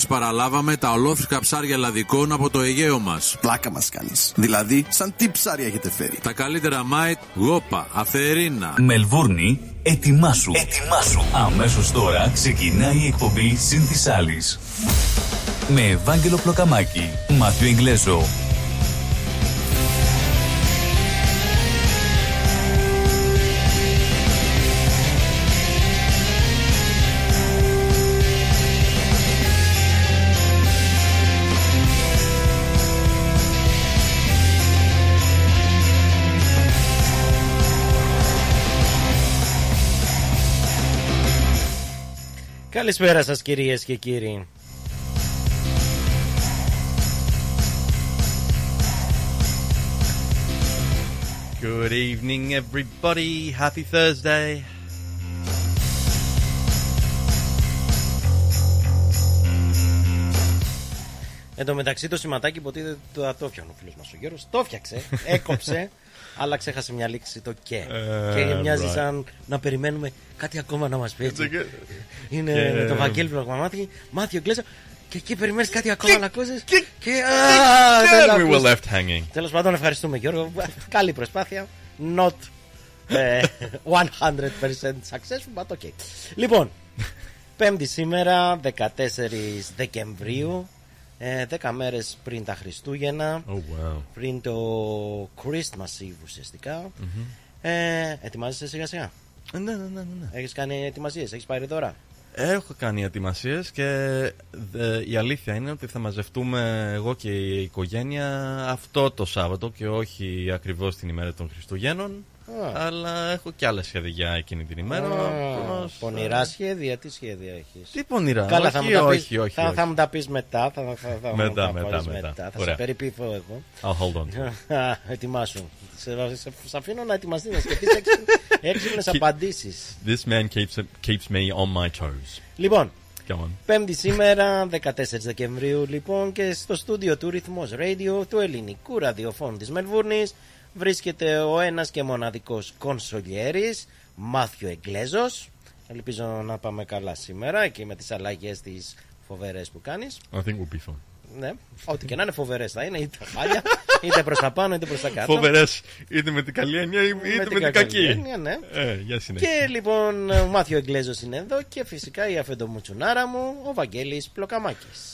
Παραλάβαμε τα ολόφρυκα ψάρια λαδικών από το Αιγαίο μας. Πλάκα μας κάνεις. Δηλαδή, σαν τι ψάρια έχετε φέρει? Τα καλύτερα μάιτ, γόπα, αφαιρίνα. Μελβούρνη, ετοιμάσου. Αμέσως τώρα ξεκινάει η εκπομπή Συν της Άλλης. Με Ευάγγελο Πλοκαμάκη, Μάθιο Εγγλέζο. Καλησπέρα σας κυρίες και κύριοι. Good evening everybody, happy Thursday. Εν τω μεταξύ το σηματάκι υποτίθεται το φτιάχνει ο φίλος μας ο Γιώργος. Το φτιάξε, έκοψε, αλλά ξέχασε μια λέξη το και μοιάζει σαν να περιμένουμε κάτι ακόμα να μας πει. Είναι το Βαγγέλη Πλοκαμάκη, Μάθιο Εγγλέζο. Και εκεί περιμένεις κάτι ακόμα να ακούσεις. Και we were left hanging. Τέλος πάντων, ευχαριστούμε Γιώργο. Καλή προσπάθεια. Not 100% successful, but okay. Λοιπόν, Πέμπτη σήμερα, 14 Δεκεμβρίου. 10 μέρες πριν τα Χριστούγεννα, πριν το Christmas Eve ουσιαστικά. Ετοιμάζεσαι σιγά σιγά? Ναι. Έχεις κάνει ετοιμασίες, έχεις πάρει δώρα? Έχω κάνει ετοιμασίες και η αλήθεια είναι ότι θα μαζευτούμε εγώ και η οικογένεια αυτό το Σάββατο και όχι ακριβώς την ημέρα των Χριστουγέννων. Αλλά έχω και άλλα σχέδια για εκείνη την ημέρα. Πονηρά σχέδια, τι σχέδια έχεις? Τι πονηρά? Καλά, όχι. Θα μου τα πεις μετά. Μετά. Θα σε περιποιηθώ εγώ. I'll hold on. Ετοιμάσου. Σε αφήνω να ετοιμαστείς, να σκεφτείς έξυπνες απαντήσεις. This man keeps me on my toes. Λοιπόν, Πέμπτη σήμερα, 14 Δεκεμβρίου, λοιπόν, και στο στούντιο του Ρυθμός Radio, του ελληνικού ραδιοφώνου της Μελβούρνης, βρίσκεται ο ένας και μοναδικός κονσολιέρης, Μάθιο Εγγλέζος. Ελπίζω να πάμε καλά σήμερα και με τις αλλαγές τις φοβερές που κάνεις. I think we'll be fine. Ναι, ό,τι και να είναι φοβερές θα είναι, είτε τα πάλια, είτε προς τα πάνω, είτε προς τα κάτω. Φοβερές, είτε με την καλή έννοια, είτε με την κακή έννοια. Ναι. Για και λοιπόν, ο Μάθιο Εγγλέζος είναι εδώ και φυσικά η αφεντομουτσουνάρα μου, ο Βαγγέλης Πλοκαμάκης.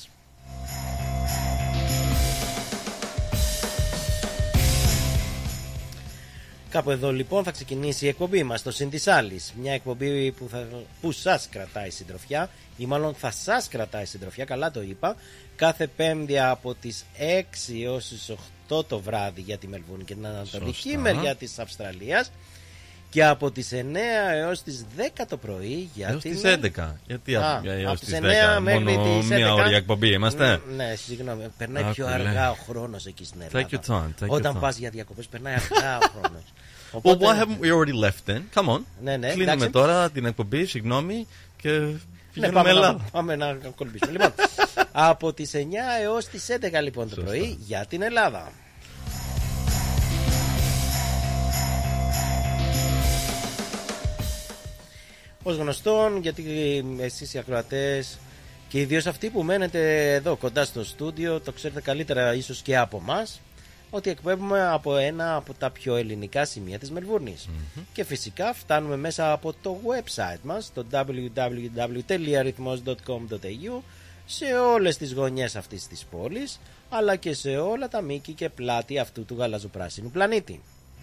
Κάπου εδώ λοιπόν θα ξεκινήσει η εκπομπή μας, το Συν της Άλλης. Μια εκπομπή που σας κρατάει συντροφιά, ή μάλλον θα σας κρατάει συντροφιά, καλά το είπα, κάθε Πέμπτη από τις 6 έως τις 8 το βράδυ για τη Μελβούρνη και την ανατολική μεριά της Αυστραλίας, και από τις 9 έως τις 10 το πρωί για έως την... τις 11. Γιατί έως τις 9 10? Μόνο μία ώρα για εκπομπή είμαστε. Ναι, συγγνώμη. Περνάει πιο αργά ο χρόνος εκεί στην Ελλάδα. Take your time. Όταν πας για διακοπές περνάει αργά ο χρόνος. Well, why haven't we already left then? Come on. Ναι, κλείνουμε τώρα την εκπομπή, συγγνώμη, και πηγαίνουμε Ελλάδα. Πάμε να κολυμπήσουμε. Λοιπόν, από τις 9 έως τις 11 λοιπόν το πρωί για την Ελλάδα. Ως γνωστόν, γιατί εσείς οι ακροατές και ιδίως αυτοί που μένετε εδώ κοντά στο στούντιο το ξέρετε καλύτερα ίσως και από μας, ότι εκπέμπουμε από ένα από τα πιο ελληνικά σημεία της Μελβούρνης. Και φυσικά φτάνουμε μέσα από το website μας, το www.rhythmos.com.au, σε όλες τις γωνιές αυτής της πόλης, αλλά και σε όλα τα μήκη και πλάτη αυτού του γαλαζοπράσινου πλανήτη.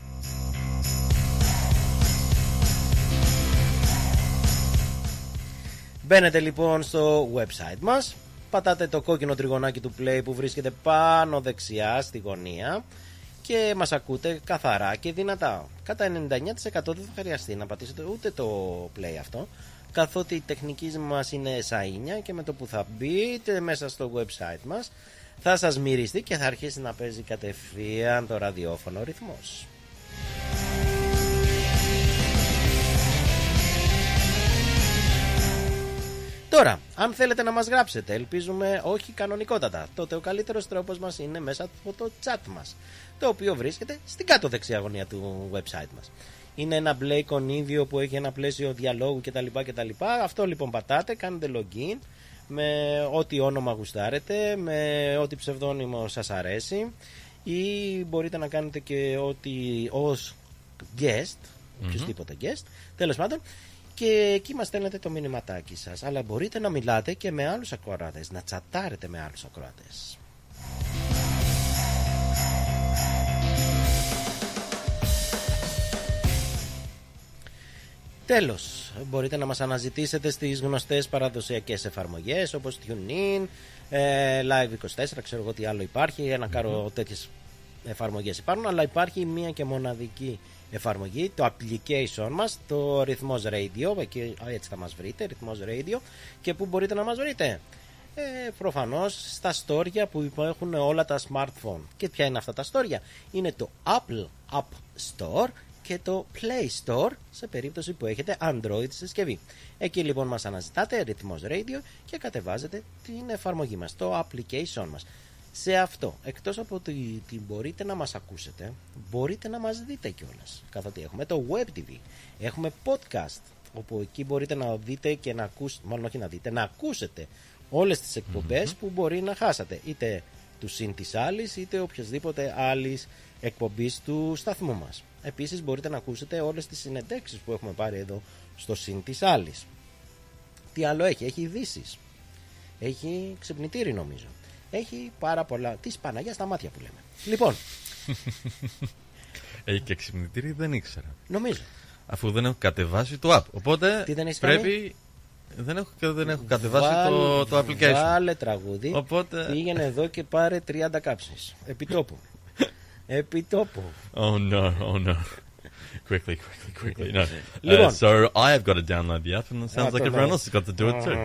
Μπαίνετε λοιπόν στο website μας, πατάτε το κόκκινο τριγωνάκι του play που βρίσκεται πάνω δεξιά στη γωνία και μας ακούτε καθαρά και δυνατά. Κατά 99% δεν θα χρειαστεί να πατήσετε ούτε το play αυτό, καθότι η τεχνική μας είναι σαΐνια και με το που θα μπείτε μέσα στο website μας θα σας μυριστεί και θα αρχίσει να παίζει κατευθείαν το ραδιόφωνο ρυθμός. Τώρα, αν θέλετε να μας γράψετε, ελπίζουμε όχι κανονικότατα, τότε ο καλύτερος τρόπος μας είναι μέσα από το chat μας, το οποίο βρίσκεται στην κάτω δεξιά γωνία του website μας. Είναι ένα μπλε εικονίδιο που έχει ένα πλαίσιο διαλόγου κτλ. Αυτό λοιπόν πατάτε, κάνετε login, με ό,τι όνομα γουστάρετε, με ό,τι ψευδόνυμο σας αρέσει, ή μπορείτε να κάνετε και ό,τι ως guest, οποιοδήποτε guest, τέλος πάντων, και εκεί μας στέλνετε το μηνυματάκι σας. Αλλά μπορείτε να μιλάτε και με άλλους ακροατές, να τσατάρετε με άλλους ακροατές. Τέλος, μπορείτε να μας αναζητήσετε στις γνωστές παραδοσιακές εφαρμογές όπως TuneIn, Live24, ξέρω εγώ τι άλλο υπάρχει, ένα κάρο τέτοιες εφαρμογές υπάρχουν, αλλά υπάρχει μία και μοναδική εφαρμογή, το application μας, το Ρυθμός Radio, εκεί έτσι θα μας βρείτε, Ρυθμός Radio, και πού μπορείτε να μας βρείτε? Προφανώς στα στόρια που υπάρχουν όλα τα smartphone. Και ποια είναι αυτά τα στόρια? Είναι το Apple App Store και το Play Store σε περίπτωση που έχετε Android συσκευή. Εκεί λοιπόν μας αναζητάτε Ρυθμός Radio και κατεβάζετε την εφαρμογή μας, το application μας. Σε αυτό, εκτός από ότι μπορείτε να μας ακούσετε, μπορείτε να μας δείτε κιόλας, καθότι έχουμε το Web TV, έχουμε podcast, όπου εκεί μπορείτε να δείτε και να ακούσετε, μάλλον όχι να δείτε, να ακούσετε όλες τις εκπομπές που μπορεί να χάσατε, είτε του Συν της Άλλης, είτε οποιασδήποτε άλλης εκπομπής του σταθμού μας. Επίσης μπορείτε να ακούσετε όλες τις συνεντεύξεις που έχουμε πάρει εδώ στο Συν της Άλλης. Τι άλλο έχει? Έχει ειδήσεις, έχει ξυπνητήρι νομίζω, έχει πάρα πολλά, της Παναγιάς στα μάτια που λέμε. Λοιπόν, έχει και ξυπνητήρι, δεν ήξερα. Νομίζω. Αφού δεν έχω κατεβάσει το app, οπότε τι δεν πρέπει... Δεν έχω κατεβάσει το application. Βάλε τραγούδι, οπότε... πήγαινε εδώ και πάρε 30 κάψεις. Επιτόπου. Επιτόπου. Oh no. Quickly. No. Λοιπόν. So I have got to download the app and it sounds like everyone else has got to do it too.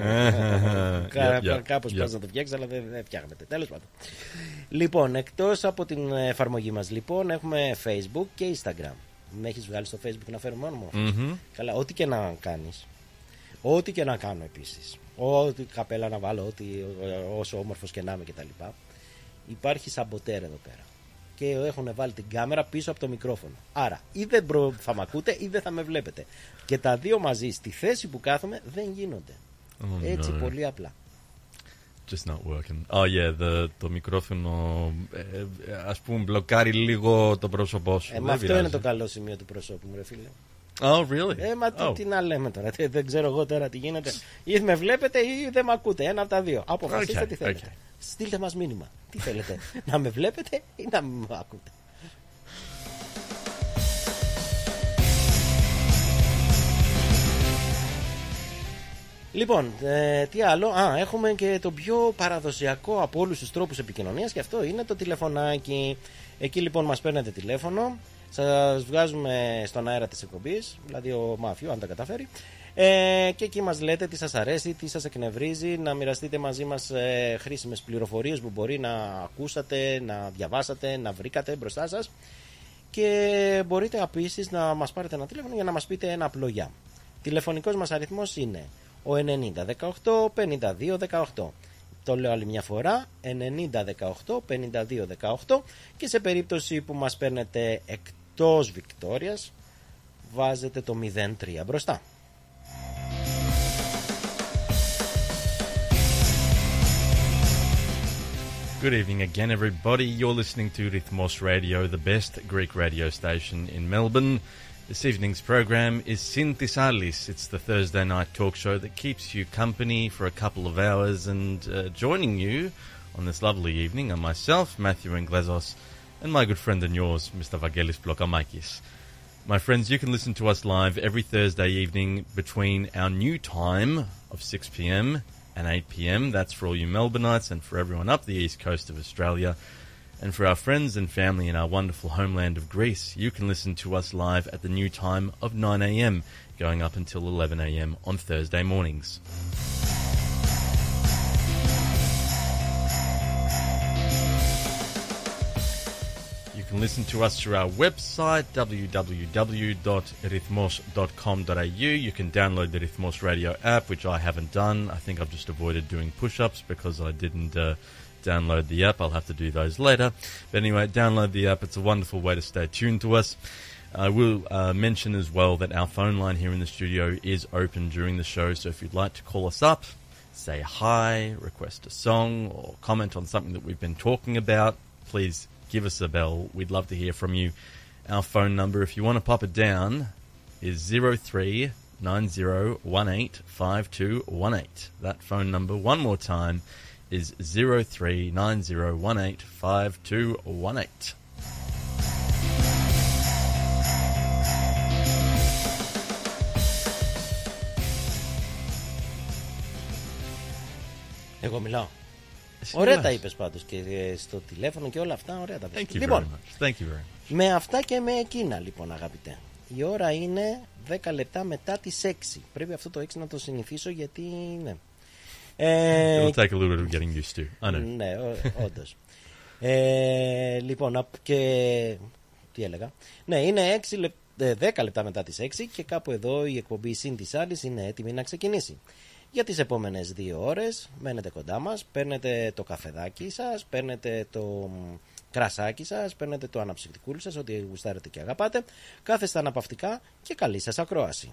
Κάπως πας να το φτιάξεις, αλλά δεν φτιάχνεται. Τέλος πάντων. Λοιπόν, εκτός από την εφαρμογή μας, λοιπόν, έχουμε Facebook και Instagram. Με έχεις βγάλει στο Facebook να φέρουμε όνομα? Καλά, ό,τι και να κάνεις. Ό,τι και να κάνω επίσης. Ό,τι καπέλα να βάλω, όσο όμορφος και να είμαι κτλ. Υπάρχει σαμποτέρ εδώ πέρα. Και έχουν βάλει την κάμερα πίσω από το μικρόφωνο. Άρα ή δεν θα με ακούτε ή δεν θα με βλέπετε. Και τα δύο μαζί στη θέση που κάθομαι δεν γίνονται. Έτσι πολύ απλά. Just not working. Oh yeah, το μικρόφωνο ας πούμε μπλοκάρει λίγο το πρόσωπό σου. Αυτό είναι το καλό σημείο του προσώπου μου, ρε φίλε. Oh, really? Μα τι να λέμε τώρα, δεν ξέρω εγώ τώρα τι γίνεται. Ή με βλέπετε ή δεν με ακούτε, ένα από τα δύο. Αποφασίστε τι θέλετε. Στείλτε μας μήνυμα. Τι θέλετε, να με βλέπετε ή να με ακούτε? Λοιπόν, τι άλλο? Έχουμε και το πιο παραδοσιακό από όλους τους τρόπους επικοινωνίας, και αυτό είναι το τηλεφωνάκι. Εκεί λοιπόν μας παίρνετε τηλέφωνο, σας βγάζουμε στον αέρα της εκπομπής, δηλαδή ο Μάφιο αν τα καταφέρει, και εκεί μας λέτε τι σας αρέσει, τι σας εκνευρίζει, να μοιραστείτε μαζί μας χρήσιμες πληροφορίες που μπορεί να ακούσατε, να διαβάσατε, να βρήκατε μπροστά σας, και μπορείτε επίσης να μας πάρετε ένα τηλέφωνο για να μας πείτε ένα απλό γεια. Τηλεφωνικός μας αριθμός είναι ο 9018-5218. Το λέω άλλη μια φορά, 9018-5218, και σε περίπτωση που μας παίρνετε εκτός Βικτόριας βάζετε το 03 μπροστά. Good evening again, everybody. You're listening to Rhythmos Radio, the best Greek radio station in Melbourne. This evening's program is Synthis Alis. It's the Thursday night talk show that keeps you company for a couple of hours, and joining you on this lovely evening are myself, Matthew Inglesos, and my good friend and yours, Mr. Vangelis Blokamakis. My friends, you can listen to us live every Thursday evening between our new time of 6 p.m. and 8 p.m. That's for all you Melbourneites and for everyone up the east coast of Australia. And for our friends and family in our wonderful homeland of Greece, you can listen to us live at the new time of 9 a.m, going up until 11 a.m. on Thursday mornings. You can listen to us through our website, www.rhythmos.com.au. You can download the Rhythmos Radio app, which I haven't done. I think I've just avoided doing push-ups because I didn't download the app. I'll have to do those later. But anyway, download the app. It's a wonderful way to stay tuned to us. I will mention as well that our phone line here in the studio is open during the show, so if you'd like to call us up, say hi, request a song, or comment on something that we've been talking about, please give us a bell. We'd love to hear from you. Our phone number, if you want to pop it down, is 0390185218. That phone number, one more time, is 0390185218. Εγώ μιλάω. Ωραία τα είπες πάντως και στο τηλέφωνο και όλα αυτά, ωραία τα είπες. Λοιπόν, Thank you very much. με αυτά και με εκείνα λοιπόν αγαπητέ. Η ώρα είναι 10 λεπτά μετά τις 6. Πρέπει αυτό το 6 να το συνηθίσω γιατί ναι. It'll take a little bit of getting used to. I know. Ναι, όντως. Λοιπόν, και τι έλεγα. Ναι, είναι 10 λεπτά μετά τις 6 και κάπου εδώ η εκπομπή Συν της Άλλης είναι έτοιμη να ξεκινήσει. Για τις επόμενες 2 ώρες μένετε κοντά μας, παίρνετε το καφεδάκι σας, παίρνετε το κρασάκι σας, παίρνετε το αναψυκτικούλι σας, ό,τι γουστάρετε και αγαπάτε, κάθεστε αναπαυτικά και καλή σας ακρόαση.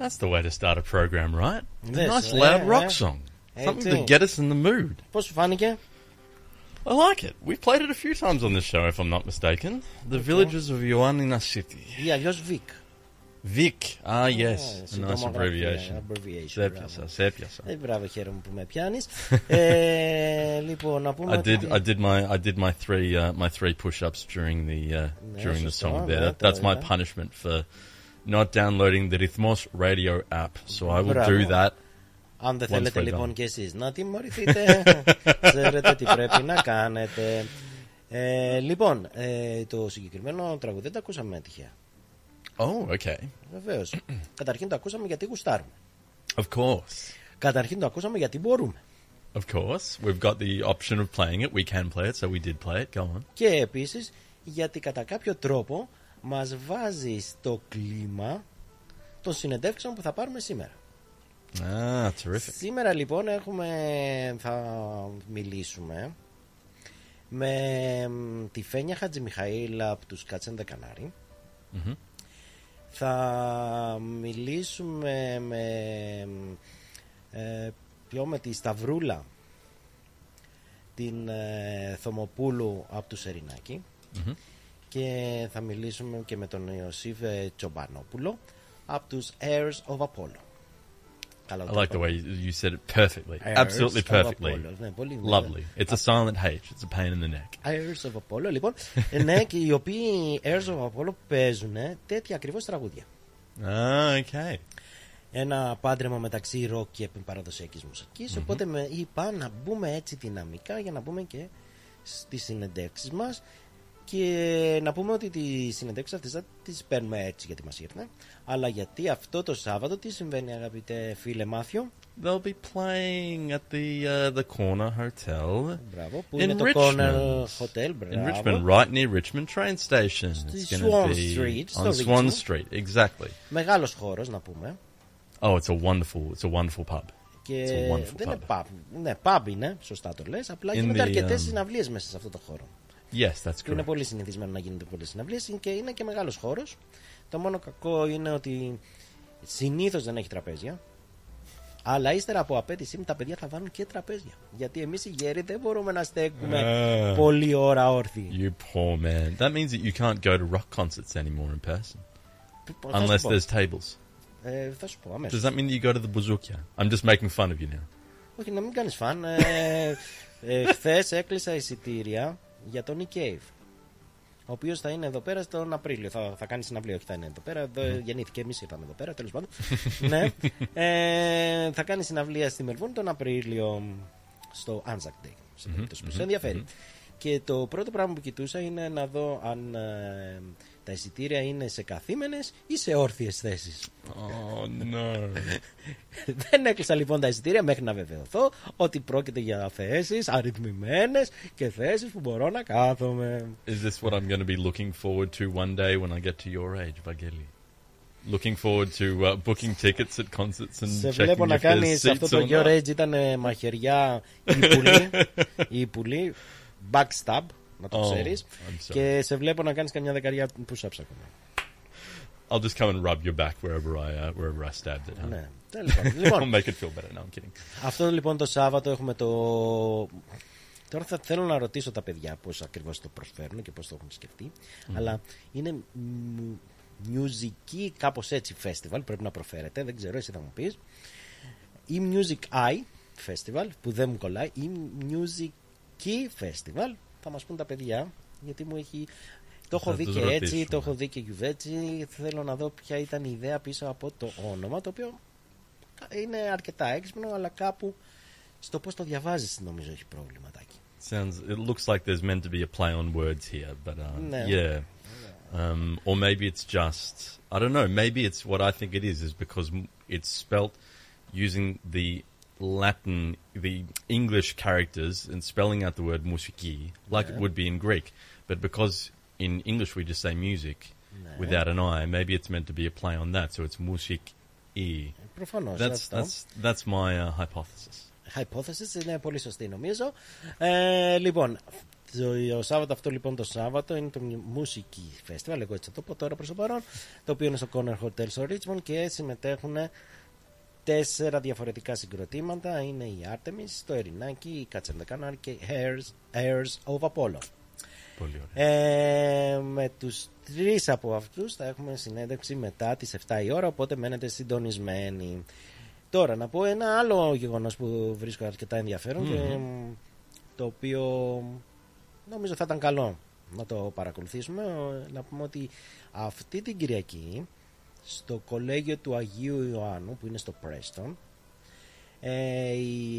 That's the way to start a program, right? A Yes, nice loud rock yeah. song. Something Έτσι. to get us in the mood. Πώς σου φάνηκε? I like it. We've played it a few times on this show, if I'm not mistaken. The Villages of Ioannina City. Ή αλλιώς Vic. Vic. Ah, yes. A nice Συντομογραφία, abbreviation. abbreviation, μπράβο. Σέπιασα. Μπράβο, χαίρομαι που με πιάνεις. Λοιπόν, να πούμε... I did my three push-ups during the song there. That's my punishment for not downloading the Rhythmos radio app. So I will do that. Αν δεν θέλετε λοιπόν και εσείς να τιμωρηθείτε, ξέρετε τι πρέπει να κάνετε. Λοιπόν, το συγκεκριμένο τραγούδι δεν το ακούσαμε τυχαία. Oh, okay. Βεβαίως. Καταρχήν το ακούσαμε γιατί γουστάρουμε. Of course. Καταρχήν το ακούσαμε γιατί μπορούμε. Of course. We've got the option of playing it. We can play it, so we did play it. Go on. Και επίσης γιατί κατά κάποιο τρόπο μας βάζει στο κλίμα των συνεντεύξεων που θα πάρουμε σήμερα. Ah, terrific. Σήμερα λοιπόν θα μιλήσουμε με τη Φένια Χατζημιχαήλ από τους Κάτσεν Δεκανάρη. Mm-hmm. Θα μιλήσουμε με τη Σταυρούλα την Θωμοπούλου από του Σερινάκη. Mm-hmm. Και θα μιλήσουμε και με τον Ιωσήφ Τσομπανόπουλο από τους Heirs of Apollo. I like the way you said it perfectly. Absolutely perfectly. Lovely. It's a silent H. It's a pain in the neck. Heirs of Apollo. Λοιπόν, ναι, και οι οποίοι Heirs of Apollo παίζουν τέτοια ακριβώς τραγούδια. Okay. Ένα πάντρεμα μεταξύ ροκ και παραδοσιακής μουσικής. Mm-hmm. Οπότε είπα να μπούμε έτσι δυναμικά για να μπούμε και στις συνεντεύξεις μας. Και να πούμε ότι τις συνεντεύξεις αυτές δεν τις παίρνουμε έτσι γιατί μας ήρθαν, αλλά γιατί αυτό το Σάββατο τι συμβαίνει, αγαπητέ φίλε Μάθιο? They'll be playing at the Corner Hotel. Μπράβο, που είναι το Corner Hotel, μπράβο. In Richmond, right near Richmond train station. Στη Swan Street, on Swan Street, exactly. Μεγάλος χώρος, να πούμε. Oh, it's a wonderful pub. Και δεν είναι pub. Ναι, pub είναι, σωστά το λες, απλά γίνονται αρκετές συναυλίες μέσα σε αυτό το χώρο. Yes, that's correct. Είναι πολύ συνηθισμένο να γίνονται πολλές συναυλίες και είναι και μεγάλος χώρος. Το μόνο κακό είναι ότι συνήθως δεν έχει τραπέζια. Αλλά ύστερα από απέτησή μου τα παιδιά θα βάλουν και τραπέζια. Γιατί εμείς οι γέροι δεν μπορούμε να στέκουμε πολλή ώρα όρθιοι. You poor man. That means that you can't go to rock concerts anymore in person. Unless there's tables. Θα σου πω αμέσως. Does that mean that you go to the Bouzoukia? I'm just making fun of you now. Όχι, να μην κάνεις φαν. Χθες έκλεισα εισιτήρια για τον Nick Cave, ο οποίος θα είναι εδώ πέρα τον Απρίλιο. Θα κάνει συναυλία, όχι θα είναι εδώ πέρα. Γεννήθηκε, εμείς ήρθαμε εδώ πέρα, τέλος πάντων. Ναι. Θα κάνει συναυλία στη Μελβούρνη τον Απρίλιο στο Anzac Day, σε περίπτωση που σε ενδιαφέρει. Και το πρώτο πράγμα που κοιτούσα είναι να δω αν τα εισιτήρια είναι σε καθήμενες ή σε όρθιες θέσεις. Oh no. Δεν έκλεισα λοιπόν τα εισιτήρια μέχρι να βεβαιωθώ ότι πρόκειται για θέσεις αριθμημένες και θέσεις που μπορώ να κάθομαι. Is this what I'm going to be looking forward to one day when I get to your age, Vangeli? Looking forward to booking tickets at concerts and σε checking βλέπω να if there's κάνεις seats αυτό το or your not. age ήταν μαχαιριά ή πουλή, backstab, να το ξέρεις. Και σε βλέπω να κάνεις καμιά δεκαριά push-ups ακόμα. I'll just come and rub your back wherever I stabbed it. Huh? Ναι, τέλος πάντων. Λοιπόν, I'll make it feel better. No, I'm kidding. αυτό λοιπόν το Σάββατο έχουμε το... Τώρα θα θέλω να ρωτήσω τα παιδιά πώς ακριβώς το προσφέρουν και πώς το έχουν σκεφτεί. Αλλά είναι μουσική κάπως έτσι festival, πρέπει να προφέρετε, δεν ξέρω, εσύ θα μου πεις. Ή Music Eye Festival, που δεν μου κολλάει, ή Music Key Festival, θα μας πούν τα παιδιά, γιατί μου έχει... Το έχω δει και έτσι, το έχω δει και γιουβέτσι. Θέλω να δω ποια ήταν η ιδέα πίσω από το όνομα, το οποίο είναι αρκετά έξυπνο, αλλά κάπου στο πώς το διαβάζεις νομίζω έχει προβληματάκι. It looks like there's meant to be a play on words here, but yeah. Or maybe it's just, I don't know, maybe it's what I think it is because it's spelt using the Latin, the English characters and spelling out the word musiki like it would be in Greek. But because in English we just say music without an I, maybe it's meant to be a play on that, so it's musik E. Προφανώς. That's my hypothesis. Hypothesis είναι πολύ σωστή νομίζω. Λοιπόν, το Σάββατο αυτό λοιπόν το Σάββατο είναι το Μουσική Festival, εγώ έτσι θα το πω τώρα προς το παρόν, το οποίο είναι στο Conner Hotel στο Richmond και συμμετέχουν 4 διαφορετικά συγκροτήματα. Είναι η Artemis, το Ερινάκι, η Cats and the Canary και Heirs of Apollo. Πολύ ωραία. Με τους 3 από αυτούς θα έχουμε συνέντευξη μετά τις 7 η ώρα, οπότε μένετε συντονισμένοι. Τώρα να πω ένα άλλο γεγονός που βρίσκω αρκετά ενδιαφέρον και το οποίο νομίζω θα ήταν καλό να το παρακολουθήσουμε. Να πούμε ότι αυτή την Κυριακή στο κολέγιο του Αγίου Ιωάννου που είναι στο Πρέστον, η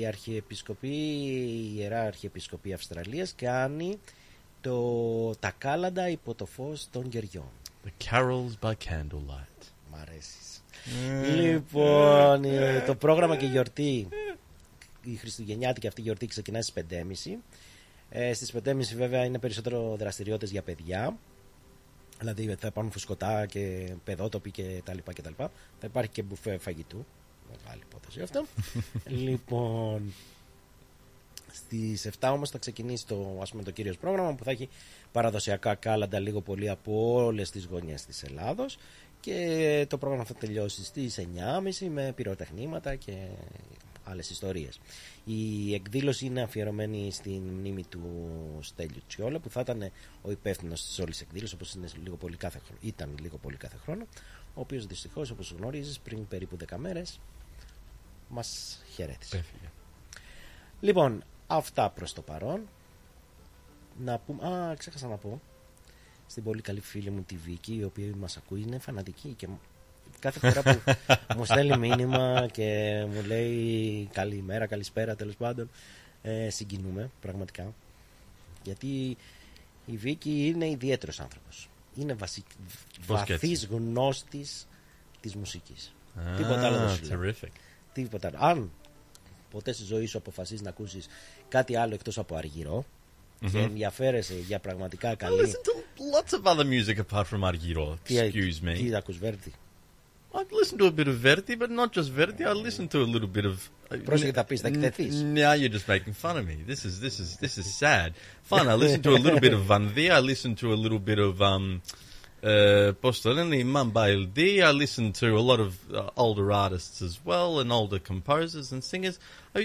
Ιερά Αρχιεπισκοπή Αυστραλίας κάνει τα κάλαντα υπό το φως των γεριών. The carols by candlelight. Μ' αρέσεις. Λοιπόν, το πρόγραμμα και η γιορτή, η χριστουγεννιάτικη αυτή γιορτή ξεκινάει στις 5.30. Στις 5.30 βέβαια είναι περισσότερο δραστηριότητες για παιδιά. Δηλαδή θα υπάρχουν φουσκωτά και παιδότοποι και τα λοιπά και τα λοιπά. Θα υπάρχει και μπουφέ φαγητού. Μεγάλη υπόθεση αυτό. Λοιπόν, στις 7 όμως θα ξεκινήσει το κύριος πρόγραμμα που θα έχει παραδοσιακά κάλαντα λίγο πολύ από όλες τις γωνιές της Ελλάδος και το πρόγραμμα θα τελειώσει στις 9.30 με πυροτεχνήματα και άλλες ιστορίες. Η εκδήλωση είναι αφιερωμένη στην μνήμη του Στέλιου Τσιόλα που θα ήταν ο υπεύθυνος της όλης εκδήλωσης, όπως ήταν λίγο πολύ κάθε χρόνο, ο οποίος δυστυχώς, όπως γνωρίζεις, πριν περίπου 10 μέρες μας χαιρέτησε. Έφυγε. Λοιπόν, αυτά προς το παρόν. Να πούμε, ξέχασα να πω στην πολύ καλή φίλη μου τη Βίκη, η οποία μας ακούει, είναι φανατική και κάθε φορά που μου στέλνει μήνυμα και μου λέει καλημέρα, καλησπέρα, τέλος πάντων, συγκινούμε πραγματικά, γιατί η Βίκη είναι ιδιαίτερος άνθρωπος. Είναι βαθύς γνώστης της μουσικής. Τίποτα άλλο δεν σου λέω. Τίποτα άλλο. Αν ποτέ στη ζωή σου αποφασίσεις να ακούσεις κάτι άλλο εκτός από Αργυρό και ενδιαφέρεσαι για πραγματικά καλή... I listen to lots of other music apart from Aργυρό. Excuse me. Τι ακούς, Βέρτη? I've listened to a bit of Verdi, but not just Verdi. I listen to a little bit of. Πρόσεχε θα πεις, θα εκτεθείς. Now you're just making fun of me. This is sad. Fine, I listen to a little bit of Vandi. I listen to a little bit of πώς το λένε, η Mamba LD. I listen to a lot of older artists as well and older composers and singers.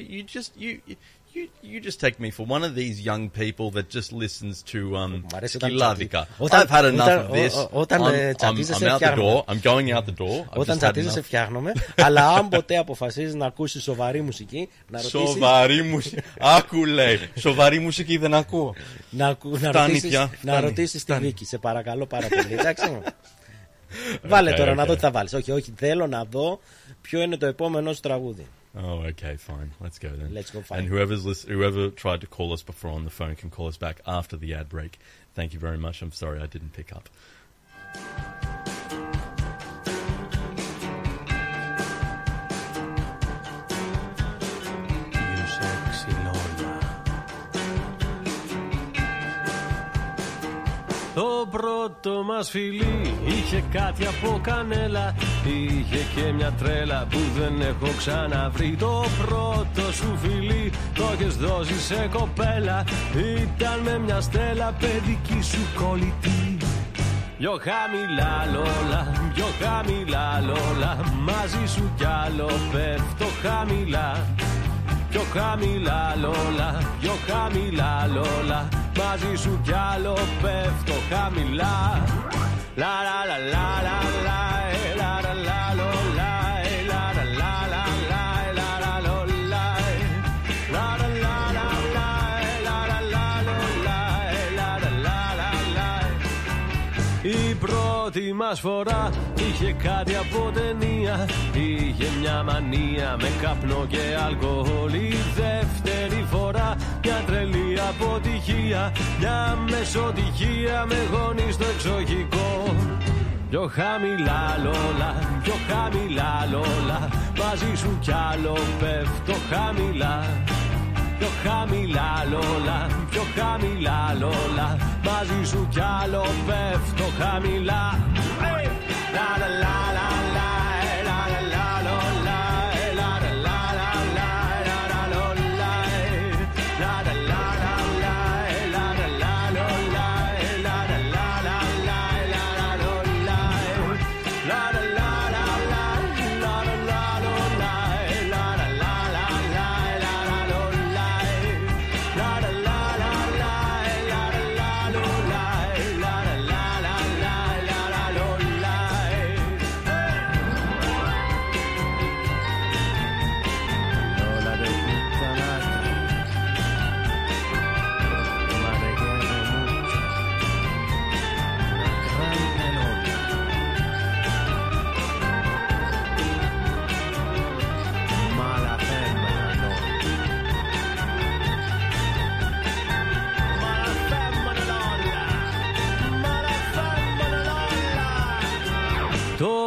You just take me for one of these young people that just listens to Skiladica. I've had enough of this. I'm out the door. I'm going out the door. Όταν τσατίζεσαι φτιάχνομαι, αλλά αν ποτέ αποφασίζεις να ακούσεις σοβαρή μουσική, να ρωτήσεις... Σοβαρή μουσική. Άκου λέει. Σοβαρή μουσική δεν ακούω. Να ρωτήσεις τη Βίκη, σε παρακαλώ πάρα πολύ, εντάξει. Βάλε τώρα να δω τι θα βάλεις. Όχι, θέλω να δω ποιο είναι το επόμενο σου τραγούδι. Oh, okay, fine. Let's go then. Let's go find. And whoever tried to call us before on the phone can call us back after the ad break. Thank you very much. I'm sorry I didn't pick up. Το πρώτο μας φιλί είχε κάτι από κανέλα, είχε και μια τρέλα που δεν έχω ξαναβρει. Το πρώτο σου φιλί το έχεις δώσει σε κοπέλα, ήταν με μια στέλα παιδική σου κολλητή. Πιο χαμηλά λόλα, πιο χαμηλά λόλα, μαζί σου κι άλλο πέφτω χαμηλά. Πιο χαμηλά λόλα, πιο χαμηλά λόλα, μαζί σου κι άλλο πέφτω χαμηλά. Λα λα λα λα λα λα λα λα λολα, λα λα λα λα λα λα λολα, λα λα λα λα λα λολα, λα λα λα. Η πρώτη μας φορά είχε κάτι από ταινία, είχε μια μανία με καπνό και αλκοόλ. Η δεύτερη φορά μια τρελή αποτυχία, μια μεσοτυχία με γονείς στο εξοχικό. Πιο χαμηλά λόλα, πιο χαμηλά λόλα, μαζί σου κι άλλο πέφτω χαμηλά. Πιο χαμηλά λόλα, πιο χαμηλά λόλα, μαζί σου κι άλλο πέφτω χαμηλά. La la la la la la la la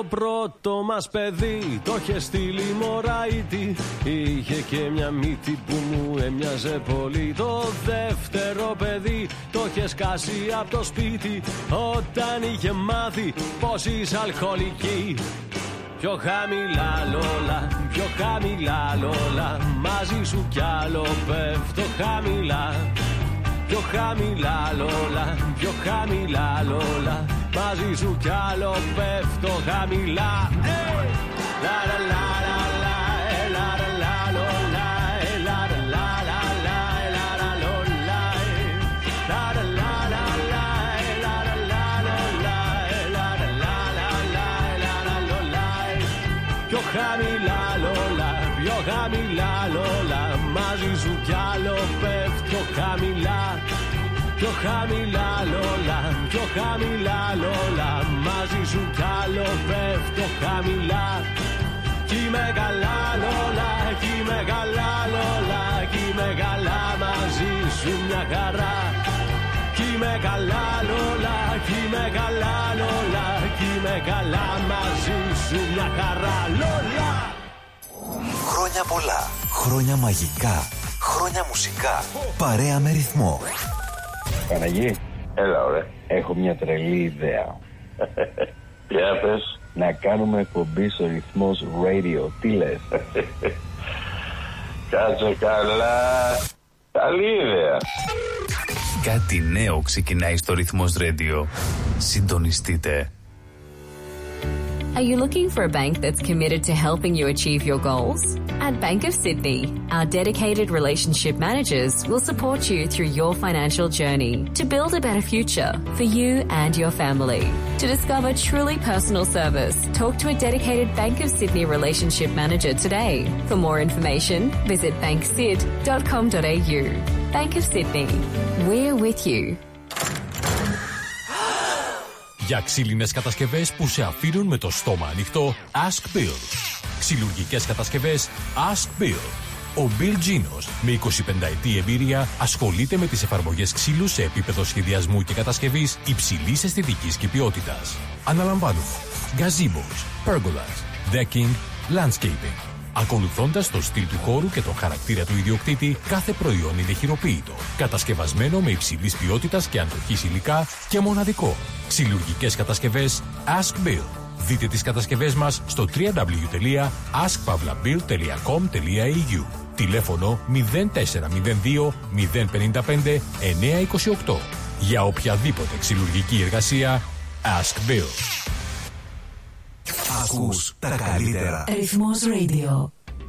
πρώτο μας παιδί το είχε στείλει μωράιτη. Είχε και μια μύτη που μου έμοιαζε πολύ. Το δεύτερο παιδί το είχε σκάσει από το σπίτι όταν είχε μάθει πως είσαι αλκοολική. Πιο χαμηλά Λόλα, πιο χαμηλά Λόλα, μαζί σου κι άλλο πέφτω χαμηλά. Πιο χαμηλά Λόλα, πιο χαμηλά Λόλα, μαζί σου κι άλλο πέφτω χαμηλά. Λα λα λα λα, λα λα λα Λόλα, λα λα λα λα, λα λα Λόλα, λα λα λα λα, λα λα λα Λόλα, λα λα λα λα, λα λα Λόλα. Πιο χαμηλά Λόλα, πιο χαμηλά Λόλα, μαζί σου κι άλλο πέφτω χαμηλά. Πιο χαμηλά Λόλα, πιο χαμηλά Λόλα, μαζί σου κι άλλο πέφτω χαμηλά. Κι είμαι καλά Λόλα, κι είμαι καλά Λόλα, κι είμαι καλά μαζί σου μια χαρά. Κι είμαι καλά Λόλα, κι είμαι καλά Λόλα, κι είμαι καλά μαζί σου μια χαρά Λόλα. Χρόνια πολλά, χρόνια μαγικά, χρόνια μουσικά, παρέα με ρυθμό. Παναγί, έλα ωραία, έχω μια τρελή ιδέα. Για πες. Να κάνουμε εκπομπή στο Ρυθμός Radio, τι λες? Κάτσε καλά. Καλή ιδέα. Κάτι νέο ξεκινάει στο Ρυθμός Radio. Συντονιστείτε. Are you looking for a bank that's committed to helping you achieve your goals? At Bank of Sydney, our dedicated relationship managers will support you through your financial journey to build a better future for you and your family. To discover truly personal service, talk to a dedicated Bank of Sydney relationship manager today. For more information, visit banksid.com.au. Bank of Sydney, we're with you. Για ξύλινες κατασκευές που σε αφήνουν με το στόμα ανοιχτό, Ask Bill. Ξυλουργικές κατασκευές, Ask Bill. Ο Bill Ginos, με 25 ετή εμπειρία, ασχολείται με τις εφαρμογές ξύλου σε επίπεδο σχεδιασμού και κατασκευής υψηλής αισθητικής και ποιότητας. Αναλαμβάνουμε gazebos, pergolas, decking, landscaping. Ακολουθώντας το στυλ του χώρου και τον χαρακτήρα του ιδιοκτήτη, κάθε προϊόν είναι χειροποίητο, κατασκευασμένο με υψηλής ποιότητας και αντοχής υλικά και μοναδικό. Ξυλουργικές κατασκευές Ask Bill. Δείτε τις κατασκευές μας στο www.askpavlabill.com.au. Τηλέφωνο 0402 055 928. Για οποιαδήποτε ξυλουργική εργασία, Ask Bill. Ακούς τα καλύτερα. Ρυθμός Radio.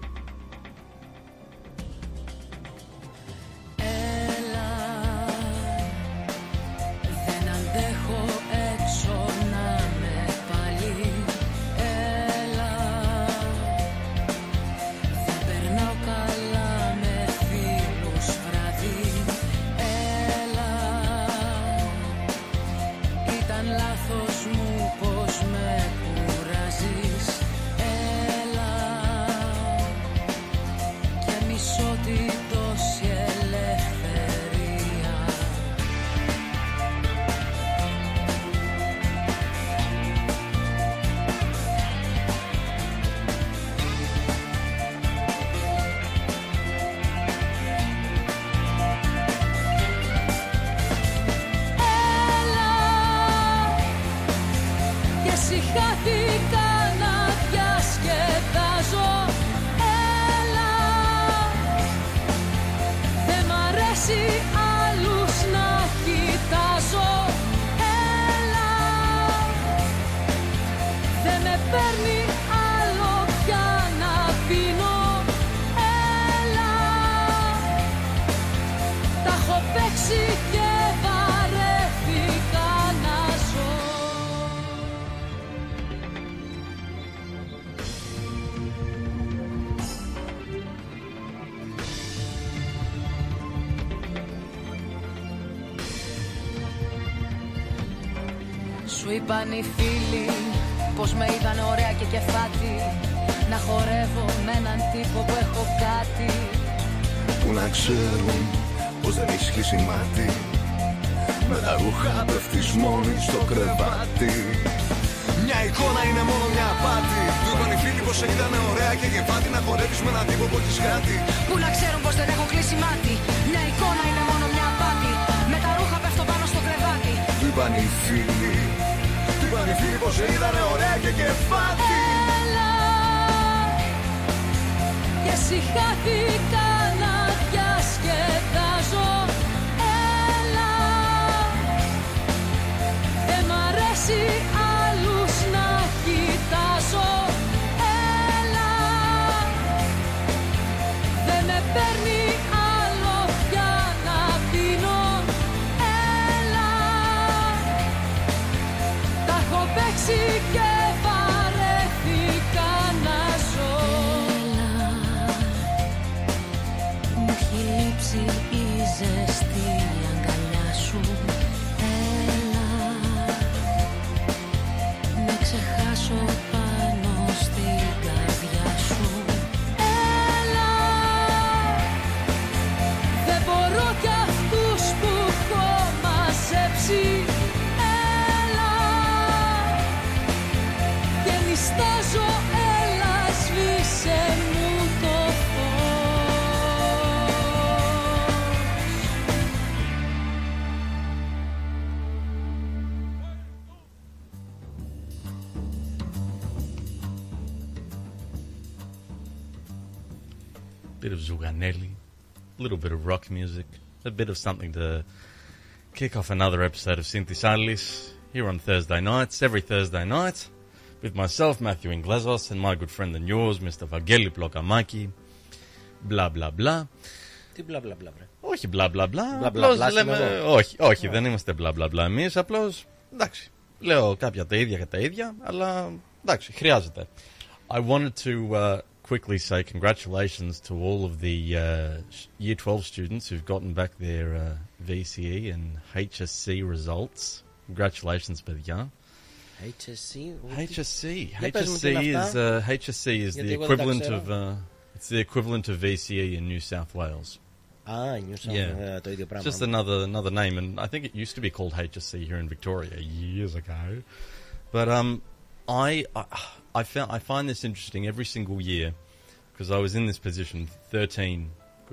Σου είπαν οι φίλοι πως με είδαν ωραία και κεφάτη, να χορεύω με έναν τύπο που έχω κάτι. Που να ξέρουν πως δεν έχεις κλείσει μάτι, με τα ρούχα πέφτεις μόνη στο κρεβάτι. Μια εικόνα είναι μόνο μια απάτη. Του είπαν οι φίλοι πως σε είδανε ωραία και γεμάτη να χορεύεις με έναν τύπο που έχεις γάτη. Πού να ξέρουν πως δεν έχω κλείσει μάτι. Μια εικόνα είναι μόνο μια απάτη. Με τα ρούχα πέφτω πάνω στο κρεβάτι. Του είπαν οι φίλοι πως σε είδανε ωραία και γεμάτη. Έλα και συχάθηκα να διασκεδάζω. Έλα, δεν μ' αρέσει άλλους να κοιτάζω. Έλα, δεν με παίρνει άλλο πια να πίνω. Έλα, τα έχω παίξει και βαρέθηκα να ζω. Έλα, μου έχει λείψει η ζεστή αγκαλιά σου. Έλα, να ξεχάσω πάνω στην καρδιά σου. Έλα, δεν μπορώ κι αυτούς που έχω μαζέψει. Έλα, και νιστάζω, έλα σβήσε μου το φως. Bit of Zuganelli, a little bit of rock music, a bit of something to kick off another episode of Synthis Alice here on Thursday nights, every Thursday night, with myself, Matthew Inglezos, and my good friend and yours, Mr. Vangeli Plokamaki. Blah, blah, blah. Τι μπλα μπλα μπλα, βρε. Όχι μπλα μπλα μπλα. Απλώς λέμε. Όχι, δεν είμαστε μπλα μπλα μπλα εμείς. Απλώς, εντάξει, λέω κάποια τα ίδια και τα ίδια, αλλά εντάξει, χρειάζεται. I wanted to quickly say congratulations to all of the Year 12 students who've gotten back their VCE and HSC results. Congratulations, παιδιά. HSC is the equivalent of it's the equivalent of VCE in New South Wales. New South Wales, το ίδιο πράγμα. Just another name, and I think it used to be called HSC here in Victoria years ago. But I find this interesting every single year because I was in this position 13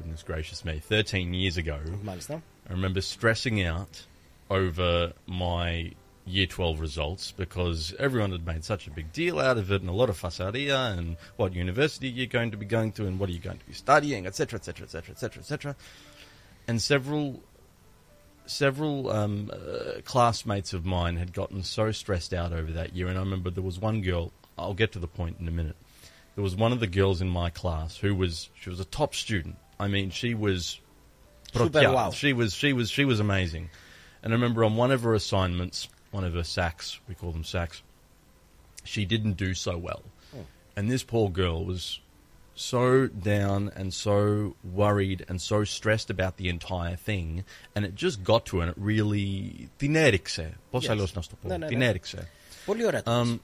years ago. Μάλιστα. I remember stressing out over my Year 12 results because everyone had made such a big deal out of it and a lot of fuss out here and what university you're going to be going to and what are you going to be studying, etc., etc., etc., etc., etc. And several classmates of mine had gotten so stressed out over that year, and I remember there was one girl, I'll get to the point in a minute, there was one of the girls in my class she was a top student. I mean, she was super wow. She was amazing. And I remember on one of her assignments, one of her SACs, we call them SACs, she didn't do so well. And this poor girl was so down and so worried and so stressed about the entire thing, and it just got to her and it really την έριξε. Πώς αλλιώς να στο πω. Την έριξε. Πολύ ωραία.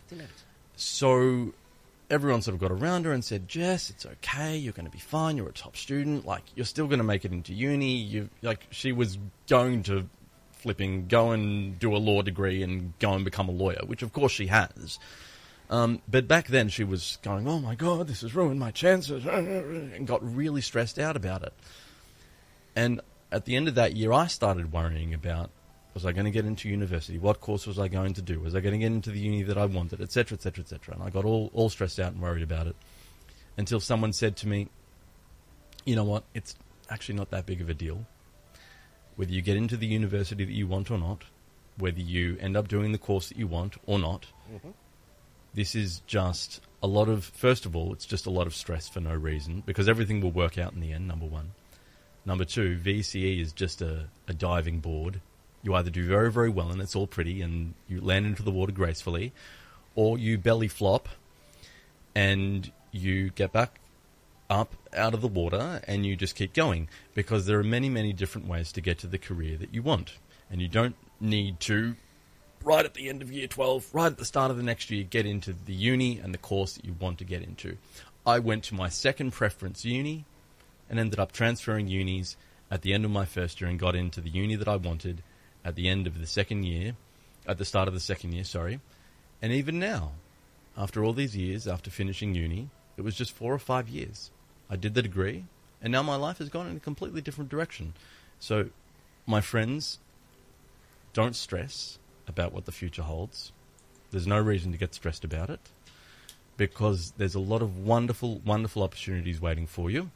So everyone sort of got around her and said, Jess, it's okay, you're going to be fine, you're a top student, like, you're still going to make it into uni. She was going to go and do a law degree and go and become a lawyer, which of course she has. But back then she was going, oh my God, this has ruined my chances, and got really stressed out about it. And at the end of that year, I started worrying about, was I going to get into university? What course was I going to do? Was I going to get into the uni that I wanted, etc., etc., etc.? And I got all stressed out and worried about it until someone said to me, you know what, it's actually not that big of a deal. Whether you get into the university that you want or not, whether you end up doing the course that you want or not, this is just a lot of, first of all, it's just a lot of stress for no reason, because everything will work out in the end, number one. Number two, VCE is just a diving board. You either do very, very well and it's all pretty and you land into the water gracefully, or you belly flop and you get back up out of the water and you just keep going, because there are many, many different ways to get to the career that you want. And you don't need to, right at the end of year 12, right at the start of the next year, get into the uni and the course that you want to get into. I went to my second preference uni and ended up transferring unis at the end of my first year and got into the uni that I wanted at the end of the second year, at the start of the second year, sorry. And even now, after all these years, after finishing uni, it was just 4 or 5 years. I did the degree, and now my life has gone in a completely different direction. So, my friends, don't stress about what the future holds. There's no reason to get stressed about it, because there's a lot of wonderful, wonderful opportunities waiting for you,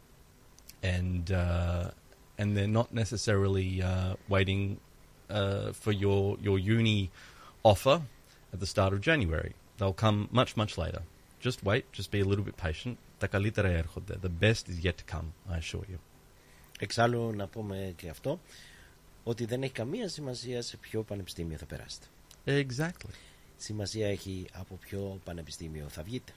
and they're not necessarily waiting for your uni offer at the start of January. They'll come much, much later. Just wait, just be a little bit patient. Τα καλύτερα έρχονται. The best is yet to come, I assure you. Εξάλλου να πούμε και αυτό, ότι δεν έχει καμία σημασία σε ποιο πανεπιστήμιο θα περάσετε. Exactly. Σημασία έχει από ποιο πανεπιστήμιο θα βγείτε.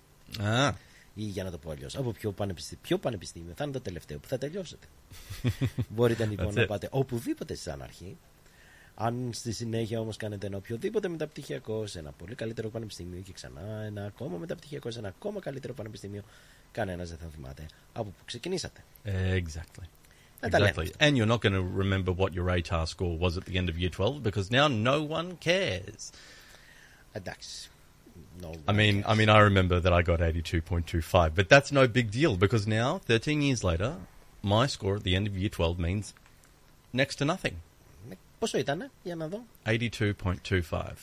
Ή για να το πω αλλιώς, από ποιο πανεπιστήμιο θα είναι το τελευταίο που θα τελειώσετε. Μπορείτε λοιπόν να πάτε οπουδήποτε σαν αρχή. Αν στη συνέχεια όμως κάνετε ένα οποιοδήποτε μεταπτυχιακό σε ένα πολύ καλύτερο πανεπιστήμιο και ξανά ένα ακόμα μεταπτυχιακό σε ένα ακόμα καλύτερο πανεπιστήμιο, κανένας δεν θα θυμάται από που ξεκινήσατε. Exactly. Exactly. And you're not going to remember what your ATAR score was at the end of year 12 because now no one cares. Εντάξει. I mean, I remember that I got 82.25, but that's no big deal because now, 13 years later, my score at the end of year 12 means next to nothing. Πόσο ήτανε, για να δω? 82.25.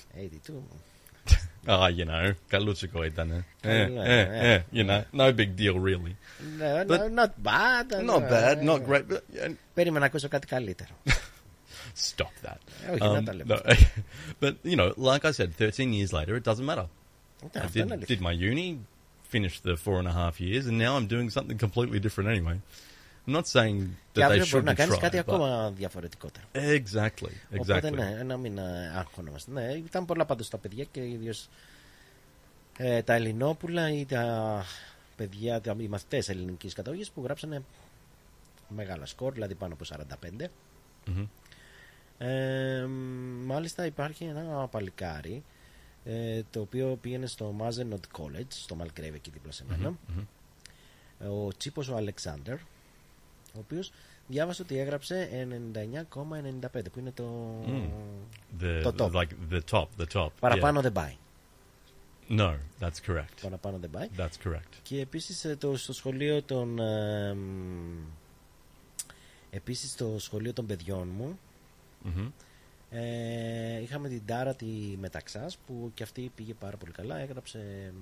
82. You know, καλούτσικο ήτανε. You know, no big deal really. Not bad. Not bad, not great. But, περίμενα να ακούσω κάτι καλύτερο. Stop that. Όχι, να τα λέμε. But, you know, like I said, 13 years later, it doesn't matter. I did my uni, finished the 4.5 years, and now I'm doing something completely different anyway. I'm not saying that they shouldn't να κάνεις try. κάτι ακόμα διαφορετικότερο. Exactly. Οπότε ναι, να μην αγχωνόμαστε. Ναι, ήταν πολλά πάντως τα παιδιά και ιδίως τα Ελληνόπουλα ή τα παιδιά, οι μαθητές ελληνικής καταγωγής που γράψανε μεγάλα σκορ, δηλαδή πάνω από 45. Mm-hmm. Μάλιστα υπάρχει ένα παλικάρι το οποίο πήγαινε στο Mazenod College, στο Malgrave εκεί δίπλα σε μένα. Mm-hmm. Ο Τσίπος ο Αλεξάνδερ, ο οποίος διάβασε ότι έγραψε 99,95 που είναι το top. Like the top. Παραπάνω δεν πάει. No, that's correct. Παραπάνω δεν πάει. That's correct. Και επίσης στο σχολείο στο σχολείο των παιδιών μου, mm-hmm. Είχαμε την Τάρα τη Μεταξάς που και αυτή πήγε πάρα πολύ καλά, έγραψε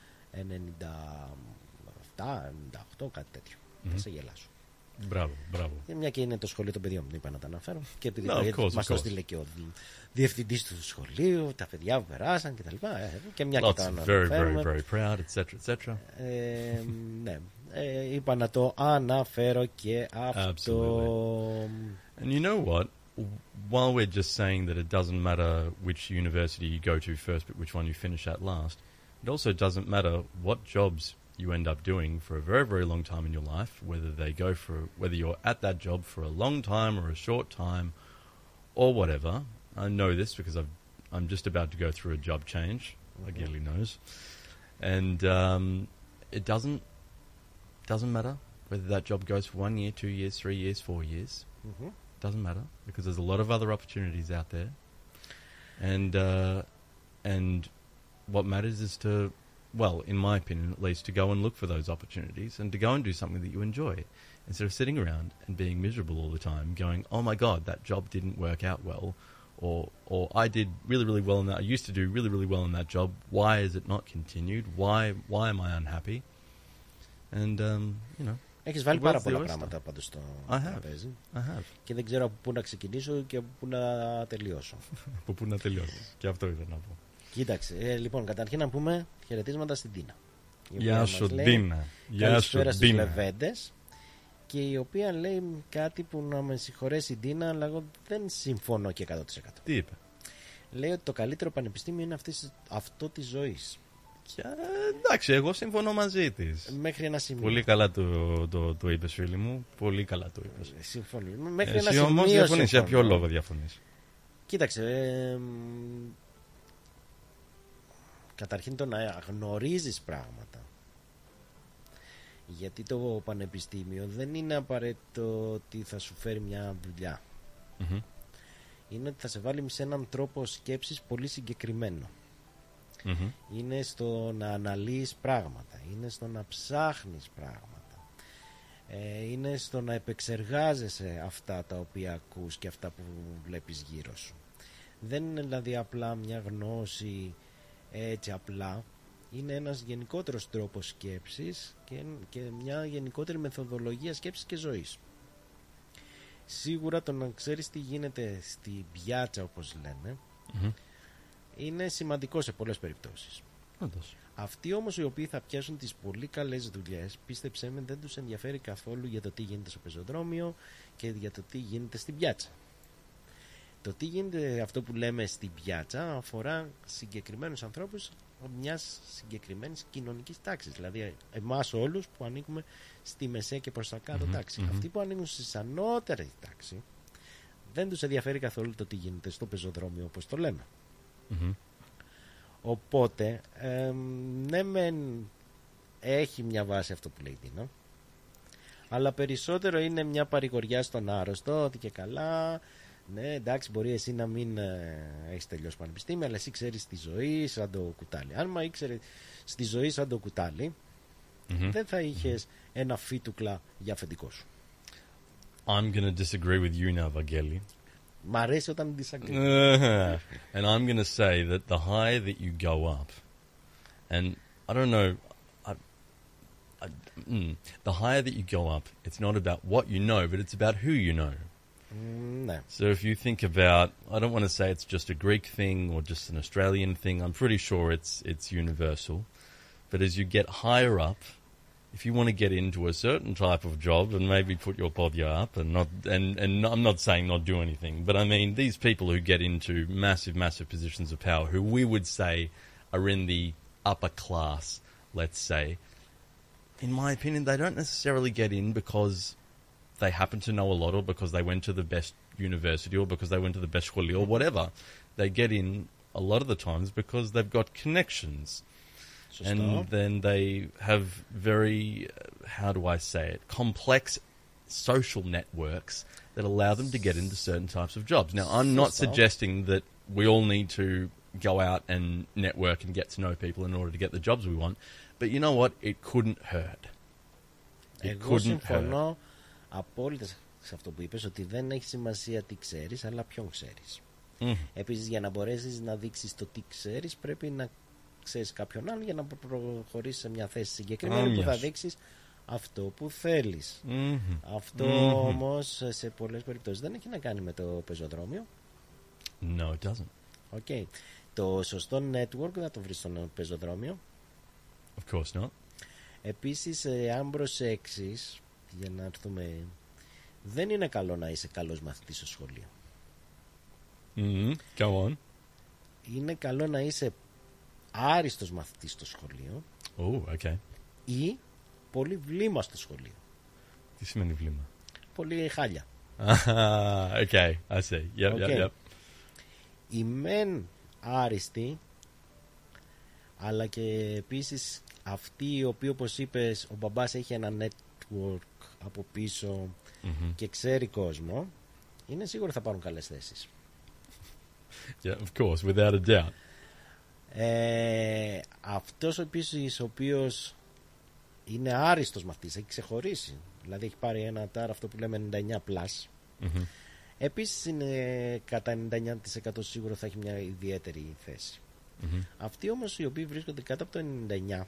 97-98 κάτι τέτοιο. Θα σε γελάσω. Μπράβο. Μια και είναι το σχολείο των παιδιών, δεν είπα να τα αναφέρω. Και επειδή μας το στείλε και ο διευθυντής του σχολείου, τα παιδιά που περάσαν κτλ. Και μια και τα αναφέρουμε. Very proud, etc. Ναι, είπα να το αναφέρω και αυτό. Absolutely. And you know what? While we're just saying that it doesn't matter which university you go to first, but which one you finish at last, it also doesn't matter what jobs you end up doing for a very, very long time in your life, whether you're at that job for a long time or a short time or whatever. I know this because I'm just about to go through a job change, like Gilly knows. And it doesn't matter whether that job goes for 1 year, 2 years, 3 years, 4 years. Mm-hmm. Doesn't matter because there's a lot of other opportunities out there. And what matters is to, well, in my opinion at least, to go and look for those opportunities and to go and do something that you enjoy instead of sitting around and being miserable all the time going, oh my God, that job didn't work out well, or I did really, really well in that, I used to do really, really well in that job, why is it not continued, why am I unhappy? And, you know, έχεις βάλει πάρα πολλά πράγματα πάντως στο τραπέζι. Και δεν ξέρω από πού να ξεκινήσω και από πού να τελειώσω. Από πού να τελειώσεις. Και αυτό ήθελα να πω. Κοίταξε, λοιπόν, καταρχήν να πούμε χαιρετίσματα στην Τίνα. Γεια σου Τίνα. Καλησπέρα στους Λεβέντες. Και η οποία λέει κάτι που να με συγχωρέσει η Τίνα, αλλά εγώ δεν συμφωνώ και 100%. Τι είπε? Λέει ότι το καλύτερο πανεπιστήμιο είναι αυτό της ζωής. Εντάξει, εγώ συμφωνώ μαζί της. Μέχρι ένα σημείο. Πολύ καλά το είπες, φίλοι μου. Πολύ καλά το είπες. Συμφωνώ. Μέχρι εσύ ένα σημείο. Όμως διαφωνείς. Για ποιο λόγο διαφωνείς? Κοίταξε. Καταρχήν το να γνωρίζεις πράγματα. Γιατί το πανεπιστήμιο δεν είναι απαραίτητο ότι θα σου φέρει μια δουλειά. Mm-hmm. Είναι ότι θα σε βάλει σε έναν τρόπο σκέψης πολύ συγκεκριμένο. είναι στο να αναλύεις πράγματα, είναι στο να ψάχνεις πράγματα, είναι στο να επεξεργάζεσαι αυτά τα οποία ακούς και αυτά που βλέπεις γύρω σου. Δεν είναι δηλαδή απλά μια γνώση έτσι απλά, είναι ένας γενικότερος τρόπος σκέψης και μια γενικότερη μεθοδολογία σκέψης και ζωής. Σίγουρα το να ξέρεις τι γίνεται στη πιάτσα, όπως λένε, είναι σημαντικό σε πολλές περιπτώσεις. Αυτοί όμως οι οποίοι θα πιάσουν τις πολύ καλές δουλειές, πίστεψέ με, δεν τους ενδιαφέρει καθόλου για το τι γίνεται στο πεζοδρόμιο και για το τι γίνεται στην πιάτσα. Το τι γίνεται, αυτό που λέμε στην πιάτσα, αφορά συγκεκριμένους ανθρώπους μιας συγκεκριμένης κοινωνικής τάξης. Δηλαδή εμάς όλους που ανήκουμε στη μεσαία και προς τα κάτω τάξη. Αυτοί που ανήκουν στις ανώτερες τάξη δεν τους ενδιαφέρει καθόλου το τι γίνεται στο πεζοδρόμιο, όπως το λέμε. Οπότε ναι μεν έχει μια βάση αυτό που λέει η Δίνα, αλλά περισσότερο είναι μια παρηγοριά στον άρρωστο, ότι και καλά, ναι εντάξει μπορεί εσύ να μην έχεις τελειώσει πανεπιστήμιο, αλλά εσύ ξέρεις τη ζωή σαν το κουτάλι. Αν μα ήξερε στη ζωή σαν το κουτάλι, δεν θα είχες ένα φίτουκλα για αφεντικό σου. I'm going to disagree with you now, Vangeli. Μ' αρέσει όταν disagree. And I'm going to say that the higher that you go up, and I don't know, the higher that you go up, it's not about what you know, but it's about who you know. So if you think about, I don't want to say it's just a Greek thing or just an Australian thing. I'm pretty sure it's universal. But as you get higher up, if you want to get into a certain type of job and maybe put your podya up and not, and I'm not saying not do anything, but I mean these people who get into massive positions of power, who we would say are in the upper class, let's say, in my opinion, they don't necessarily get in because they happen to know a lot or because they went to the best university or because they went to the best schoolie or whatever. They get in a lot of the times because they've got connections. And then they have very, how do I say it, complex social networks that allow them to get into certain types of jobs. Now, I'm not suggesting that we all need to go out and network and get to know people in order to get the jobs we want. But you know what? It couldn't hurt. It couldn't hurt. Απόλυτα σε αυτό που είπες, ότι δεν έχει σημασία τι ξέρεις, αλλά ποιον ξέρεις. Επίσης, για να μπορέσεις να δείξεις το τι ξέρεις, πρέπει να ξέρεις κάποιον άλλον για να προχωρήσεις σε μια θέση συγκεκριμένη που θα δείξεις αυτό που θέλεις. Αυτό όμως σε πολλές περιπτώσεις δεν έχει να κάνει με το πεζοδρόμιο. No, it doesn't. Okay. Το σωστό network δεν θα το βρεις στο πεζοδρόμιο. Of course not. Επίσης, αν προσέξεις, για να έρθουμε, δεν είναι καλό να είσαι καλός μαθητής στο σχολείο. Go on. Είναι καλό να είσαι άριστος μαθητής στο σχολείο. Okay. Ή πολύ βλήμα στο σχολείο. Τι σημαίνει βλήμα? Πολύ χάλια. Okay, I see. Yep. Οι μεν άριστοι, αλλά και επίσης αυτοί οι οποίοι, όπως είπες, ο μπαμπάς έχει ένα network από πίσω και ξέρει κόσμο, είναι σίγουρο θα πάρουν καλές θέσεις. Yeah, of course, without a doubt. Αυτός επίσης ο οποίος είναι άριστος μαθητής, έχει ξεχωρίσει, δηλαδή έχει πάρει ένα τάρα, αυτό που λέμε 99+, επίσης είναι κατά 99% σίγουρο θα έχει μια ιδιαίτερη θέση. Αυτοί όμως οι οποίοι βρίσκονται κάτω από το 99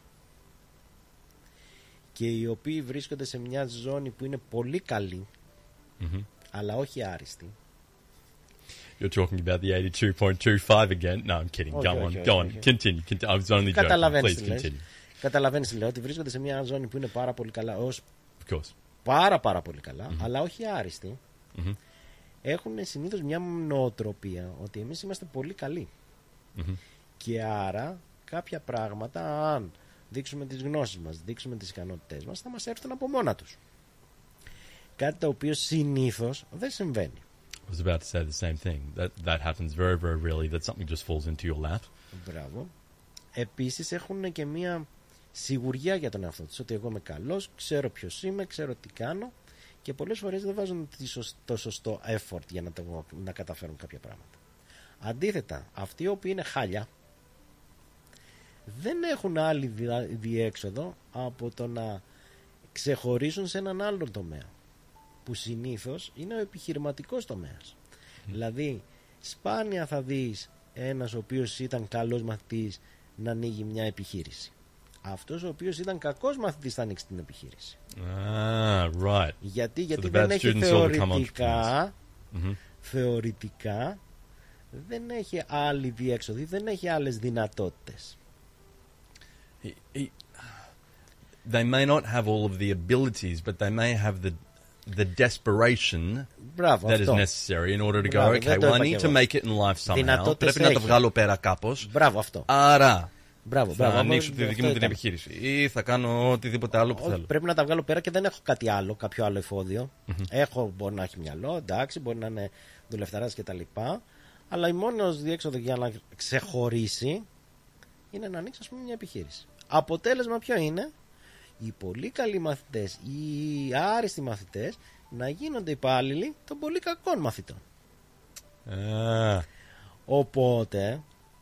και οι οποίοι βρίσκονται σε μια ζώνη που είναι πολύ καλή, αλλά όχι άριστη. You're talking about the 82.25 again. No, I'm kidding. Go on. Continue. I was only joking. Please continue. Καταλαβαίνεις, λέω, ότι βρίσκονται σε μια ζώνη που είναι πάρα πολύ καλά, πάρα πολύ καλά, αλλά όχι άριστη. Έχουν συνήθως μια νοοτροπία ότι εμείς είμαστε πολύ καλοί. Και άρα κάποια πράγματα, αν δείξουμε τις γνώσεις μας, δείξουμε τις ικανότητές μας, θα μας έρθουν από μόνα τους. Κάτι το οποίο συνήθως δεν συμβαίνει. I was about to say the same thing. That happens very, very rarely. That something just falls into your lap. Μπράβο. Επίσης έχουν και μια σιγουριά για τον εαυτό τους, ότι εγώ είμαι καλός, ξέρω ποιος είμαι, ξέρω τι κάνω, και πολλές φορές δεν βάζουν το σωστό effort για να καταφέρουν κάποια πράγματα. Αντίθετα, αυτοί οι οποίοι είναι χάλια δεν έχουν άλλη διέξοδο από το να ξεχωρίσουν σε έναν άλλο τομέα, που συνήθως είναι ο επιχειρηματικός τομέας. Δηλαδή σπάνια θα δεις ένας ο οποίος ήταν καλός μαθητής να ανοίγει μια επιχείρηση. Αυτός ο οποίος ήταν κακός μαθητής θα ανοίξει την επιχείρηση. Right. Γιατί So δεν έχει θεωρητικά δεν έχει άλλη διέξοδο, δεν έχει άλλες δυνατότητες. They may not have all of the abilities, but they may have the desperation that is necessary in order to go, okay, well, I need to make it in life somehow. Πρέπει να το βγάλω πέρα κάπως. Άρα θα ανοίξω τη δική μου την επιχείρηση ή θα κάνω οτιδήποτε άλλο που θέλω. Πρέπει να τα βγάλω πέρα και δεν έχω κάτι άλλο, κάποιο άλλο εφόδιο. Μπορεί να έχει μυαλό, εντάξει, μπορεί να είναι δουλευταράς κτλ. Αλλά η μόνη διέξοδο για να ξεχωρίσει είναι να ανοίξει, ας πούμε, μια επιχείρηση. Αποτέλεσμα ποιο είναι? Οι πολύ καλοί μαθητές, οι άριστοι μαθητές να γίνονται υπάλληλοι των πολύ κακών μαθητών. Οπότε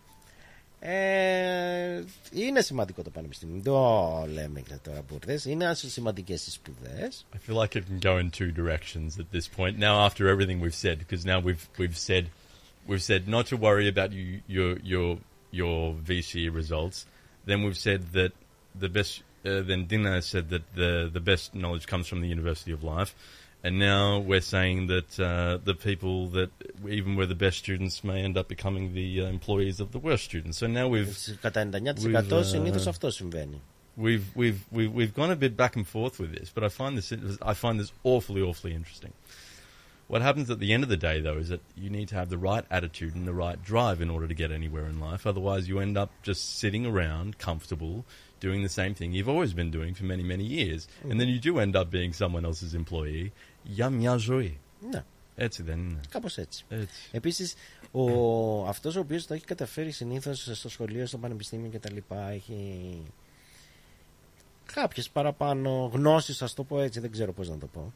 είναι σημαντικό το πανεπιστήμιο. Το λέμε και τώρα μπουρδες. Είναι σημαντικές οι σπουδές. I feel like it can go in two directions at this point. Now after everything we've said, because now we've said not to worry about your VCE results. Then we've said that the best. Then Dina said that the best knowledge comes from the University of Life, and now we're saying that the people that even were the best students may end up becoming the employees of the worst students. So now κατά 99% συνήθως αυτό συμβαίνει. We've gone a bit back and forth with this, but I find this awfully interesting. What happens at the end of the day, though, is that you need to have the right attitude and the right drive in order to get anywhere in life. Otherwise, you end up just sitting around, comfortable, doing the same thing you've always been doing for many, many years. And then you do end up being someone else's employee. Για μια ζωή. Ναι. Έτσι δεν είναι? Κάπως έτσι. Επίσης, αυτός ο οποίος το έχει καταφέρει συνήθως στο σχολείο, στο πανεπιστήμιο κτλ. Έχει κάποιες παραπάνω γνώσεις, ας το πω έτσι, δεν ξέρω πώς να το πω.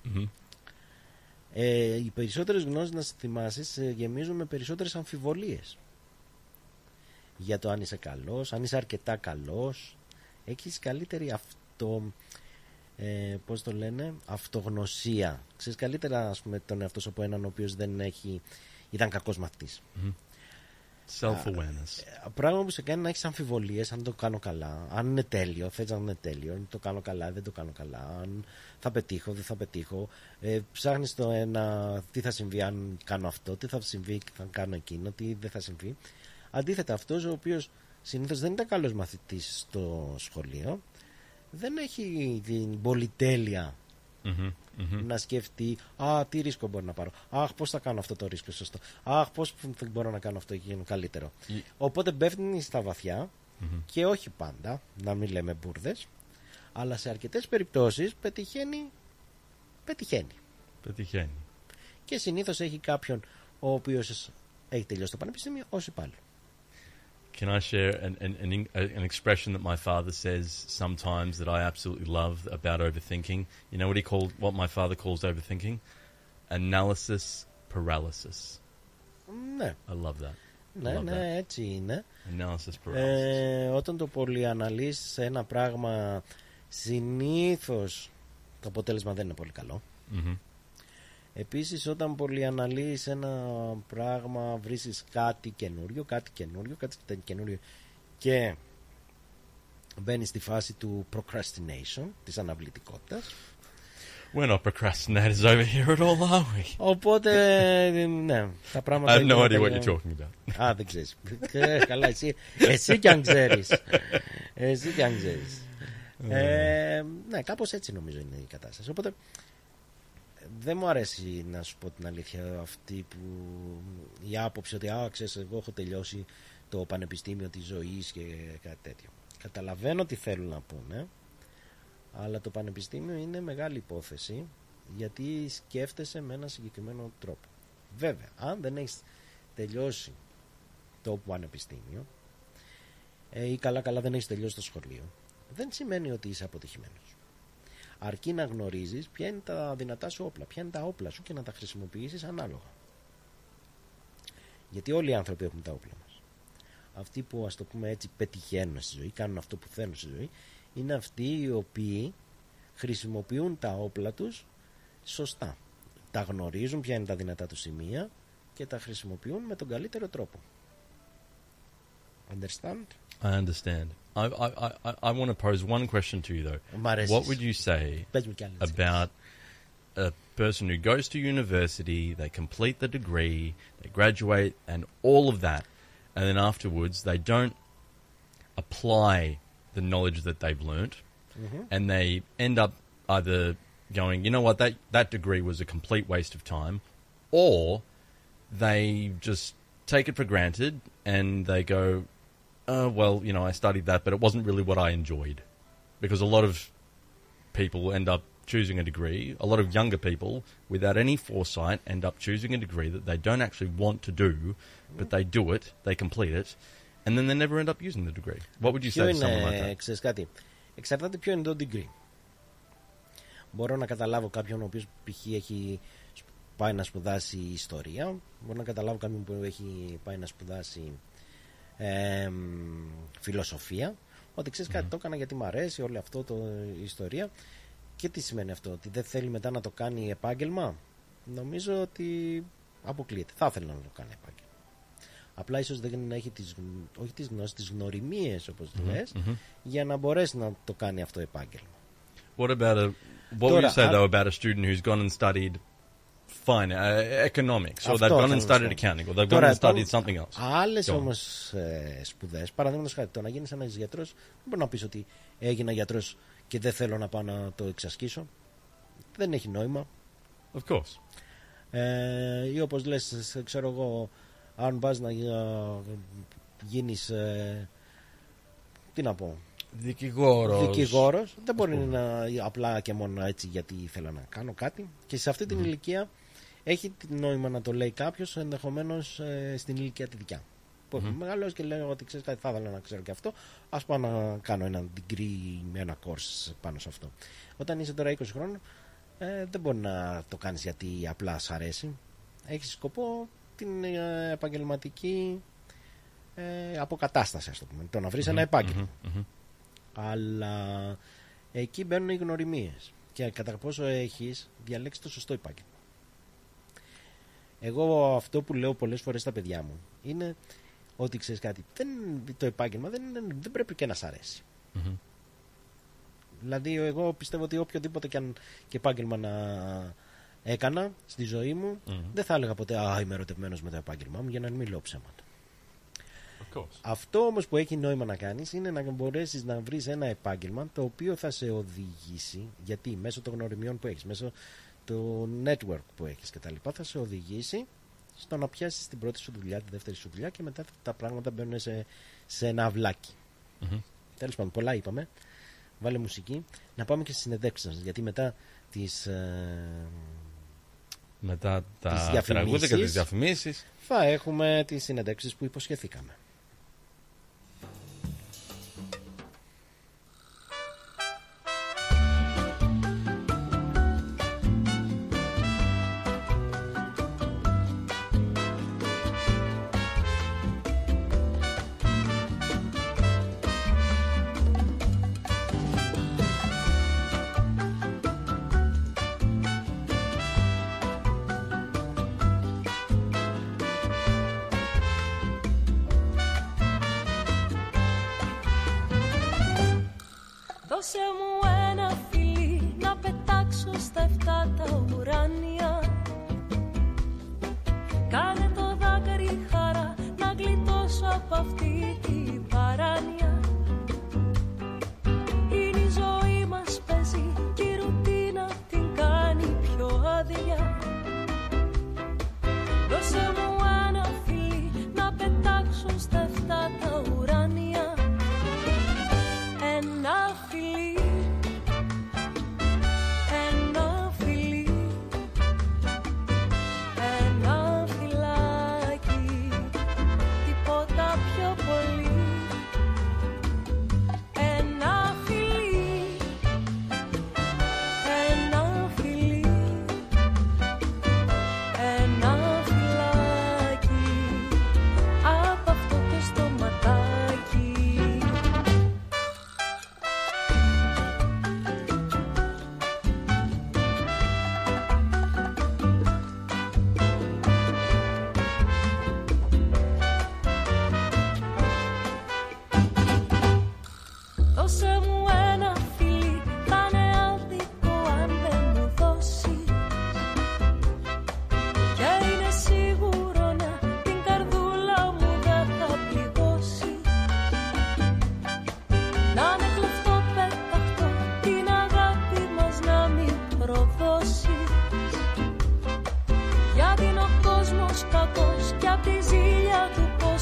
Οι περισσότερες γνώσεις, να θυμάσαι, γεμίζουν με περισσότερες αμφιβολίες για το αν είσαι καλός, αν είσαι αρκετά καλός. Έχεις καλύτερη πώς το λένε, αυτογνωσία. Ξέρεις καλύτερα, ας πούμε, τον εαυτό σου από έναν ο οποίος ήταν κακός μαθητής. Self-awareness. Πράγμα που σε κάνει να έχεις αμφιβολίες αν το κάνω καλά, αν είναι τέλειο, θες να είναι τέλειο, αν το κάνω καλά, δεν το κάνω καλά, αν θα πετύχω, δεν θα πετύχω. Ψάχνεις το ένα, τι θα συμβεί αν κάνω αυτό, τι θα συμβεί αν κάνω εκείνο, τι δεν θα συμβεί. Αντίθετα, αυτός ο οποίος συνήθως δεν ήταν καλός μαθητής στο σχολείο, δεν έχει την πολυτέλεια να σκεφτεί τι ρίσκο μπορώ να πάρω, πώς θα κάνω αυτό το ρίσκο σωστό, πώς μπορώ να κάνω αυτό και γίνω καλύτερο. Οπότε πέφτει στα βαθιά και όχι πάντα, να μην λέμε μπουρδες, αλλά σε αρκετές περιπτώσεις πετυχαίνει. Και συνήθως έχει κάποιον ο οποίος έχει τελειώσει το πανεπιστήμιο ως υπάλληλο. Can I share an expression that my father says sometimes that I absolutely love about overthinking? You know what my father calls overthinking? Analysis paralysis. Ναι. I love that. Ναι, έτσι είναι. Analysis paralysis. Όταν το πολυαναλύσεις σε ένα πράγμα, συνήθως το αποτέλεσμα δεν είναι πολύ καλό. Επίσης, όταν πολυαναλύεις ένα πράγμα, βρίσκεις κάτι καινούριο και μπαίνεις στη φάση του procrastination, της αναβλητικότητας. We're not procrastinators over here at all, are we? Οπότε, ναι, τα πράγματα... I have no idea what you're talking about. Δεν ξέρεις. Καλά, εσύ κι αν ξέρεις. Ναι, κάπως έτσι νομίζω είναι η κατάσταση. Οπότε, δεν μου αρέσει, να σου πω την αλήθεια, αυτή που η άποψη ότι ξέρεις, εγώ έχω τελειώσει το πανεπιστήμιο της ζωής και κάτι τέτοιο. Καταλαβαίνω τι θέλουν να πούνε, αλλά το πανεπιστήμιο είναι μεγάλη υπόθεση, γιατί σκέφτεσαι με ένα συγκεκριμένο τρόπο. Βέβαια, αν δεν έχεις τελειώσει το πανεπιστήμιο ή καλά δεν έχεις τελειώσει το σχολείο, δεν σημαίνει ότι είσαι αποτυχημένος. Αρκεί να γνωρίζεις ποια είναι τα δυνατά σου όπλα, ποια είναι τα όπλα σου και να τα χρησιμοποιήσεις ανάλογα. Γιατί όλοι οι άνθρωποι έχουν τα όπλα μας. αυτοί που, ας το πούμε έτσι, πετυχαίνουν στη ζωή, κάνουν αυτό που θέλουν στη ζωή, είναι αυτοί οι οποίοι χρησιμοποιούν τα όπλα τους σωστά. Τα γνωρίζουν ποια είναι τα δυνατά του σημεία και τα χρησιμοποιούν με τον καλύτερο τρόπο. Understand? I understand. I want to pose one question to you though. What would you say about a person who goes to university, they complete the degree, they graduate and all of that, and then afterwards they don't apply the knowledge that they've learnt, and they end up either going, you know what, that degree was a complete waste of time, or they just take it for granted and they go, well, you know, I studied that, but it wasn't really what I enjoyed. Because a lot of people end up choosing a degree, a lot of younger people, without any foresight, end up choosing a degree that they don't actually want to do, but they do it, they complete it, and then they never end up using the degree. What would you say to someone like that? Ξέρεις κάτι, εξαρτάται ποιο είναι το degree. Μπορώ να καταλάβω κάποιον ο οποίος π.χ. έχει πάει να σπουδάσει ιστορία, μπορώ να καταλάβω κάποιον που έχει πάει να σπουδάσει φιλοσοφία, ότι ξέρεις κάτι, το έκανα γιατί μου αρέσει όλο αυτό η ιστορία. Και τι σημαίνει αυτό, ότι δεν θέλει μετά να το κάνει επάγγελμα? Νομίζω ότι αποκλείεται. Θα ήθελε να το κάνει επάγγελμα. Απλά ίσως δεν έχει όχι τις γνώσεις, τις γνωριμίες, όπως λες, για να μπορέσει να το κάνει αυτό επάγγελμα. What would you say though about a student who's gone and studied economics, or they've gone and studied accounting, or they've gone and studied something else? Άλλες όμως σπουδές, παραδείγματος χάρη, το να γίνεις ένας γιατρός, δεν μπορεί να πεις ότι έγινα γιατρός και δεν θέλω να πάω να το εξασκήσω. Δεν έχει νόημα. Of course. Ή όπως λες, ξέρω εγώ, αν πας να γίνεις, τι να πω, δικηγόρος, δεν μπορεί να απλά και μόνο έτσι γιατί θέλω να κάνω κάτι. Και σε αυτή την ηλικία έχει νόημα να το λέει κάποιος, ενδεχομένως στην ηλικία τη δικιά. Που έχω μεγαλώσει και λέω ότι ξέρεις κάτι, θα ήθελα να ξέρω και αυτό. Ας πάω να κάνω ένα degree με ένα course πάνω σε αυτό. Όταν είσαι τώρα 20 χρόνων, δεν μπορεί να το κάνεις γιατί απλά σ' αρέσει. Έχεις σκοπό την επαγγελματική αποκατάσταση, ας το πούμε. Το να βρεις ένα επάγγελμα. Αλλά εκεί μπαίνουν οι γνωριμίες και κατά πόσο έχεις διαλέξει το σωστό επάγγελμα. Εγώ αυτό που λέω πολλές φορές στα παιδιά μου είναι ότι ξέρεις κάτι, το επάγγελμα δεν πρέπει και να σ' αρέσει. Δηλαδή εγώ πιστεύω ότι οποιοδήποτε και επάγγελμα να έκανα στη ζωή μου, δεν θα έλεγα ποτέ είμαι ερωτευμένος με το επάγγελμά μου, για να μην λέω ψέματα. Αυτό όμως που έχει νόημα να κάνεις είναι να μπορέσεις να βρεις ένα επάγγελμα το οποίο θα σε οδηγήσει, γιατί μέσω των γνωριμιών που έχεις, μέσω του network που έχεις και τα λοιπά, θα σε οδηγήσει στο να πιάσεις την πρώτη σου δουλειά, τη δεύτερη σου δουλειά, και μετά τα πράγματα μπαίνουν σε ένα αυλάκι. Τέλος πάντων, πολλά είπαμε. Βάλε μουσική. Να πάμε και στις συνεντεύξεις μας, γιατί μετά τα τραγούδια και τις διαφημίσεις θα έχουμε τις συνεντεύξεις που υποσχεθήκαμε.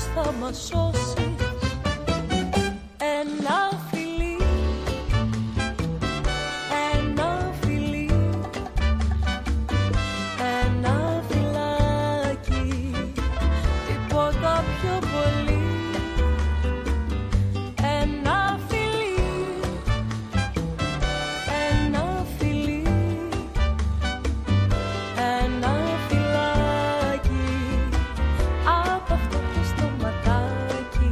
θα μας σώσει. Ένα φιλί, ένα φιλί, ένα φιλάκι, τίποτα πιο πολύ. Ένα φιλί, ένα φιλί, ένα φιλάκι, από αυτό το στοματάκι.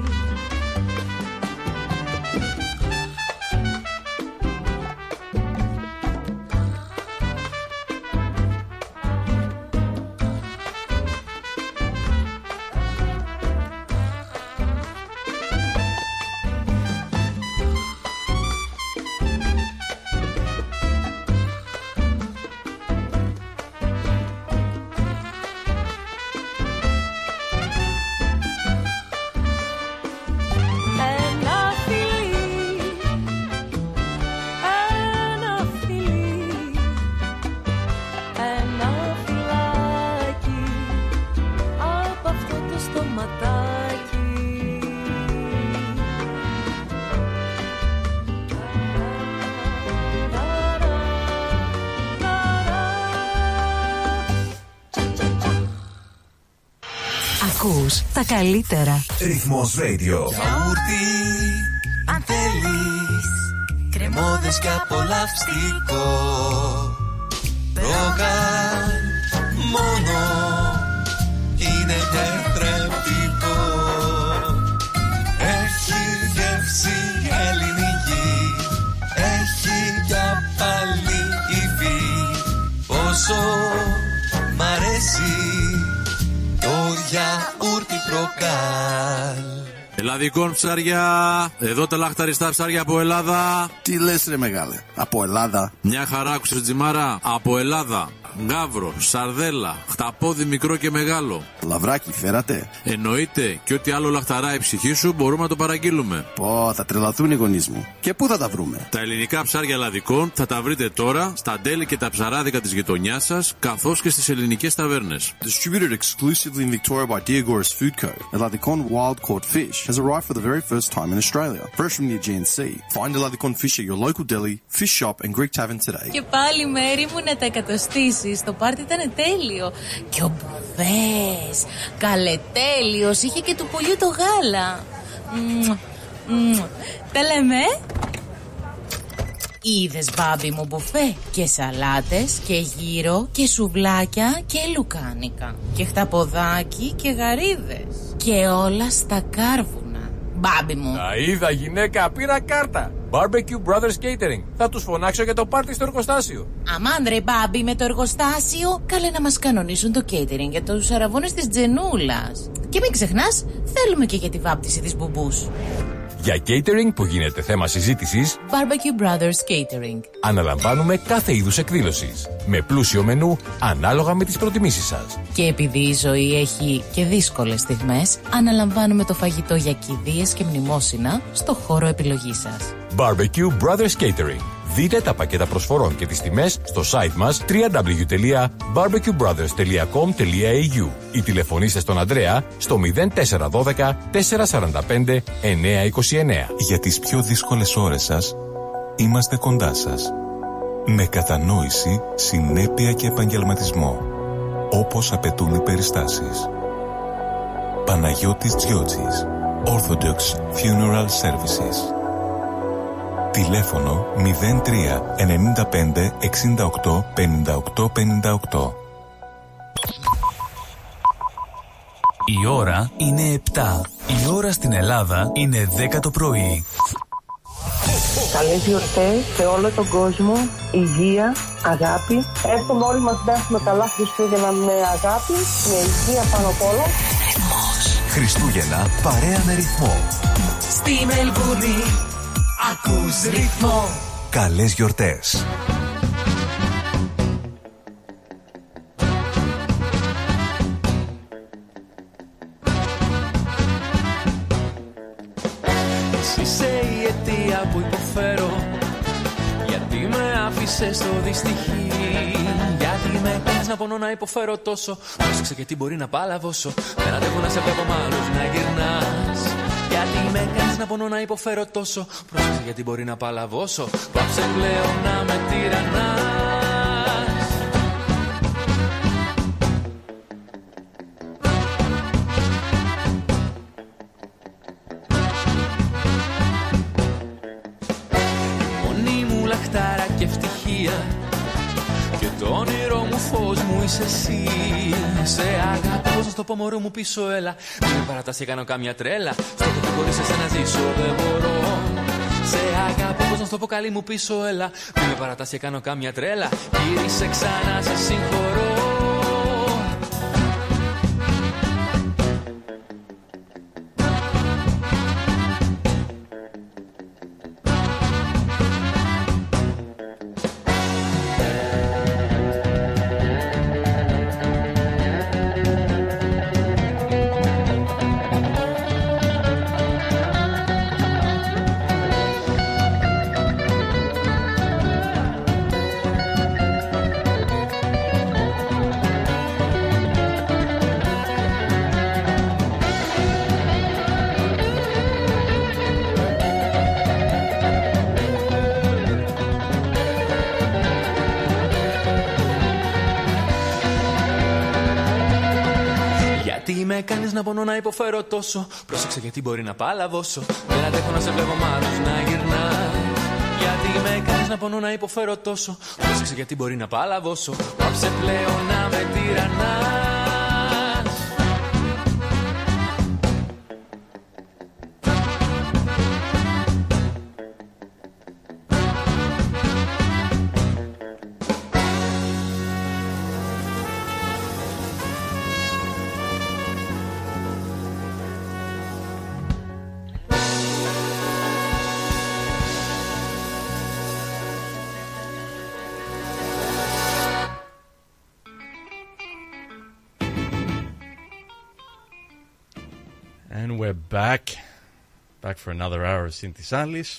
Ένα φιλί, ένα φιλί, ένα φιλάκι, από αυτό το στοματάκι. Ακούς τα καλύτερα. Ρυθμός Radio. Γιαούρτι, αν θέλεις, κρεμόδες και απολαυστικό. Ρόγαν, μόνο, είναι τετρεπτικό. Έχει γεύση ελληνική, έχει κι πάλι υφή. Πόσο μ' αρέσει το γιαούρτι Προκάλ. Ελλαδικών ψάρια. Εδώ τα λαχταριστά ψάρια από Ελλάδα. Τι λες ρε μεγάλε, από Ελλάδα? Μια χαρά, άκουσες Τζιμάρα? Από Ελλάδα. Γάβρο, σαρδέλα, χταπόδι μικρό και μεγάλο. Λαβράκι φέρατε? Εννοείται, και ό,τι άλλο λαχταρά η ψυχή σου μπορούμε να το παραγγείλουμε. Πω, θα τρελαθούν οι γονείς μου. Και πού θα τα βρούμε? Τα ελληνικά ψάρια Ελλαδικών θα τα βρείτε τώρα στα ντέλη και τα ψαράδικα της γειτονιάς σας, καθώς και στις ελληνικές ταβέρνες. Distributed exclusively in Victoria by Diagoras Food Co. Eladicon wild caught fish has arrived for the very first time in Australia, fresh from the Aegean Sea. Find Eladicon fish at your local deli, fish shop and Greek tavern today. Και πάλι μέρη μου να τα εκατοστήσεις. Το πάρτι ήταν τέλειο. Και ο μπουφές, καλετέλειος, είχε και του πουλιού το γάλα. Τα λέμε. Είδες μπάμπι μου μπουφέ? Και σαλάτες και γύρο και σουβλάκια και λουκάνικα και χταποδάκι και γαρίδες και όλα στα κάρβουνα. Μπάμπι μου. Τα είδα γυναίκα, πήρα κάρτα. Barbecue Brothers Catering. Θα τους φωνάξω για το πάρτι στο εργοστάσιο. Αμάν ρε μπάμπι, με το εργοστάσιο. Καλέ να μας κανονίσουν το catering για τους αραβώνες της Τζενούλας. Και μην ξεχνάς, θέλουμε και για τη βάπτιση της μπουμπούς. Για catering που γίνεται θέμα συζήτησης, Barbecue Brothers Catering. Αναλαμβάνουμε κάθε είδους εκδήλωσης, με πλούσιο μενού ανάλογα με τις προτιμήσεις σας. Και επειδή η ζωή έχει και δύσκολες στιγμές, αναλαμβάνουμε το φαγητό για κηδείες και μνημόσυνα στο χώρο επιλογής σας. Barbecue Brothers Catering. Δείτε τα πακέτα προσφορών και τις τιμές στο site μας www.barbecuebrothers.com.au ή τηλεφωνήστε στον Ανδρέα στο 0412 445 929. Για τις πιο δύσκολες ώρες σας, είμαστε κοντά σας. Με κατανόηση, συνέπεια και επαγγελματισμό, όπως απαιτούν οι περιστάσεις. Παναγιώτης Τζιότσης, Orthodox Funeral Services. Τηλέφωνο 03 95 68 58 58. Η ώρα είναι 7. Η ώρα στην Ελλάδα είναι 10 το πρωί. Καλές γιορτές σε όλο τον κόσμο, υγεία, αγάπη. Εύχομαι όλοι μας να έχουμε καλά Χριστούγεννα με αγάπη, με υγεία πάνω απ' όλα. Χριστούγεννα παρέα με ρυθμό. Στη Μελβούνι ακούς ρυθμό. Καλές γιορτές. Εσύ είσαι η αιτία που υποφέρω, γιατί με άφησες στο δυστυχή, γιατί με κάνεις να πονώ να υποφέρω τόσο? Πρόσεξε γιατί μπορεί να παλαβώσω. Δεν αντέχω να σε βλέπω μ' άλλους να γυρνάς. Γιατί με κάνεις να πονώ να υποφέρω τόσο? Πρόσεξε γιατί μπορεί να παλαβώσω. Πάψε πλέον να με τυραννάς. Μόνη μου λαχτάρα και ευτυχία και το όνειρό μου φως μου είσαι εσύ. Σε αγάπη, πώς να στο πω μωρό μου πίσω έλα. Μην με παρατάς και κάνω κάμια τρέλα. Στο ότι χωρίς εσένα ζήσω δεν μπορώ. Σε αγάπη, πώς να στο πω καλή μου πίσω έλα. Μην με παρατάς και κάνω κάμια τρέλα. Γύρισε ξανά, σε συγχωρώ. Με κάνεις να πονώ να υποφέρω τόσο. Πρόσεξε γιατί μπορεί να παλαβώσω. Δεν αντέχω να σε βλέπω μ' άλλους να γυρνά. Γιατί με κάνεις να πονώ να υποφέρω τόσο. Πρόσεξε γιατί μπορεί να παλαβώσω. Πάψε πλέον να με τυραννάς. And we're back for another hour of Synthesalis.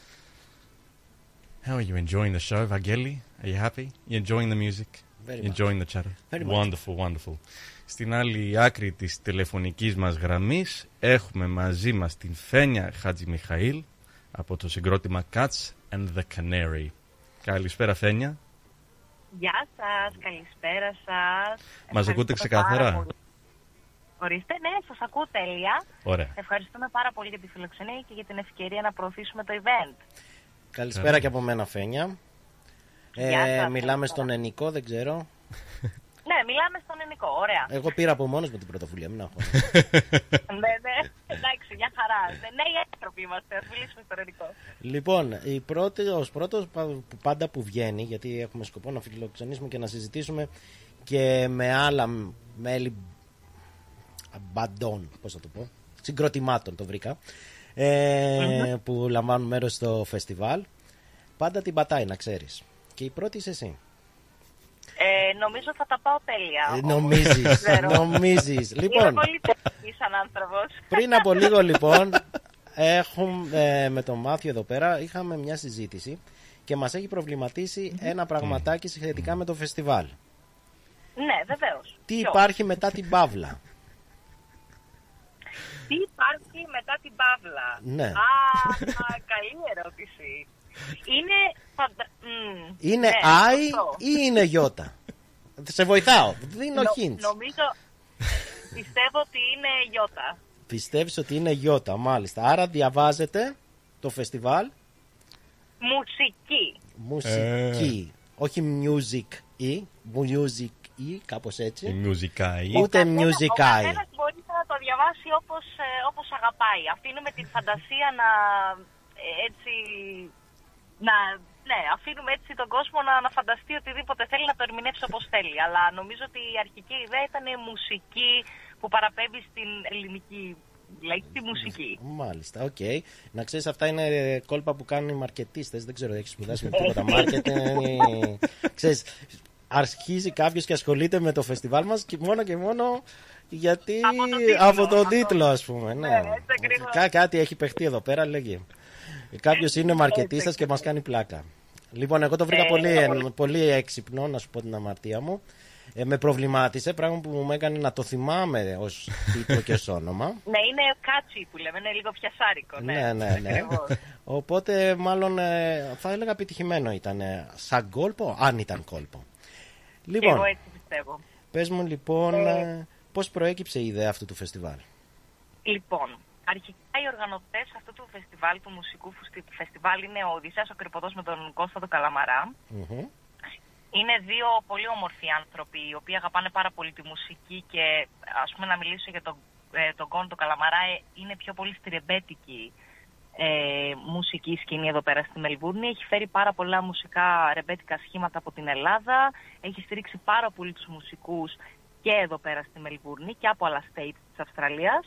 How are you enjoying the show, Vangeli? Are you happy? You enjoying the music? Very enjoying much. the chatter? Very Wonderful, much. Wonderful. Στην άλλη άκρη της τηλεφωνικής μας γραμμής έχουμε μαζί μας την Φένια Χατζημιχαήλ από το συγκρότημα Cats and the Canary. Καλησπέρα Φένια. Γεια σας, καλησπέρα σας. Μας ακούτε ξεκάθαρα? Ορίστε, ναι, σας ακούω τέλεια. Ωραία. Ευχαριστούμε πάρα πολύ για τη φιλοξενία και για την ευκαιρία να προωθήσουμε το event. Καλησπέρα και από μένα Φένια. Μιλάμε στον Ενικό, δεν ξέρω. Ναι, μιλάμε στον Ενικό, ωραία. Εγώ πήρα από μόνος μου την πρωτοβουλία, μην αγχώνω. Ναι, εντάξει, μια χαρά. Νέοι άνθρωποι είμαστε, ας μιλήσουμε στον Ενικό. Λοιπόν, ως πρώτος πάντα που βγαίνει, γιατί έχουμε σκοπό να φιλοξενήσουμε και να συζητήσουμε και με άλλα μέλη μπαντών, πώς θα το πω, συγκροτημάτων το βρήκα, που λαμβάνουν μέρος στο φεστιβάλ, πάντα την πατάει, να ξέρεις. Και η πρώτη είσαι εσύ. Νομίζω θα τα πάω τέλεια. Νομίζεις. Λοιπόν, είμαι πολύ τεχνική σαν άνθρωπος. Πριν από λίγο λοιπόν με τον Μάθιο εδώ πέρα είχαμε μια συζήτηση και μας έχει προβληματίσει ένα πραγματάκι σχετικά με το φεστιβάλ. Ναι, βεβαίως. Τι υπάρχει μετά την παύλα? Τι υπάρχει μετά την παύλα? Ναι. Καλή ερώτηση. Είναι I ή είναι Ι? Σε βοηθάω, δίνω hints. Νομίζω, πιστεύω ότι είναι Ι. Πιστεύεις ότι είναι Ι, μάλιστα. Άρα διαβάζετε το φεστιβάλ Μουσική. Όχι music ή music ή κάπως έτσι. Ούτε music. Ο καθένας μπορεί να το διαβάσει όπως αγαπάει. Αφήνουμε την φαντασία αφήνουμε έτσι τον κόσμο να φανταστεί οτιδήποτε θέλει, να το ερμηνεύσει όπως θέλει. Αλλά νομίζω ότι η αρχική ιδέα ήταν η μουσική που παραπέμπει στην ελληνική λέξη μουσική. Μάλιστα, οκ. Να ξέρεις, αυτά είναι κόλπα που κάνουν οι μαρκετίστες. Δεν ξέρω, έχεις σπουδάσει με τίποτα μάρκετινγκ. Ξέρεις, αρχίζει κάποιος και ασχολείται με το φεστιβάλ μας και μόνο γιατί από τον τίτλο, ας πούμε. Ναι. Κάτι έχει παιχτεί εδώ πέρα, λέγει. Κάποιος είναι μαρκετίστας και μας κάνει πλάκα. Λοιπόν, εγώ το βρήκα πολύ έξυπνο, να σου πω την αμαρτία μου. Με προβλημάτισε, πράγμα που μου έκανε να το θυμάμαι ως τίτλο και ως όνομα. Ναι, είναι κάτσι που λέμε, είναι λίγο πιασάρικο. Ναι. Οπότε μάλλον θα έλεγα επιτυχημένο ήταν σαν κόλπο, αν ήταν κόλπο. Λοιπόν, εγώ έτσι πιστεύω. Πες μου λοιπόν πώς προέκυψε η ιδέα αυτού του φεστιβάλ. Λοιπόν, αρχικά οι οργανωτές αυτού του φεστιβάλ, του μουσικού φεστιβάλ, είναι ο Οδυσσέας ο Κρυποδός με τον Κώστα τον Καλαμαρά. Είναι δύο πολύ όμορφοι άνθρωποι, οι οποίοι αγαπάνε πάρα πολύ τη μουσική και ας πούμε να μιλήσω για τον Κόν τον Καλαμαρά, είναι πιο πολύ στη ρεμπέτικη μουσική σκηνή εδώ πέρα στη Μελβούρνη. Έχει φέρει πάρα πολλά μουσικά ρεμπέτικα σχήματα από την Ελλάδα, έχει στηρίξει πάρα πολύ τους μουσικούς και εδώ πέρα στη Μελβούρνη και από άλλα states της Αυστραλίας.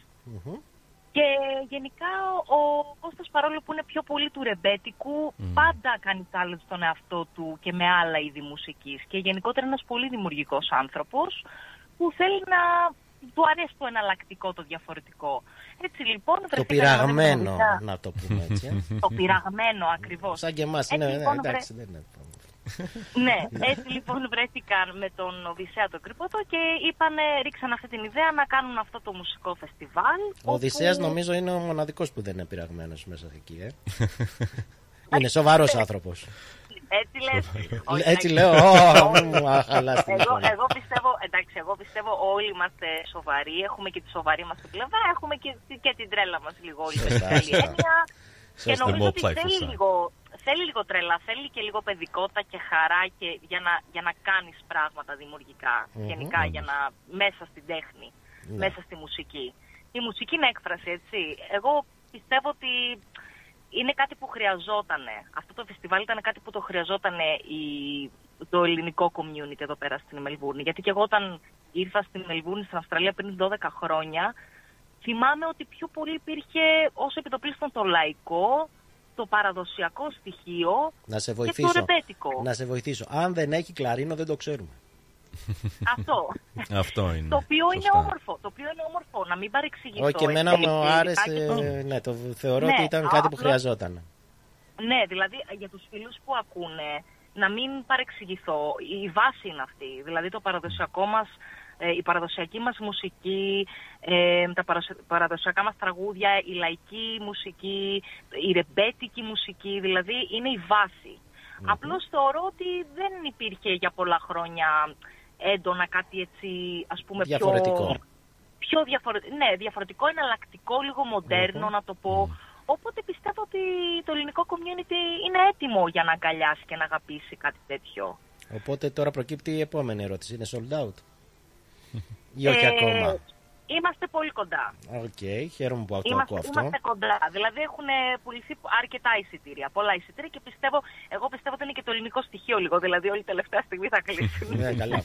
Και γενικά ο Κώστας, παρόλο που είναι πιο πολύ του ρεμπέτικου, πάντα κάνει challenge στον εαυτό του και με άλλα είδη μουσικής. Και γενικότερα ένας πολύ δημιουργικός άνθρωπος που θέλει να του αρέσει το εναλλακτικό, το διαφορετικό. Έτσι λοιπόν... Το πειραγμένο, να το πούμε έτσι. Το πειραγμένο ακριβώς. Σαν και εμάς, εντάξει, δεν είναι. Ναι, έτσι λοιπόν βρέθηκαν με τον Οδυσσέα τον Κρυποδό και ρίξαν αυτή την ιδέα να κάνουν αυτό το μουσικό φεστιβάλ. Ο Οδυσσέας νομίζω είναι ο μοναδικός που δεν είναι πειραγμένος μέσα εκεί, είναι σοβαρός άνθρωπος. Έτσι λες. Έτσι λέω, μου αχαλάς την εικόνα. Εγώ πιστεύω όλοι είμαστε σοβαροί, έχουμε και τη σοβαρή μας την πλευρά, έχουμε και την τρέλα μας λίγο όλη με την καλή έννοια. Και νομίζω ότι θέλει λίγο τρέλα, θέλει και λίγο παιδικότητα και χαρά και για να κάνεις πράγματα δημιουργικά. Γενικά μέσα στην τέχνη, μέσα στη μουσική. Η μουσική είναι έκφραση, έτσι. Εγώ πιστεύω ότι είναι κάτι που χρειαζότανε. Αυτό το φεστιβάλ ήταν κάτι που το χρειαζότανε το ελληνικό community εδώ πέρα στην Μελβούρνη. Γιατί και εγώ όταν ήρθα στην Μελβούρνη, στην Αυστραλία πριν 12 χρόνια, θυμάμαι ότι πιο πολύ υπήρχε ως επιτοπλίστων το λαϊκό, το παραδοσιακό στοιχείο και το ρεμπέτικο. Να σε βοηθήσω. Αν δεν έχει κλαρίνο δεν το ξέρουμε. Αυτό είναι. Το οποίο είναι όμορφο. Να μην παρεξηγηθώ. Όχι, και εμένα μου άρεσε. Το θεωρώ ότι ήταν κάτι που χρειαζόταν. Ναι, δηλαδή για τους φίλους που ακούνε, να μην παρεξηγηθώ. Η βάση είναι αυτή. Δηλαδή το παραδοσιακό μας, η παραδοσιακή μας μουσική, τα παραδοσιακά μας τραγούδια, η λαϊκή μουσική, η ρεμπέτικη μουσική, δηλαδή είναι η βάση. Απλώς θεωρώ ότι δεν υπήρχε για πολλά χρόνια έντονα κάτι έτσι, ας πούμε, διαφορετικό. Διαφορετικό, εναλλακτικό, λίγο μοντέρνο να το πω. Οπότε πιστεύω ότι το ελληνικό community είναι έτοιμο για να αγκαλιάσει και να αγαπήσει κάτι τέτοιο. Οπότε τώρα προκύπτει η επόμενη ερώτηση. Είναι sold out ή όχι ακόμα? Είμαστε πολύ κοντά. Χαίρομαι που ακούω αυτό. Είμαστε κοντά. Δηλαδή έχουν πουληθεί αρκετά εισιτήρια, πολλά εισιτήρια και εγώ πιστεύω ότι είναι και το ελληνικό στοιχείο λίγο. Δηλαδή όλη τελευταία στιγμή θα κλείσουν. Ναι, καλά.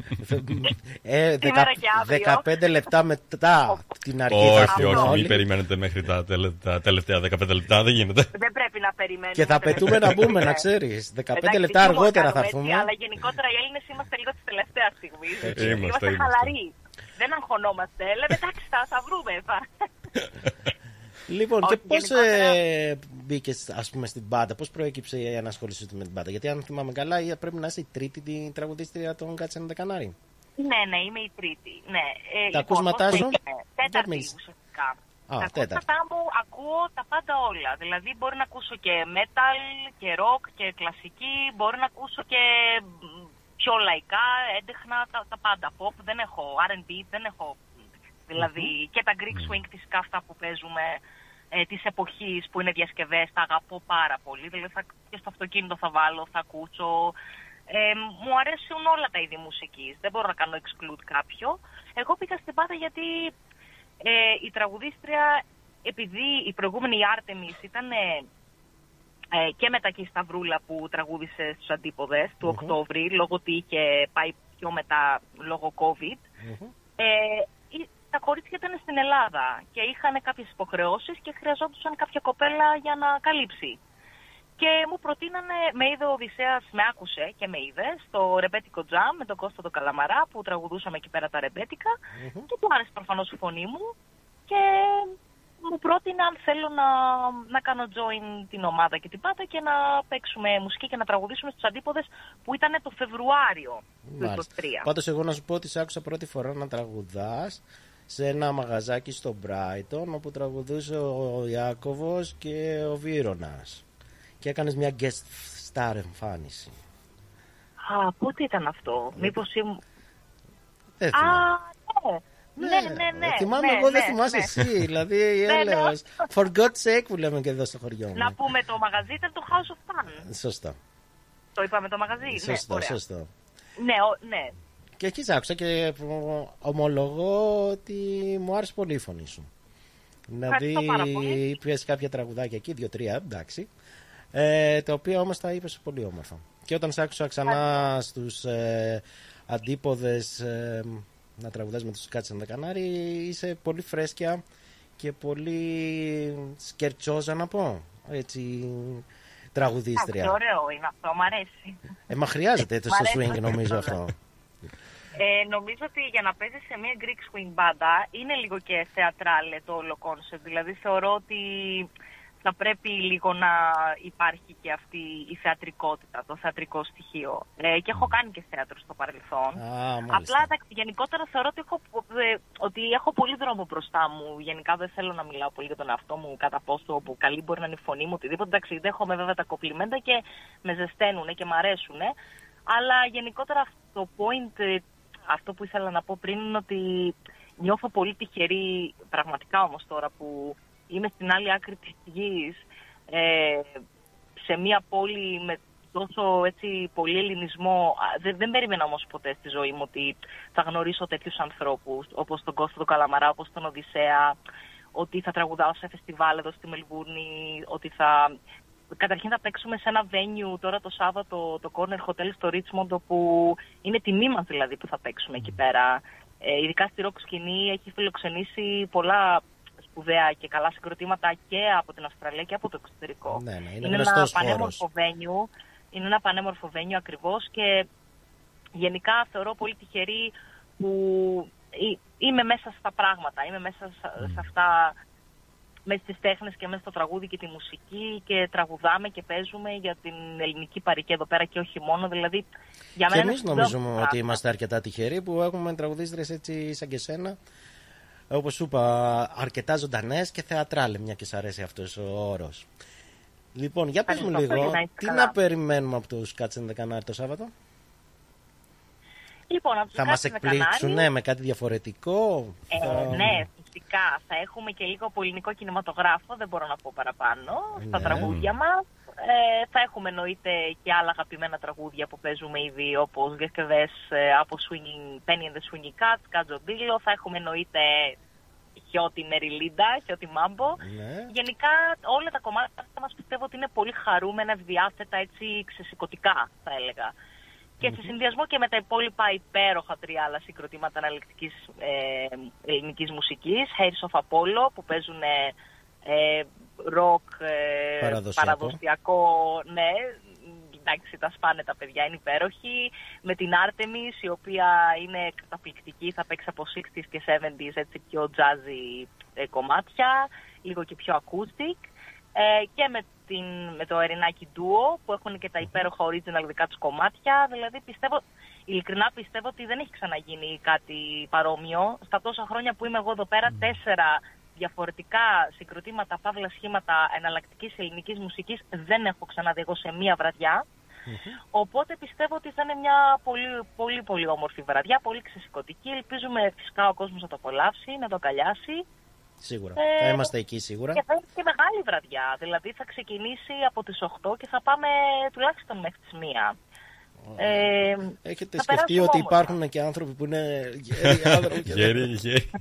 15 λεπτά μετά την αρχή. Όχι, μην περιμένετε μέχρι τα τελευταία 15 λεπτά, δεν γίνεται. Δεν πρέπει να περιμένουμε. Και θα πετούμε να μπούμε, να ξέρεις. 15 λεπτά αργότερα θα πούμε. Αλλά γενικότερα οι Έλληνες είμαστε λίγο τη τελευταία στιγμή. Είμαστε χαλαροί. Δεν αγχωνόμαστε. Λέμε εντάξει, θα βρούμε. Λοιπόν, και πώς μπήκες, ας πούμε, στην μπάντα, πώς προέκυψε η ανασχόλησή του με την μπάντα? Γιατί αν θυμάμαι καλά, πρέπει να είσαι η τρίτη τραγουδίστρια των Κάτσεν Δεκανάρη. Ναι, είμαι η τρίτη. Ναι. Τα ακούσματά σου? Τέταρτη ουσιαστικά. Τα ακούσματά μου ακούω τα πάντα όλα. Δηλαδή μπορεί να ακούσω και metal και rock και κλασική, μπορεί να ακούσω και πιο λαϊκά, έντεχνα, τα πάντα. Pop, δεν έχω R&B, δεν έχω. Δηλαδή και τα Greek swing της καύτα που παίζουμε της εποχής που είναι διασκευές, τα αγαπώ πάρα πολύ. Δηλαδή και στο αυτοκίνητο θα βάλω, θα ακούσω. Μου αρέσουν όλα τα είδη μουσικής. Δεν μπορώ να κάνω exclude κάποιο. Εγώ πήγα στην μπάντα γιατί η τραγουδίστρια, επειδή η προηγούμενη η Artemis ήταν και μετά και η Σταυρούλα που τραγούδισε στους Αντίποδες του Οκτώβρη, λόγω ότι είχε πάει πιο μετά λόγω COVID, τα κορίτσια ήταν στην Ελλάδα και είχαν κάποιες υποχρεώσεις και χρειαζόντουσαν κάποια κοπέλα για να καλύψει. Και μου προτείνανε, με είδε ο Οδυσσέας, με άκουσε και με είδε στο ρεμπέτικο τζαμ με τον Κώστα τον Καλαμαρά που τραγουδούσαμε εκεί πέρα τα ρεμπέτικα και του άρεσε προφανώς η φωνή μου και μου πρότεινε αν θέλω να κάνω join την ομάδα και την Πάτα και να παίξουμε μουσική και να τραγουδήσουμε στους Αντίποδες που ήταν το Φεβρουάριο του 2023. Πάντως εγώ να σου πω ότι σε άκουσα πρώτη φορά να τραγουδάς σε ένα μαγαζάκι στο Brighton όπου τραγουδούσε ο Ιάκωβος και ο Βύρονας και έκανες μια guest star εμφάνιση. Α, πότε ήταν αυτό? Μήπως ήμουν... Δεν θυμάμαι. Ναι. Θυμάμαι εγώ, δεν θυμάσαι εσύ. Δηλαδή, έλεος. For God's sake που λέμε και εδώ στο χωριό μου. Να πούμε το μαγαζί ήταν το House of Fun. Σωστά. Το είπαμε το μαγαζί. Σωστό. Ναι. Και εκεί άκουσα και ομολογώ ότι μου άρεσε πολύ η φωνή σου. Δηλαδή, είπες κάποια τραγουδάκια εκεί, 2-3, εντάξει. Τα οποία όμως τα είπες πολύ όμορφα. Και όταν σ' άκουσα ξανά στους Αντίποδες να τραγουδάς με τους Κάτσεν Δεκανάρη, είσαι πολύ φρέσκια και πολύ σκερτσόζα να πω, έτσι, τραγουδίστρια. Ωραίο είναι αυτό, μ' αρέσει. Μα χρειάζεται στο swing νομίζω αυτό. Νομίζω ότι για να παίζεις σε μια Greek swing μπάντα είναι λίγο και θεατράλε το όλο concept. Δηλαδή θεωρώ ότι θα πρέπει λίγο να υπάρχει και αυτή η θεατρικότητα, το θεατρικό στοιχείο. Και έχω κάνει και θέατρο στο παρελθόν. Απλά γενικότερα θεωρώ ότι έχω πολύ δρόμο μπροστά μου. Γενικά δεν θέλω να μιλάω πολύ για τον εαυτό μου, κατά πόσο καλή μπορεί να είναι η φωνή μου, οτιδήποτε. Εντάξει, δέχομαι βέβαια τα κοπλιμέντα και με ζεσταίνουν και μ' αρέσουν. Αλλά γενικότερα το point, αυτό που ήθελα να πω πριν είναι ότι νιώθω πολύ τυχερή, πραγματικά όμως τώρα που είμαι στην άλλη άκρη της γης, σε μια πόλη με τόσο έτσι πολύ ελληνισμό. Δεν περίμενα όμως ποτέ στη ζωή μου ότι θα γνωρίσω τέτοιους ανθρώπους, όπως τον Κώστα τον Καλαμαρά, όπως τον Οδυσσέα, ότι θα τραγουδάω σε φεστιβάλ εδώ στη Μελβούρνη, ότι καταρχήν θα παίξουμε σε ένα venue τώρα το Σάββατο, το Corner Hotel στο Richmond, όπου είναι τιμή μας δηλαδή που θα παίξουμε εκεί πέρα. Ειδικά στη ροκ σκηνή έχει φιλοξενήσει πολλά σπουδαία και καλά συγκροτήματα και από την Αυστραλία και από το εξωτερικό. Είναι ένα πανέμορφο venue. Είναι ένα πανέμορφο venue ακριβώς και γενικά θεωρώ πολύ τυχερή που είμαι μέσα στα πράγματα, είμαι μέσα σε αυτά, μέσα στις τέχνες και μέσα στο τραγούδι και τη μουσική και τραγουδάμε και παίζουμε για την ελληνική παροικία εδώ πέρα και όχι μόνο. Δηλαδή, για μένα και εμείς νομίζουμε ότι είμαστε αρκετά τυχεροί που έχουμε τραγουδίστρες έτσι σαν και σένα. Όπως σου είπα, αρκετά ζωντανές και θεατράλε, μια και σ' αρέσει αυτός ο όρος. Λοιπόν, για πες μου λίγο, τι να περιμένουμε από τους Κάτσεν Δεκανάρη το Σάββατο? Λοιπόν, από θα μας εκπλήξουν με κάτι διαφορετικό? Ναι, φυσικά. Θα έχουμε και λίγο από ελληνικό κινηματογράφο, δεν μπορώ να πω παραπάνω, στα τραγούδια μας. Θα έχουμε εννοείται και άλλα αγαπημένα τραγούδια που παίζουμε ήδη, όπως διασκευές από Penny and the Swinging Cats, Κατζοντήλο. Θα έχουμε εννοείται Χιώτη Μεριλίντα, Χιώτη Μάμπο. Γενικά όλα τα κομμάτια μας πιστεύω ότι είναι πολύ χαρούμενα, ευδιάθετα, έτσι ξεσηκωτικά θα έλεγα. Και σε συνδυασμό και με τα υπόλοιπα υπέροχα τριάλα συγκροτήματα αναλεκτικής ελληνικής μουσικής, Hairs of Apollo που παίζουν ροκ παραδοσιακό, ναι, εντάξει, τα σπάνε τα παιδιά, είναι υπέροχοι. Με την Artemis, η οποία είναι καταπληκτική, θα παίξει από 60s και 70s, έτσι πιο jazzy κομμάτια, λίγο και πιο acoustic. Και με το Ερηνάκι Duo που έχουν και τα υπέροχα original δικά τους κομμάτια. Δηλαδή ειλικρινά πιστεύω ότι δεν έχει ξαναγίνει κάτι παρόμοιο. Στα τόσα χρόνια που είμαι εγώ εδώ πέρα, 4 διαφορετικά συγκροτήματα, παύλα σχήματα εναλλακτικής ελληνικής μουσικής δεν έχω ξαναδεί εγώ σε μία βραδιά. Οπότε πιστεύω ότι θα είναι μια πολύ πολύ όμορφη βραδιά, πολύ ξεσηκωτική. Ελπίζουμε φυσικά ο κόσμος να το απολαύσει, να το αγκαλιάσει. Σίγουρα. Θα είμαστε εκεί σίγουρα. Και θα είναι και μεγάλη βραδιά. Δηλαδή θα ξεκινήσει από τις 8 και θα πάμε τουλάχιστον μέχρι τις 1. Έχετε σκεφτεί ότι υπάρχουν και άνθρωποι που είναι γέροι?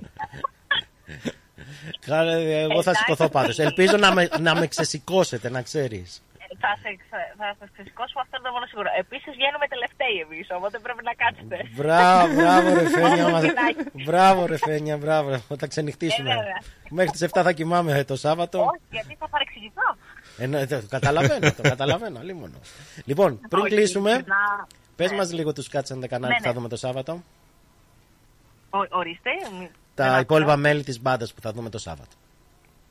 Εγώ θα σηκωθώ πάντως. Ελπίζω να με ξεσηκώσετε, να ξέρεις. Θα σας ξεσηκώσουμε, αυτό είναι το μόνο σίγουρο. Επίσης βγαίνουμε τελευταίοι εμείς, οπότε πρέπει να κάτσετε. Μπράβο ρε Φένια. Μπράβο ρε Φένια, μπράβο. Θα ξενυχτήσουμε. Μέχρι τις 7 θα κοιμάμαι το Σάββατο. Όχι, γιατί θα παρεξηγηθώ. Το καταλαβαίνω, αλίμονο. Λοιπόν, πριν κλείσουμε, πες μας λίγο τους Κάτσεν Δεκανάρη που θα δούμε το Σάββατο. Ορίστε. Τα υπόλοιπα μέλη της μπάντας που θα δούμε το Σάββατο.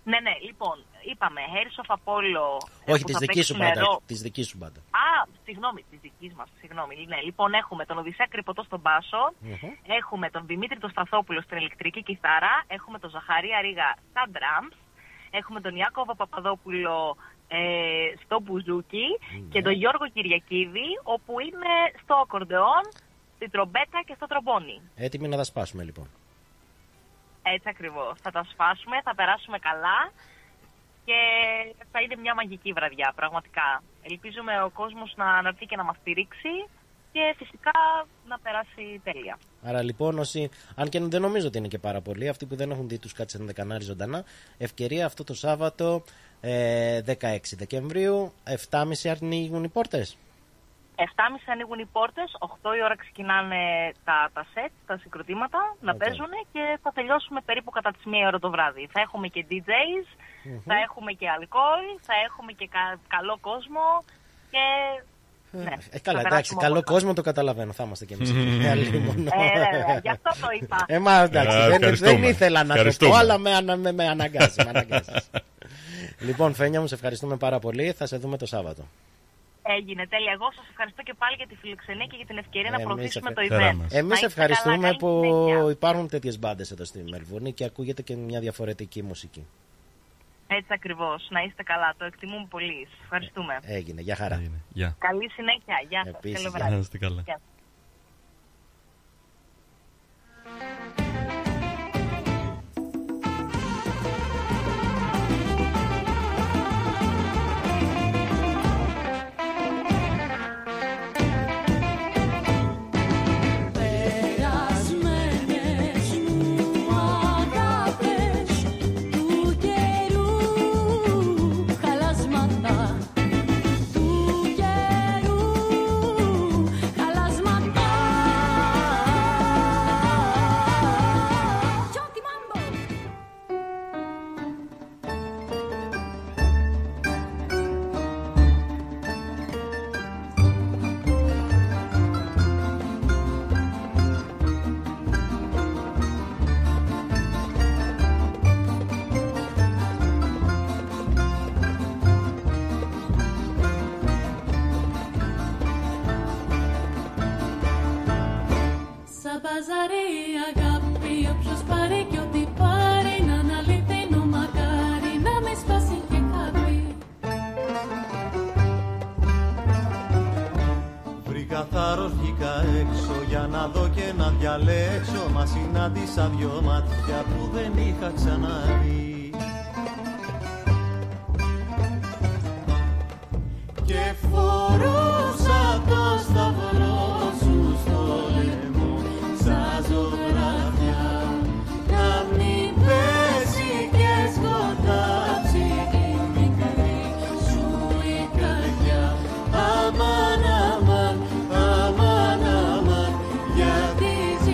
Ναι, λοιπόν, είπαμε, Heirs of Apollo. Όχι, της δικής σου μπάντα. Της δικής σου μπάντα. Συγγνώμη, της δικής μας, συγγνώμη. Ναι, λοιπόν, έχουμε τον Οδυσσέα Κρυπωτό στον μπάσο, έχουμε τον Δημήτρη τον Σταθόπουλο στην ηλεκτρική κιθάρα, έχουμε τον Ζαχαρία Ρίγα στα drums, έχουμε τον Ιάκωβο Παπαδόπουλο στο μπουζούκι και τον Γιώργο Κυριακίδη, όπου είναι στο ακορντεόν, στην τρομπέτα και στο τρομπόνι. Έτοιμοι να τα σπάσουμε, λοιπόν. Έτσι ακριβώς. Θα τα σπάσουμε, θα περάσουμε καλά και θα είναι μια μαγική βραδιά, πραγματικά. Ελπίζουμε ο κόσμος να έρθει και να μας στηρίξει και φυσικά να περάσει τέλεια. Άρα λοιπόν, όσοι, αν και δεν νομίζω ότι είναι και πάρα πολλοί, αυτοί που δεν έχουν δει τους Κάτσεν Δεκανάρη ζωντανά, ευκαιρία αυτό το Σάββατο 16 Δεκεμβρίου, 7.30 ανοίγουν οι πόρτες. 7.30 ανοίγουν οι πόρτες, 8 η ώρα ξεκινάνε τα σετ, τα συγκροτήματα να παίζουν και θα τελειώσουμε περίπου κατά τις 1 ώρα το βράδυ. Θα έχουμε και DJs, θα έχουμε και αλκοόλ, θα έχουμε και καλό κόσμο και... Ναι, καλά, εντάξει, καλό κόσμο το καταλαβαίνω, θα είμαστε κι εμείς. Γι' αυτό το είπα. Εντάξει, δεν ήθελα να το πω, αλλά με αναγκάζει. Λοιπόν, Φένια μου, σε ευχαριστούμε πάρα πολύ, θα σε δούμε το Σάββατο. Έγινε, τέλεια. Εγώ σας ευχαριστώ και πάλι για τη φιλοξενία και για την ευκαιρία να προωθήσουμε το event. Εμείς ευχαριστούμε που υπάρχουν τέτοιες μπάντες εδώ στη Μελβούρνη και ακούγεται και μια διαφορετική μουσική. Έτσι ακριβώς. Να είστε καλά. Το εκτιμούμε πολύ. Σας ευχαριστούμε. Έγινε. Γεια χαρά. Καλή συνέχεια. Γεια σας. Επίσης, καλό βράδυ. Να είστε καλά. Διαλέξω, μα συνάντησα δυο μάτια που δεν είχα ξαναδεί. Και φορούσα το σταυρό σου στο λαιμό σαν ζωγραφιά, να μην πέσει και σκοτάψει η μικρή σου η καρδιά. Αμάν, αμάν, αμάν, αμάν, γιατί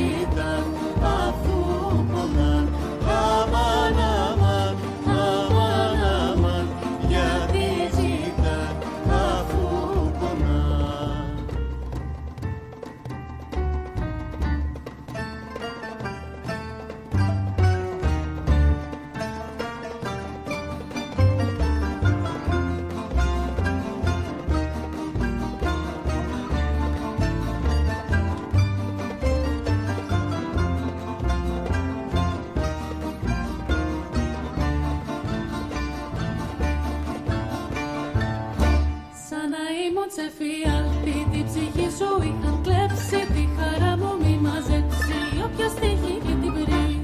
Εφιάλτη, την ψυχή σου είχαν κλέψει, τη χαρά μου μη μαζέψει, όποια στοιχεί και την βρει.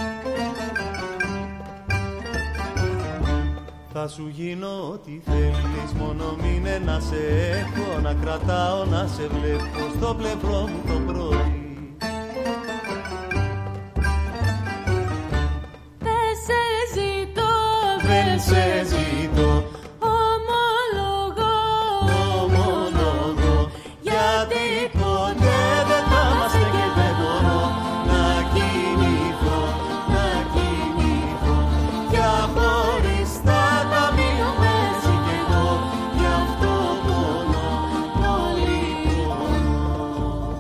Θα σου γίνω ό,τι θέλεις, μόνο μείνε να σε έχω, να κρατάω, να σε βλέπω στο πλευρό μου το πρωί. Δεν σε ζητώ, δεν σε ζητώ, γιατί ποτέ δεν θα είμαστε και δεν μπορώ να κοιμηθώ, να κοιμηθώ. Για χωριστά τα μείνουμε εσύ και εγώ, γι' αυτό πονώ, πολύ πονώ.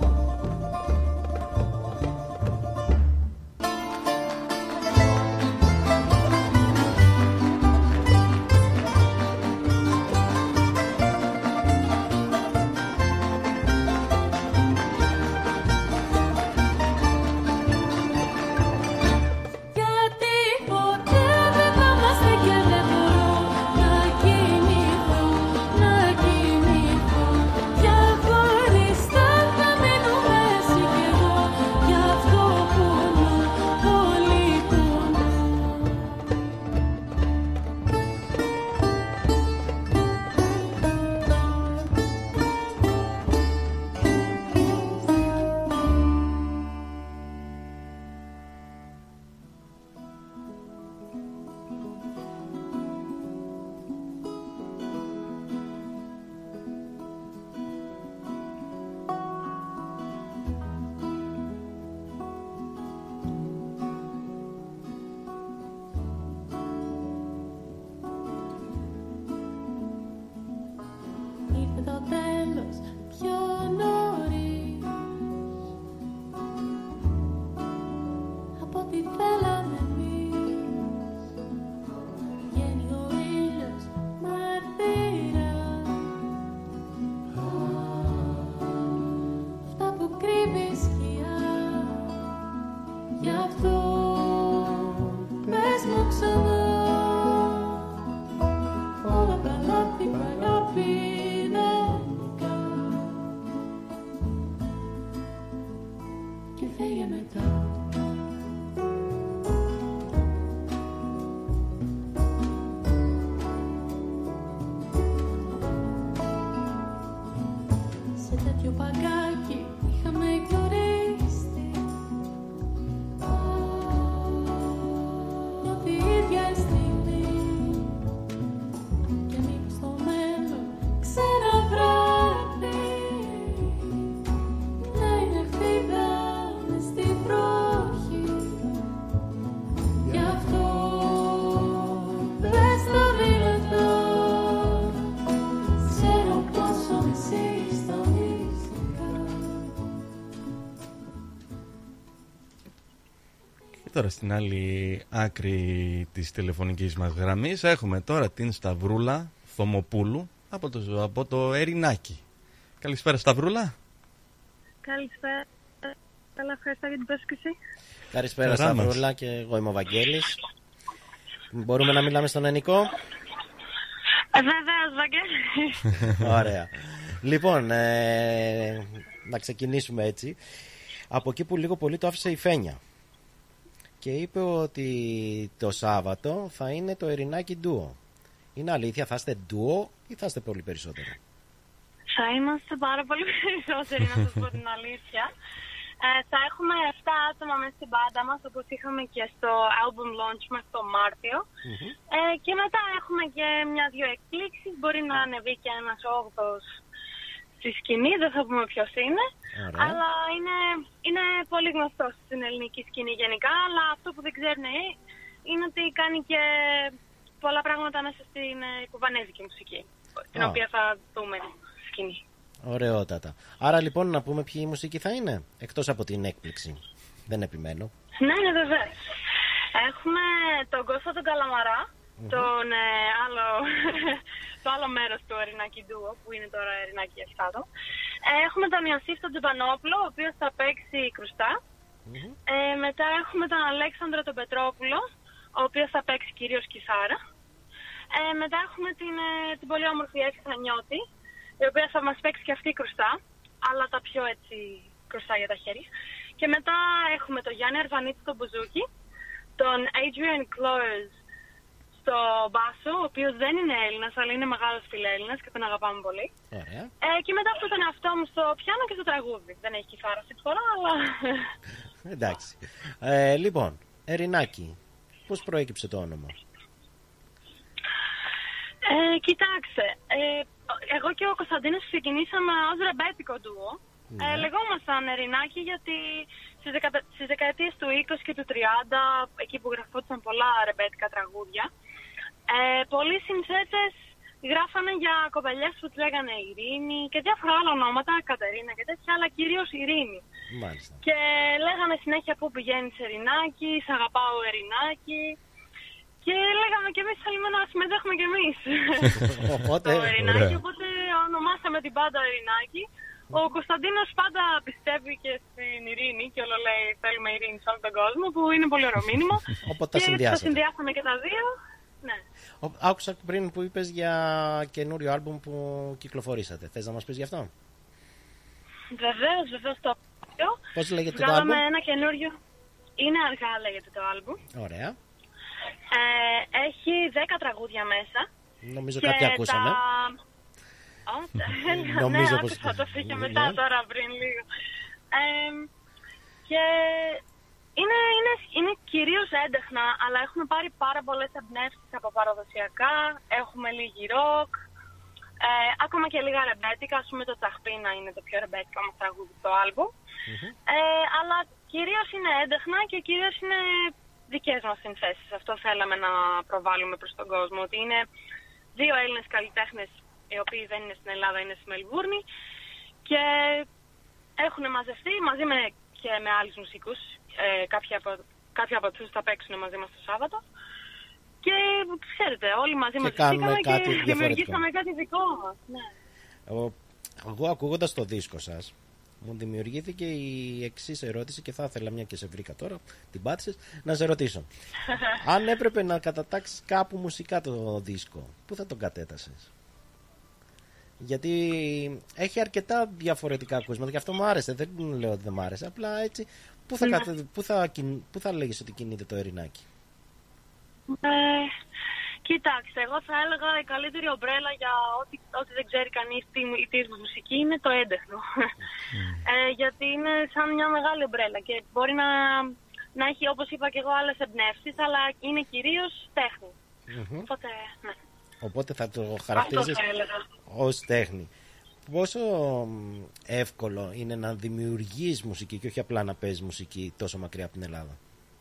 Γι' αυτό πες μου ξανά όλα τα λάθη παλιά πινέκα και φύγε μετά. Σε τέτοιο παγκάκι είχαμε γνωρίσει μια τη ίδια στιγμή και μήπως στο μέλλον ξαναβράδυ να είναι χθίδα μες στην βροχή. Γι' αυτό πες το δυνατό, ξέρω πόσο μισείς τα μυστικά. Και τώρα στην άλλη άκρη της τηλεφωνικής μας γραμμής έχουμε τώρα την Σταυρούλα Θωμοπούλου από το Ερινάκι. Καλησπέρα Σταυρούλα. Καλησπέρα. Καλά, ευχαριστώ για την πρόσκληση. Καλησπέρα Σταυρούλα, και εγώ είμαι ο Βαγγέλης. Μπορούμε να μιλάμε στον Ενικό? Βεβαίως, Βαγγέλη. Ωραία. Λοιπόν, να ξεκινήσουμε έτσι. Από εκεί που λίγο πολύ το άφησε η Φένια και είπε ότι το Σάββατο θα είναι το Ερινάκι ντουο. Είναι αλήθεια, θα είστε ντουο ή θα είστε πολύ περισσότερο? Θα είμαστε πάρα πολύ περισσότεροι, να σας πω την αλήθεια. Θα έχουμε 7 άτομα μέσα στην μπάντα μας, όπως είχαμε και στο album launch μας το Μάρτιο. Και μετά έχουμε και μια-δυο εκπλήξεις. Μπορεί να ανεβεί και ένας 8ος στη σκηνή, δεν θα πούμε ποιος είναι. Ωραία. Αλλά είναι πολύ γνωστός στην ελληνική σκηνή γενικά. Αλλά αυτό που δεν ξέρουν είναι ότι κάνει και πολλά πράγματα μέσα στην κουβανέζικη μουσική, την οποία θα δούμε στη σκηνή. Ωραιότατα. Άρα λοιπόν να πούμε ποιοι η μουσική θα είναι, εκτός από την έκπληξη. Δεν επιμένω. Ναι, βεβαίως. Έχουμε τον Κώστα τον Καλαμαρά, το άλλο μέρος του Ερινάκι Ντουο, που είναι τώρα Ερινάκι Εστάδο. Έχουμε τον Ιωσήφ τον Τζιμπανόπουλο, ο οποίος θα παίξει κρουστά. Μετά έχουμε τον Αλέξανδρο τον Πετρόπουλο, ο οποίος θα παίξει κυρίως κιθάρα. Μετά έχουμε την πολύ όμορφη Εύη Θανιώτη, η οποία θα μας παίξει και αυτή κρουστά, αλλά τα πιο έτσι κρουστά για τα χέρια. Και μετά έχουμε τον Γιάννη Αρβανίτη στον μπουζούκι, τον Adrian Close στο μπάσο, ο οποίος δεν είναι Έλληνας, αλλά είναι μεγάλος φιλέλληνας και τον αγαπάμε πολύ. Και μετά από τον εαυτό μου στο πιάνο και στο τραγούδι. Δεν έχει κιθάρα αυτή τη φορά, αλλά... Εντάξει. Λοιπόν, Ερινάκι, πώς προέκυψε το όνομα? Κοιτάξτε, εγώ και ο Κωνσταντίνος ξεκινήσαμε ως ρεμπέτικο ντουο. Λεγόμασταν Ερινάκι γιατί στις δεκαετίες του 20 και του 30, εκεί που γραφόντουσαν πολλά ρεμπέτικα τραγούδια, πολλοί συνθέτες γράφανε για κοπελιές που τους λέγανε Ειρήνη και διάφορα άλλα ονόματα, Κατερίνα και τέτοια, αλλά κυρίως Ειρήνη. Μάλιστα. Και λέγανε συνέχεια πού πηγαίνεις Ερινάκι, σ' αγαπάω Ερινάκι. Και λέγαμε κι εμείς θέλουμε να συμμετέχουμε κι εμείς στο Ερινάκι, οπότε ονομάσαμε την μπάντα Ερινάκι. Ο Κωνσταντίνος πάντα πιστεύει και στην ειρήνη και όλο λέει θέλουμε ειρήνη σε όλο τον κόσμο, που είναι πολύ ωραίο μήνυμα. Οπότε τα συνδυάσαμε και τα δύο. Ναι. Άκουσα πριν που είπες για καινούριο άλμπουμ που κυκλοφορήσατε. Θες να μας πεις γι' αυτό? Βεβαίως το άλμπουμ. Πώς λέγεται το άλμπουμ? άλμπουμ? Ένα καινούριο. Είναι αργά λέγεται το άλμπουμ. Ωραία. Έχει 10 τραγούδια μέσα. Νομίζω κάτι ακούσαμε. Νομίζω πως θα το φύγει μετά τώρα πριν λίγο. Και είναι κυρίως έντεχνα, αλλά έχουμε πάρει πάρα πολλές εμπνεύσεις από παραδοσιακά. Έχουμε λίγη ροκ, ακόμα και λίγα ρεμπέτικα. Ας πούμε το Τσαχπίνα είναι το πιο ρεμπέτικα μας τραγούδι στο άλμπομ. Αλλά κυρίως είναι έντεχνα και κυρίως είναι δικές μας συνθέσεις. Αυτό θέλαμε να προβάλλουμε προς τον κόσμο, ότι είναι δύο Έλληνες καλλιτέχνες οι οποίοι δεν είναι στην Ελλάδα, είναι στη Μελβούρνη και έχουν μαζευτεί μαζί και με άλλους μουσικούς. Κάποιοι από αυτούς θα παίξουν μαζί μας το Σάββατο και ξέρετε, όλοι μαζί μαζευτήκαμε και δημιουργήσαμε κάτι δικό μας. Ναι. Εγώ ακούγοντας το δίσκο σας, μου δημιουργήθηκε η εξής ερώτηση και θα ήθελα, μια και σε βρήκα τώρα, την πάτησες, να σε ρωτήσω. Αν έπρεπε να κατατάξεις κάπου μουσικά το δίσκο, πού θα τον κατέτασες? Γιατί έχει αρκετά διαφορετικά ακούσματα και αυτό μου άρεσε, δεν λέω ότι δεν μου άρεσε, απλά έτσι πού θα λέγεις ότι κινείται το Ερηνάκι? Κοιτάξτε, εγώ θα έλεγα η καλύτερη ομπρέλα για ό,τι δεν ξέρει κανείς τι μουσική είναι το έντεχνο. Γιατί είναι σαν μια μεγάλη ομπρέλα και μπορεί να έχει, όπως είπα και εγώ, άλλες εμπνεύσεις, αλλά είναι κυρίως τέχνη. Οπότε, ναι. Οπότε θα το χαρακτηρίζεις ως τέχνη. Πόσο εύκολο είναι να δημιουργείς μουσική και όχι απλά να παίζεις μουσική τόσο μακριά από την Ελλάδα?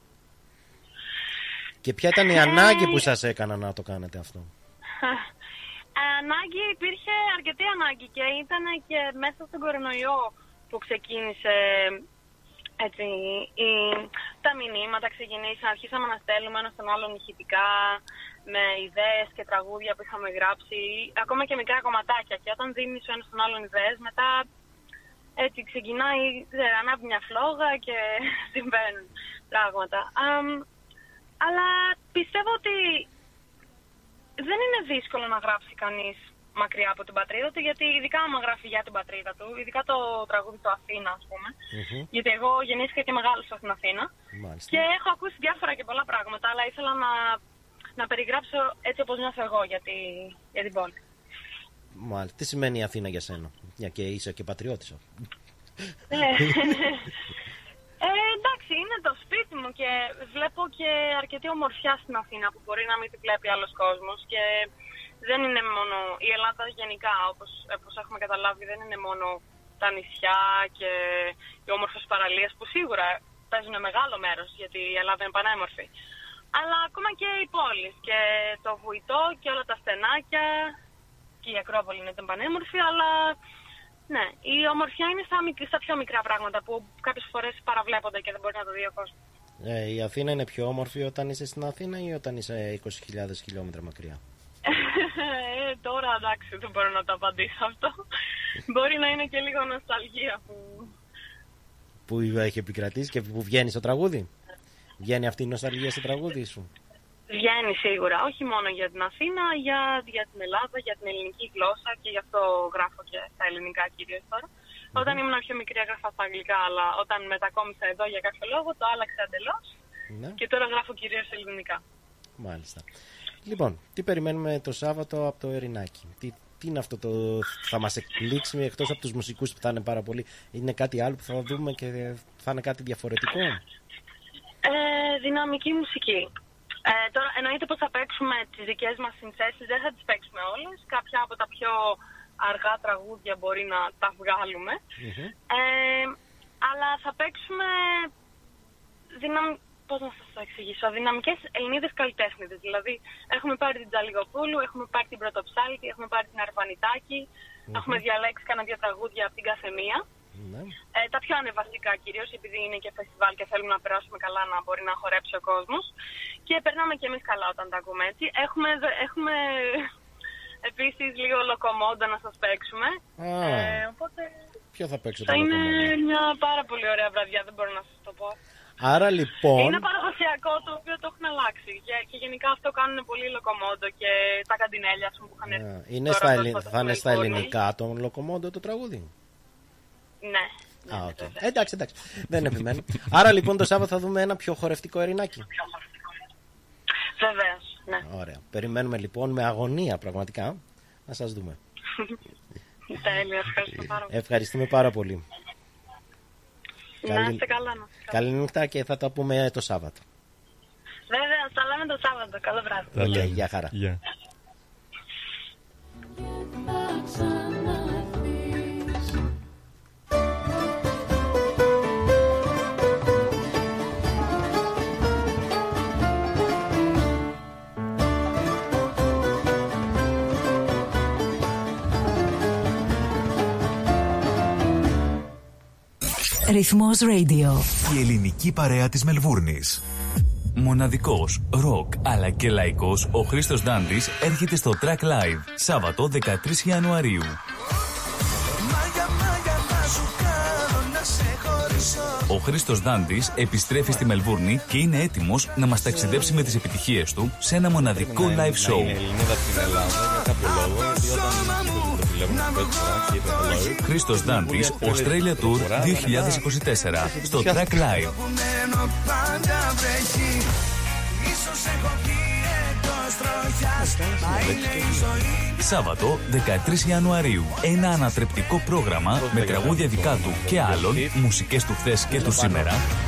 Και ποια ήταν η ανάγκη που σας έκανα να το κάνετε αυτό? Ανάγκη, υπήρχε αρκετή ανάγκη και ήταν και μέσα στον κορονοϊό που ξεκίνησε έτσι, τα μηνύματα ξεκινήσαν, αρχίσαμε να στέλνουμε ένα στον άλλον ηχητικά με ιδέες και τραγούδια που είχαμε γράψει, ακόμα και μικρά κομματάκια, και όταν δίνεις ο ένας στον άλλον ιδέες, μετά έτσι ξεκινάει, ανάβει μια φλόγα και συμβαίνουν πράγματα. Αλλά πιστεύω ότι δεν είναι δύσκολο να γράψει κανείς μακριά από την πατρίδα του, γιατί ειδικά άμα γράφει για την πατρίδα του, ειδικά το τραγούδι του Αθήνα, ας πούμε, γιατί εγώ γεννήθηκα και μεγάλωσα στην Αθήνα. Μάλιστα. Και έχω ακούσει διάφορα και πολλά πράγματα, αλλά ήθελα να περιγράψω έτσι όπως νιώθω εγώ για την πόλη. Μάλιστα. Τι σημαίνει η Αθήνα για σένα, μια και είσαι και πατριώτης? Εντάξει, είναι το σπίτι μου και βλέπω και αρκετή ομορφιά στην Αθήνα που μπορεί να μην τη βλέπει άλλος κόσμος, και δεν είναι μόνο η Ελλάδα γενικά, όπως έχουμε καταλάβει, δεν είναι μόνο τα νησιά και οι όμορφες παραλίες που σίγουρα παίζουν μεγάλο μέρος, γιατί η Ελλάδα είναι πανέμορφη, αλλά ακόμα και οι πόλεις και το Βουητό και όλα τα στενάκια, και η Ακρόπολη είναι πανέμορφη, αλλά ναι, η ομορφιά είναι στα πιο μικρά πράγματα που κάποιες φορές παραβλέπονται και δεν μπορεί να το δει ο κόσμος. Η Αθήνα είναι πιο όμορφη όταν είσαι στην Αθήνα ή όταν είσαι 20.000 χιλιόμετρα μακριά? Τώρα εντάξει, δεν μπορώ να το απαντήσω αυτό. Μπορεί να είναι και λίγο νοσταλγία που έχει επικρατήσει και που βγαίνει στο τραγούδι. Βγαίνει αυτή η νοσταλγία στο τραγούδι σου? Βγαίνει σίγουρα, όχι μόνο για την Αθήνα, για την Ελλάδα, για την ελληνική γλώσσα, και γι' αυτό γράφω και στα ελληνικά κυρίως τώρα. Όταν ήμουν πιο μικρή έγραφα στα αγγλικά, αλλά όταν μετακόμισα εδώ για κάποιο λόγο το άλλαξα εντελώς και τώρα γράφω κυρίως ελληνικά. Μάλιστα. Λοιπόν, τι περιμένουμε το Σάββατο από το Ερηνάκι? Τι είναι αυτό θα μας εκπλήξει, εκτός από τους μουσικούς που θα είναι πάρα πολύ? Είναι κάτι άλλο που θα δούμε και θα είναι κάτι διαφορετικό? Δυναμική μουσική. Τώρα εννοείται πως θα παίξουμε τις δικές μας συνθέσεις, δεν θα τις παίξουμε όλες. Κάποια από τα πιο αργά τραγούδια μπορεί να τα βγάλουμε. Αλλά θα παίξουμε πώς να σας το εξηγήσω, δυναμικές Ελληνίδες καλλιτέχνηδες. Δηλαδή έχουμε πάρει την Τζαλιγοπούλου, έχουμε πάρει την Πρωτοψάλτη, έχουμε πάρει την Αρβανιτάκη, έχουμε διαλέξει κανένα δύο τραγούδια από την κάθε μία. Τα πιο ανεβαστικά κυρίως, επειδή είναι και φεστιβάλ και θέλουμε να περάσουμε καλά, να μπορεί να χορέψει ο κόσμος, και περνάμε και εμείς καλά όταν τα ακούμε έτσι. Έχουμε επίσης λίγο λοκομόντα να σας παίξουμε. Οπότε ποιο θα παίξω? Θα είναι μια πάρα πολύ ωραία βραδιά, δεν μπορώ να σας το πω. Άρα λοιπόν είναι παραδοσιακό, το οποίο το έχουν αλλάξει, και γενικά αυτό κάνουν πολύ λοκομόντο και τα καντινέλια που είχαν έρθει. Θα είναι στα ελληνικά το λοκομόντο το τραγούδι? Ναι. Okay. Εντάξει. Δεν επιμένω. Άρα λοιπόν το Σάββατο θα δούμε ένα πιο χορευτικό Ερηνάκι. Βεβαίως, ναι. Ωραία. Περιμένουμε λοιπόν με αγωνία πραγματικά να σας δούμε. Τέλεια, ευχαριστώ πάρα πολύ. Ευχαριστούμε πάρα πολύ. Να είστε καλά. Καλή νύχτα και θα τα πούμε το Σάββατο. Βέβαια, θα λέμε το Σάββατο. Καλό βράδυ. Okay, γεια χαρά. Yeah. Ρυθμός Radio. Η ελληνική παρέα της Μελβούρνης. Μοναδικός, ροκ αλλά και λαϊκός, ο Χρήστος Ντάντης έρχεται στο Track Live Σάββατο 13 Ιανουαρίου. Ο Χρήστος Δάντης επιστρέφει στη Μελβούρνη και είναι έτοιμος να μας ταξιδέψει με τις επιτυχίες του σε ένα μοναδικό live show. Είναι Ελληνίδα από την Ελλάδα για κάποιο λόγο, γιατί όταν το τηλέφωνο και είπε hello. Χρήστος Δάντης, Australia Tour 2024 στο Track Live. Σάββατο 13 Ιανουαρίου. Ένα ανατρεπτικό πρόγραμμα με τραγούδια δικά του και άλλων, μουσικές του χθες και του σήμερα.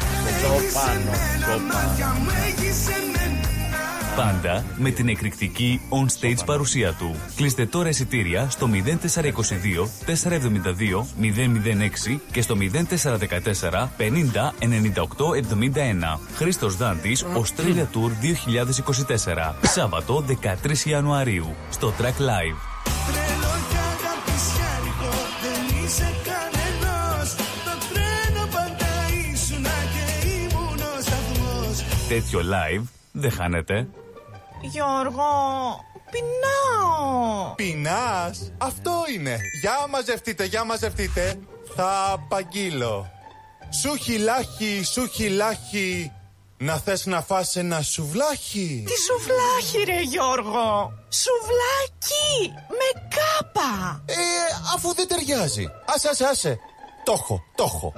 Πάντα με την εκρηκτική on-stage παρουσία του. Κλείστε τώρα εισιτήρια στο 0422 472 006 και στο 0414 50 98 71. Χρήστος Δάντης, Australia Tour 2024. Σάββατο 13 Ιανουαρίου στο Track Live. Τέτοιο live δεν χάνετε. Γιώργο, πεινάω. Πεινάς? Αυτό είναι. Για μαζευτείτε. Θα απαγγείλω. Σου χιλάχι. Να θες να φας ένα σουβλάκι? Τι σουβλάκι ρε Γιώργο? Σουβλάκι με κάπα. Αφού δεν ταιριάζει. Άσε. Το έχω.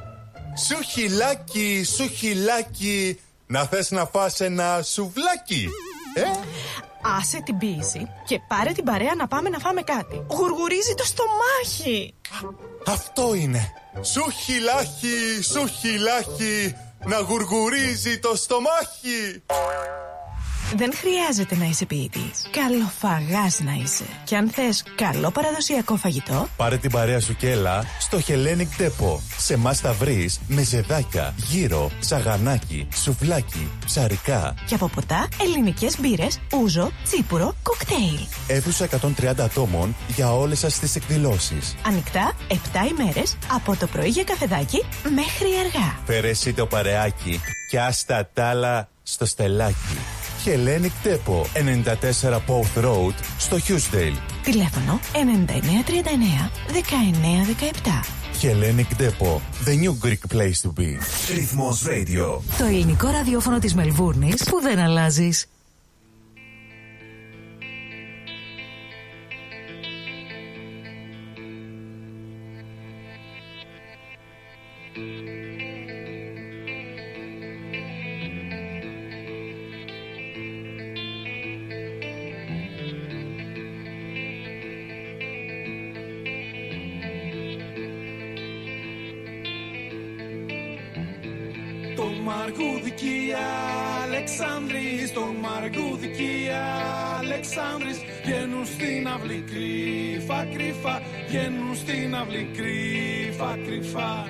Σου χιλάκι. Να θες να φας ένα σουβλάκι? Άσε την πίεση και πάρε την παρέα να πάμε να φάμε κάτι. Γουργουρίζει το στομάχι. Αυτό είναι. Σου χιλάχι. Να γουργουρίζει το στομάχι. Δεν χρειάζεται να είσαι ποιητής. Καλοφαγάς να είσαι. Και αν θες καλό παραδοσιακό φαγητό, πάρε την παρέα σου και έλα στο Hellenic Depot. Σε εμάς θα βρεις μεζεδάκια, γύρο, σαγανάκι, σουβλάκι, ψαρικά. Και από ποτά, ελληνικές μπύρες, ούζο, τσίπουρο, κοκτέιλ. Αίθουσα 130 ατόμων για όλες σας τις εκδηλώσεις. Ανοιχτά 7 ημέρες από το πρωί για καφεδάκι μέχρι αργά. Φέρε εσύ το παρεάκι και άστα τ' άλλα στο στελάκι. Hellenic Depot, 94 Pouth Road, στο Hughesdale. Τηλέφωνο 9939 1917. Hellenic Depot, the new Greek place to be. Ρυθμός Radio. Το ελληνικό ραδιόφωνο της Μελβούρνης που δεν αλλάζεις. Αλεξάνδρης, το Μαργούδικη Αλεξάνδρης βγαίνουν στην αυλή κρύφα κρύφα, βγαίνουν στην αυλή κρύφα κρύφα.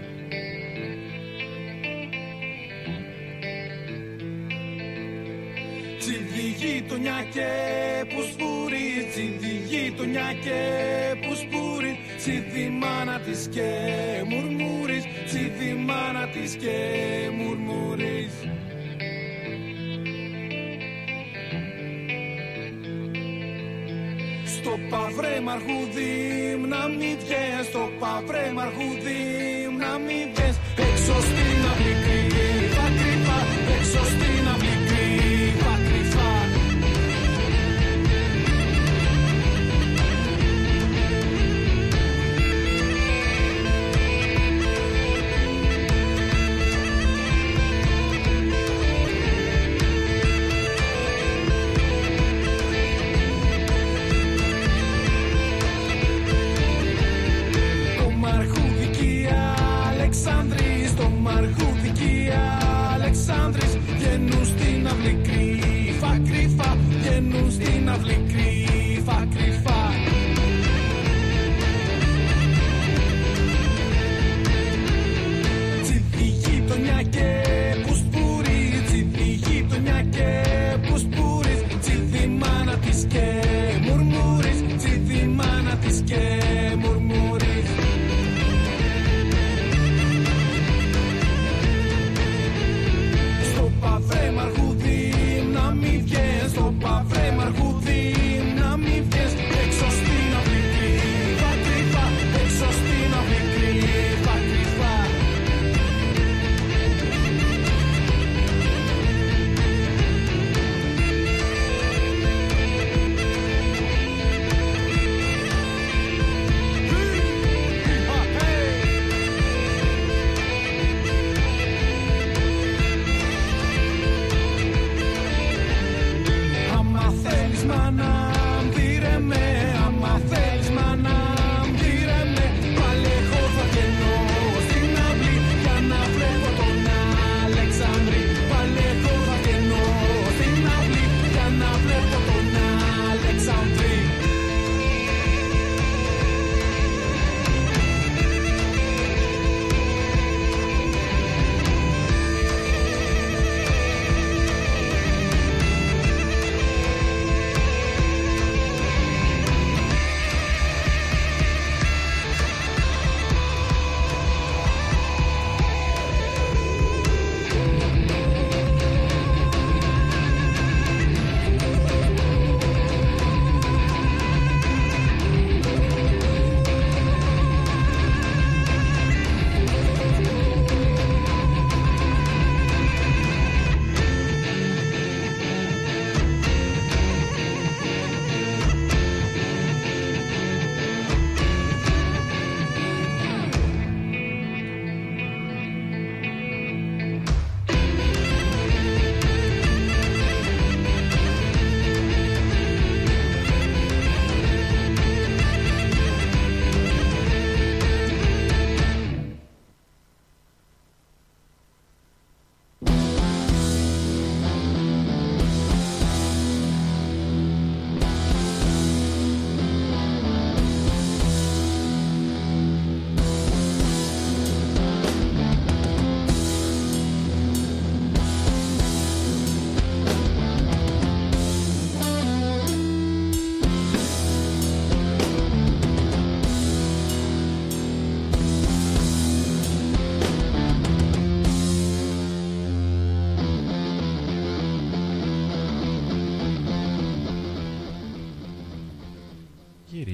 Τσιδι γειτονιά και που σπουρεί, τσιδι γειτονιά και που σπουρεί, τσιδι μάνα της και μουρμουρείς, τσιδι μάνα της και μουρμουρείς. Στο παυρέ μαρχούδι να μην βγες, στο παυρέ μαρχούδι να μην βγες, έξω στην αυλή κρύφα κρύφα, έξω στην αυλή κρύφα κρύφα.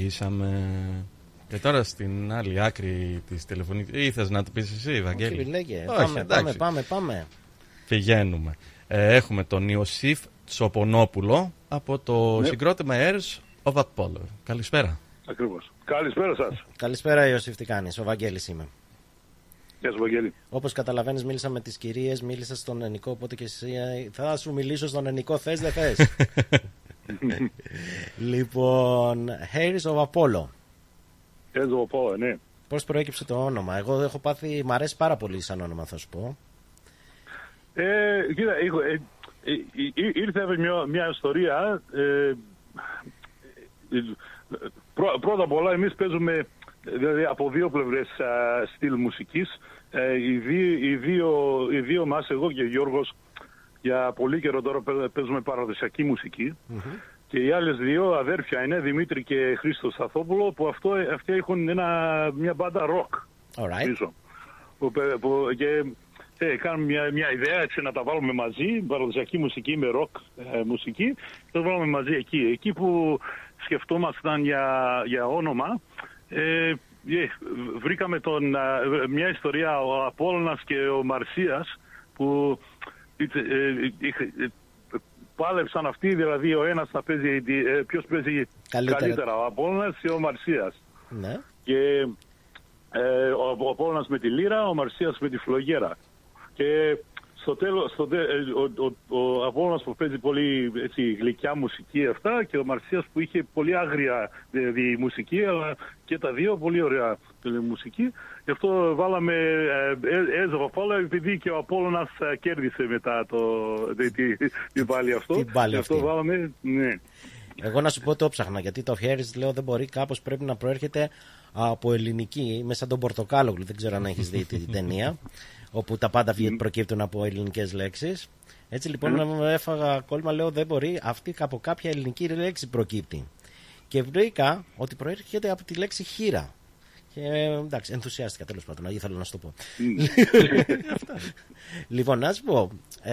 εξηγήσαμε. Και τώρα στην άλλη άκρη της τηλεφωνικής. Ή θες να το πεις εσύ, Βαγγέλη? Όχι, λέγε. Πάμε. Πηγαίνουμε. Έχουμε τον Ιωσήφ Τσοπονόπουλο από το συγκρότημα Heirs of Apollo. Καλησπέρα. Ακριβώς. Καλησπέρα σας. Καλησπέρα, Ιωσήφ, τι κάνεις? Ο Βαγγέλης είμαι. Γεια σου, Βαγγέλη. Όπως καταλαβαίνεις, μίλησα με τις κυρίες, μίλησα στον Ενικό, οπότε και εσύ θα σου μιλήσω στον Ενικό, θες δεν θες? Λοιπόν, Heirs of Apollo. Heirs of Apollo, ναι. Πώς προέκυψε το όνομα? Εγώ έχω πάθει, μ' αρέσει πάρα πολύ σαν όνομα, θα σου πω. Κοίτα, ήρθε μια ιστορία. Πρώτα απ' όλα, εμείς παίζουμε δηλαδή, από δύο πλευρές στυλ μουσικής. Οι δύο μας, εγώ και ο Γιώργος, για πολύ καιρό τώρα παίζουμε παραδοσιακή μουσική. Και οι άλλες δύο αδέρφια είναι, Δημήτρη και Χρήστος Σταθόπουλο, που αυτοί έχουν μια μπάντα rock πίσω. Και κάνουμε μια ιδέα έτσι να τα βάλουμε μαζί, παραδοσιακή μουσική με rock μουσική, και τα βάλουμε μαζί εκεί. Εκεί που σκεφτόμασταν για όνομα, βρήκαμε μια ιστορία, ο Απόλλωνας και ο Μαρσίας, που πάλεψαν αυτοί, δηλαδή ο ένας θα παίζει, ποιος παίζει καλύτερα, ο Απόλλωνας ή ο Μαρσίας. Ναι. Και ο Απόλλωνας με τη λύρα, ο Μαρσίας με τη φλογέρα. Και στο τέλος, ο Απόλλωνας που παίζει πολύ έτσι, γλυκιά μουσική αυτά, και ο Μαρσίας που είχε πολύ άγρια δηλαδή, μουσική, αλλά και τα δύο πολύ ωραία μουσική. Γι' αυτό βάλαμε Heirs of Apollo, επειδή και ο Απόλλωνας κέρδισε μετά την πάλι αυτό. Την πάλι αυτή. Αυτό βάλαμε, ναι. Εγώ να σου πω το ψάχνα, γιατί το Heirs λέω δεν μπορεί, κάπως πρέπει να προέρχεται από ελληνική, μέσα σαν τον Πορτοκάλογλου, δεν ξέρω αν έχεις δει την ταινία, όπου τα πάντα προκύπτουν από ελληνικές λέξεις. Έτσι λοιπόν έφαγα κόλμα, λέω δεν μπορεί, αυτή από κάποια ελληνική λέξη προκύπτει. Και βρήκα ότι προέρχεται από τη λέξη χείρα. Και εντάξει, ενθουσιάστηκα τέλος πάντων, ήθελα να σου το πω. Λοιπόν, να σου πω,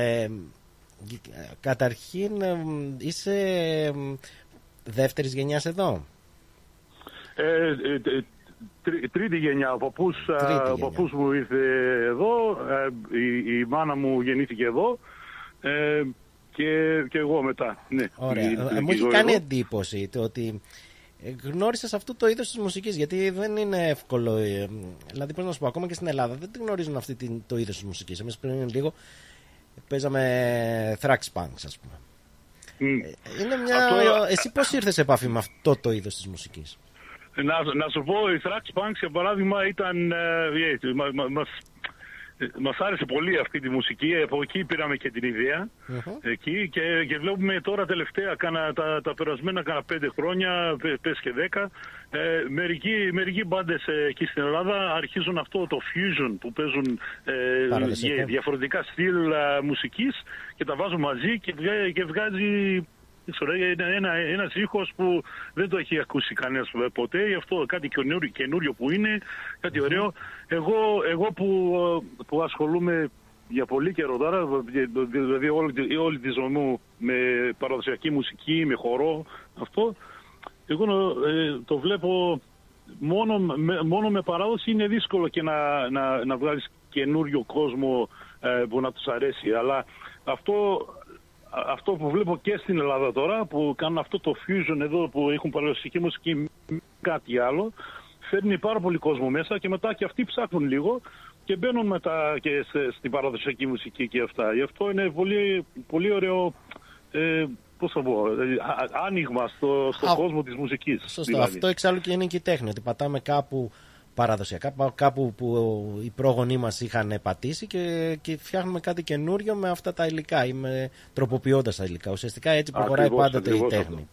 καταρχήν είσαι δεύτερης γενιάς εδώ? Τρίτη γενιά. Ο παππούς μου ήρθε εδώ, η μάνα μου γεννήθηκε εδώ και εγώ μετά. Ναι. Ωραία. Μου έχει κάνει εντύπωση το ότι γνώρισες αυτό το είδος της μουσικής, γιατί δεν είναι εύκολο. Δηλαδή, πώς να σου πω, ακόμα και στην Ελλάδα δεν γνωρίζουν το είδος της μουσικής. Εμείς πριν λίγο παίζαμε thrash punks, ας πούμε. Είναι Εσύ πώς ήρθες σε επαφή με αυτό το είδος της μουσικής? Να σου πω, οι thrash punks για παράδειγμα ήταν, μας άρεσε πολύ αυτή τη μουσική, από εκεί πήραμε και την ιδέα εκεί, και βλέπουμε τώρα τελευταία τα περασμένα 5 χρόνια, πες και 10, μερικοί μπάντες εκεί στην Ελλάδα αρχίζουν αυτό το fusion που παίζουν διαφορετικά στυλ μουσικής και τα βάζουν μαζί και βγάζει ένας ήχος που δεν το έχει ακούσει κανένας ποτέ. Γι' αυτό κάτι καινούριο που είναι, κάτι ωραίο. Εγώ που ασχολούμαι για πολύ καιρό τώρα, δηλαδή όλη τη ζωή μου με παραδοσιακή μουσική, με χορό, αυτό, εγώ το βλέπω μόνο με παράδοση. Είναι δύσκολο και να βγάλεις καινούριο κόσμο που να τους αρέσει, αλλά αυτό που βλέπω και στην Ελλάδα τώρα, που κάνουν αυτό το fusion εδώ, που έχουν παραδοσιακή μουσική με κάτι άλλο, φέρνει πάρα πολύ κόσμο μέσα και μετά και αυτοί ψάχνουν λίγο και μπαίνουν μετά και στην παραδοσιακή μουσική και αυτά. Γι' αυτό είναι πολύ, πολύ ωραίο, πώς θα πω, άνοιγμα στον κόσμο της μουσικής. Σωστό. Δηλαδή. Αυτό εξάλλου και είναι και η τέχνη, ότι πατάμε κάπου παραδοσιακά, κάπου που οι πρόγονοί μας είχαν πατήσει και φτιάχνουμε κάτι καινούριο με αυτά τα υλικά ή τροποποιώντας τα υλικά. Ουσιαστικά έτσι προχωράει πάντοτε η τέχνη.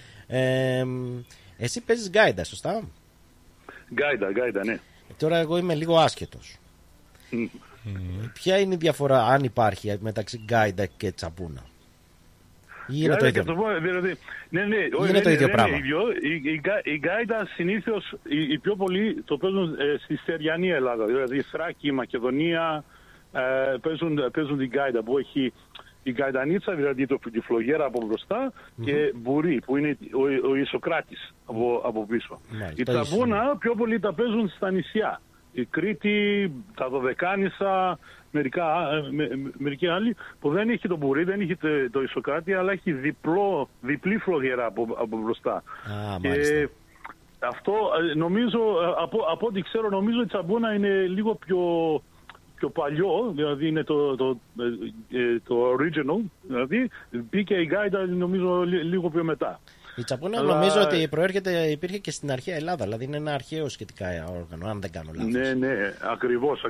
Εσύ παίζεις γκάιντα, σωστά? Γκάιντα, ναι. Τώρα εγώ είμαι λίγο άσχετος. Ποια είναι η διαφορά, αν υπάρχει, μεταξύ γκάιντα και τσαπούνα? Ή είναι το ίδιο? Είναι το ίδιο πράγμα. Η γκάιντα συνήθως οι πιο πολλοί το παίζουν στη στεριανή Ελλάδα. Δηλαδή Θράκη, Μακεδονία παίζουν την γκάιντα που έχει η Γκαϊντανίτσα, δηλαδή τη φλογέρα από μπροστά, και Μπουρί, που είναι ο Ισοκράτης από πίσω. Η τσαμπούνα πιο πολύ τα παίζουν στα νησιά. Η Κρήτη, τα Δωδεκάνησα, μερικοί άλλοι που δεν έχει το Μπουρί, δεν έχει το Ισοκράτη, αλλά έχει διπλή φλογέρα από μπροστά. Και αυτό νομίζω, από ό,τι ξέρω, νομίζω η τσαμπούνα είναι λίγο πιο παλιό, δηλαδή είναι το original, δηλαδή μπήκε η γκάιντα νομίζω λίγο πιο μετά. Η τσαμπούνα νομίζω ότι υπήρχε και στην αρχαία Ελλάδα, δηλαδή είναι ένα αρχαίο σχετικά όργανο, αν δεν κάνω λάθος. Ναι, ακριβώς.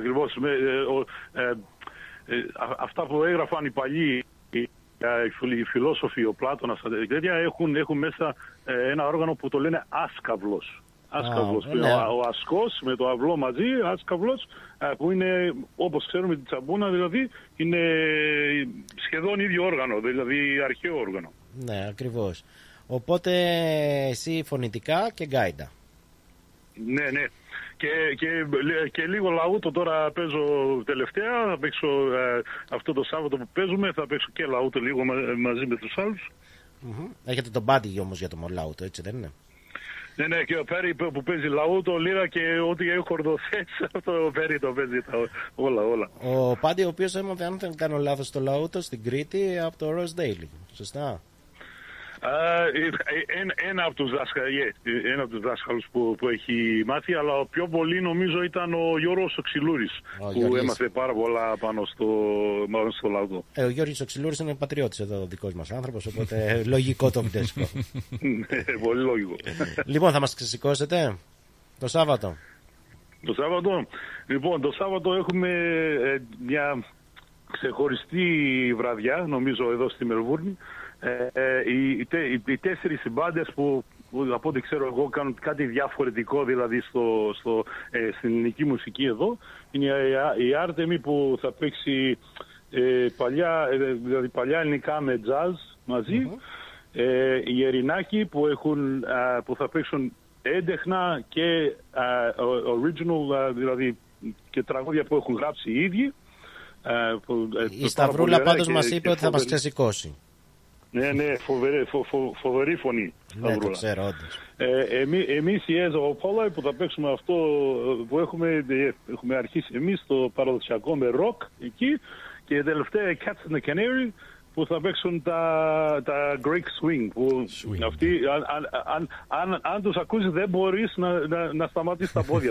Αυτά που έγραφαν οι παλιοί, οι φιλόσοφοι, ο Πλάτωνας, έχουν μέσα ένα όργανο που το λένε άσκαυλος. Ο ασκός με το αυλό μαζί, άσκαυλος, που είναι, όπως ξέρουμε, τη τσαμπούνα, δηλαδή είναι σχεδόν ίδιο όργανο, δηλαδή αρχαίο όργανο. Ναι, ακριβώς. Οπότε εσύ φωνητικά και γκάιντα. Ναι. Και λίγο λαούτο τώρα παίζω τελευταία. Θα παίξω αυτό το Σάββατο που παίζουμε. Θα παίξω και λαούτο λίγο μαζί με τους άλλους. Έχετε τον μπάντι όμως για το λαούτο, έτσι δεν είναι? Ναι, και ο Πέρι που παίζει λαούτο, λίρα και ό,τι έχω ορδοθέσει, αυτό ο Πέρι το παίζει όλα. Ο Πάντι, ο οποίος έμαθε, αν δεν κάνω λάθος, το λαούτο στην Κρήτη από το Rose Daily. Σωστά? Ένα από τους δάσκαλους που έχει μάθει, αλλά ο πιο πολύ νομίζω ήταν ο Γιώργος ο Ξυλούρης, που έμαθε πάρα πολλά πάνω στο λαούτο. Ο Γιώργος ο Ξυλούρης είναι πατριώτης εδώ, ο δικός μας άνθρωπος, οπότε λογικό το βιντεσκό. Ναι, πολύ λογικό. Λοιπόν, θα μας ξεσηκώσετε το Σάββατο? Το Σάββατο έχουμε μια ξεχωριστή βραδιά, νομίζω, εδώ στη Μελβούρνη. Οι 4 μπάντες που από ό,τι ξέρω εγώ κάνουν κάτι διαφορετικό, δηλαδή στην ελληνική μουσική εδώ. Είναι η Άρτεμι που θα παίξει παλιά ελληνικά με jazz μαζί. Οι Ερηνάκοι που θα παίξουν έντεχνα και original, δηλαδή και τραγούδια που έχουν γράψει οι ίδιοι. Η Σταυρούλα πάντως μας είπε ότι θα μας ξεσηκώσει. Ναι, φοβερή φωνή. Ναι, το ξέρω, όντως. Εμείς οι Έζο Πόλα που θα παίξουμε αυτό που έχουμε αρχίσει εμείς το παραδοσιακό με ροκ εκεί, και τελευταία Cats in the Canary που θα παίξουν τα Greek Swing, που αυτοί, αν τους ακούσεις δεν μπορείς να σταματήσεις τα πόδια.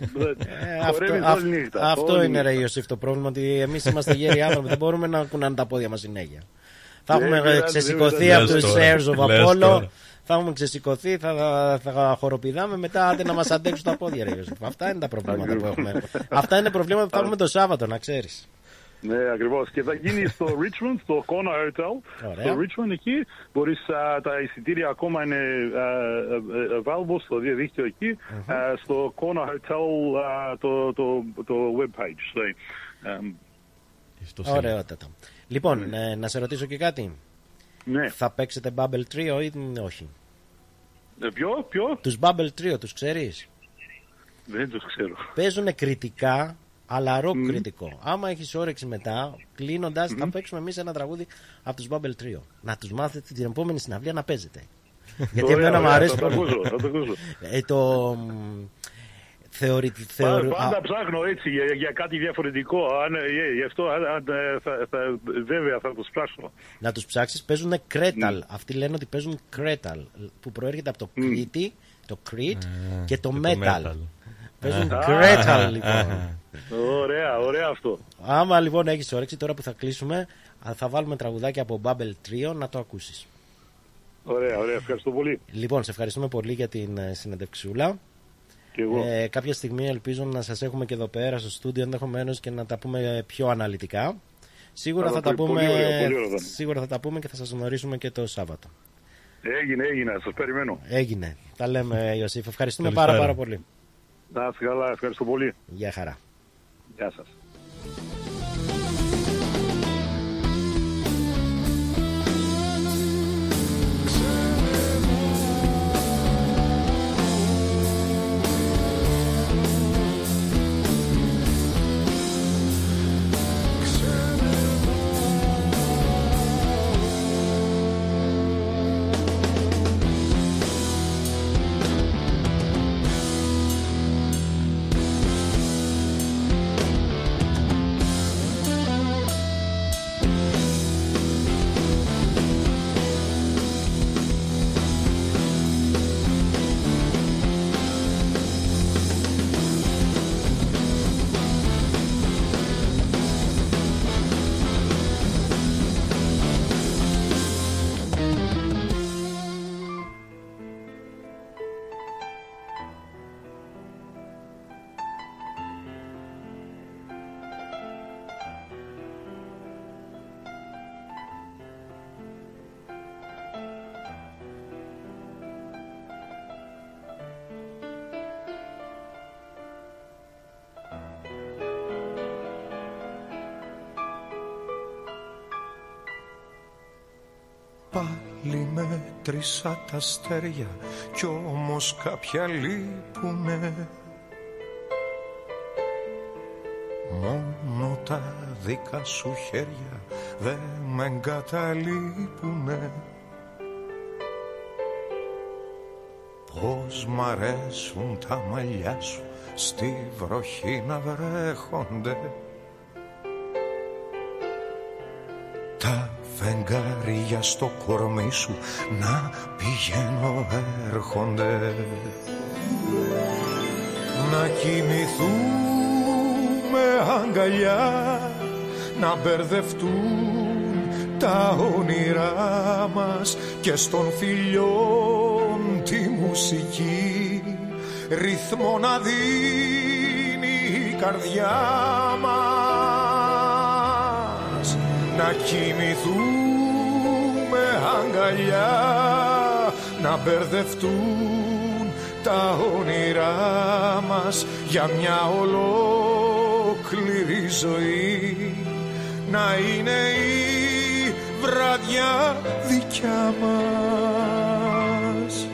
Αυτό είναι, ρε Ιωσήφ, το πρόβλημα, ότι εμείς είμαστε γέροι άνθρωποι, δεν μπορούμε να κουνάνε τα πόδια μας συνέχεια. Θα έχουμε ξεσηκωθεί από τους Airs of Apollo, θα έχουμε ξεσηκωθεί, θα χοροπηδάμε, μετά άντε να μας αντέξουν τα πόδια, ρε Ιωσήφ. Αυτά είναι τα προβλήματα που έχουμε. Αυτά είναι προβλήματα που θα έχουμε το Σάββατο, να ξέρεις. Ναι, ακριβώς. Και θα γίνει στο Richmond, στο Kona Hotel. Στο Richmond εκεί. Μπορείς, τα εισιτήρια ακόμα είναι available στο διαδίκτυο εκεί. Στο Kona Hotel το webpage. Ωραιότατα. Λοιπόν, να σε ρωτήσω και κάτι. Ναι. Θα παίξετε Bubble Trio ή όχι? Ποιο? Τους Bubble Trio, τους ξέρεις? Δεν τους ξέρω. Παίζουν κριτικά, αλλά ροκ κριτικό. Άμα έχεις όρεξη μετά, κλείνοντας, θα παίξουμε εμείς ένα τραγούδι από τους Bubble Trio. Να τους μάθετε την επόμενη συναυλία να παίζετε. Γιατί εμένα μου αρέσει. Θα το ακούσω. Πάντα ψάχνω έτσι για κάτι διαφορετικό. Γι' αυτό βέβαια θα τους ψάξω. Να τους ψάξεις. Παίζουν Κρέταλ. Αυτοί λένε ότι παίζουν Κρέταλ, που προέρχεται από το Κρήτη, το Κρήτ και το Metal. Παίζουν Κρέταλ, λοιπόν. Ωραία αυτό. Άμα λοιπόν έχεις όρεξη, τώρα που θα κλείσουμε, θα βάλουμε τραγουδάκια από Bubble Trio να το ακούσεις. Ωραία, ευχαριστώ πολύ. Λοιπόν, σε ευχαριστούμε πολύ για την συνεντευξούλα. Κάποια στιγμή ελπίζω να σας έχουμε και εδώ πέρα στο στούντιο, ενδεχομένως και να τα πούμε πιο αναλυτικά. Σίγουρα θα τα πούμε και θα σας γνωρίσουμε και το Σάββατο. Έγινε, σας περιμένω. Έγινε, τα λέμε, Ιωσήφ. Ευχαριστούμε πάρα πολύ. Να είστε καλά, ευχαριστώ πολύ. Γεια χαρά. Γεια σας. πάλι μέτρησα τα αστέρια κι όμως κάποια λείπουνε. Μόνο τα δικά σου χέρια δεν με εγκαταλείπουνε. Πώς μ' αρέσουν τα μαλλιά σου στη βροχή να βρέχονται. Τα φεγγάρια στο κορμί σου να πηγαίνω έρχονται. Να κοιμηθούμε αγκαλιά, να μπερδευτούν τα όνειρά μας και στον φιλιών τη μουσική ρυθμό να δίνει η καρδιά μας. Να κοιμηθούμε αγκαλιά, να μπερδευτούν τα όνειρά μας για μια ολόκληρη ζωή, να είναι η βραδιά δικιά μας.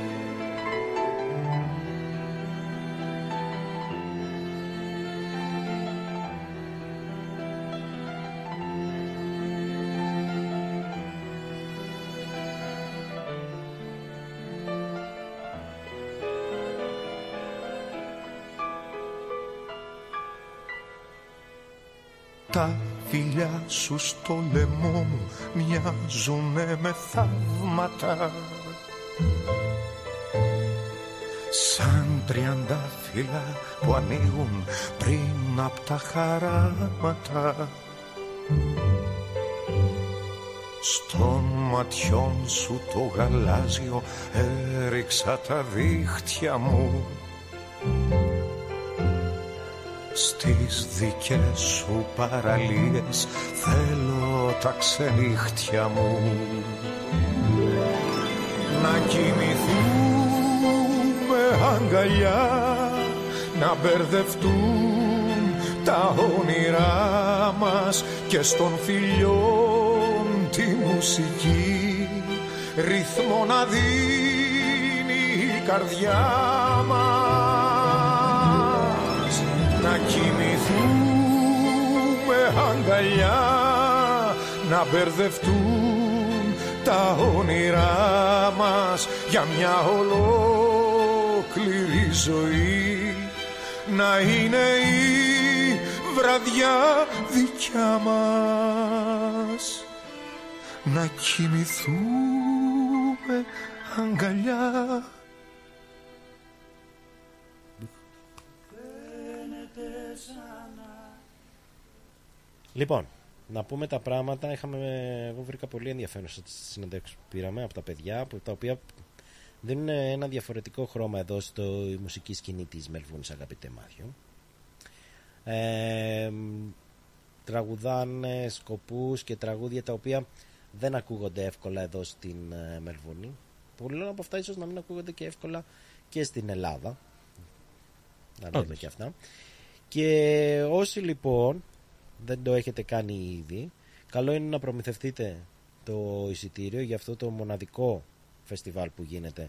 Τα φιλιά σου στο λαιμό μου μοιάζουνε με θαύματα, σαν τριαντάφυλλα που ανοίγουν πριν απ' τα χαράματα. Στον ματιών σου το γαλάζιο έριξα τα δίχτυα μου, στις δικές σου παραλίες θέλω τα ξενύχτια μου. Να κοιμηθούμε αγκαλιά, να μπερδευτούν τα όνειρά μας και στον φιλιών τη μουσική ρυθμό να δίνει η καρδιά μας. Να κοιμηθούμε αγκαλιά, να μπερδευτούν τα όνειρά μας για μια ολόκληρη ζωή, να είναι η βραδιά δικιά μας. Να κοιμηθούμε αγκαλιά. Λοιπόν, να πούμε τα πράγματα. Εγώ βρήκα πολύ ενδιαφέρουσα τις συνεντεύξεις που πήραμε από τα παιδιά, τα οποία δίνουν ένα διαφορετικό χρώμα εδώ στο μουσική σκηνή της Μελβούνης, αγαπητέ Μάθιο. Τραγουδάνε σκοπούς και τραγούδια τα οποία δεν ακούγονται εύκολα εδώ στην Μελβούνη. Πολλά από αυτά ίσως να μην ακούγονται και εύκολα και στην Ελλάδα, να λέμε και αυτά. Και όσοι λοιπόν δεν το έχετε κάνει ήδη, καλό είναι να προμηθευτείτε το εισιτήριο για αυτό το μοναδικό φεστιβάλ που γίνεται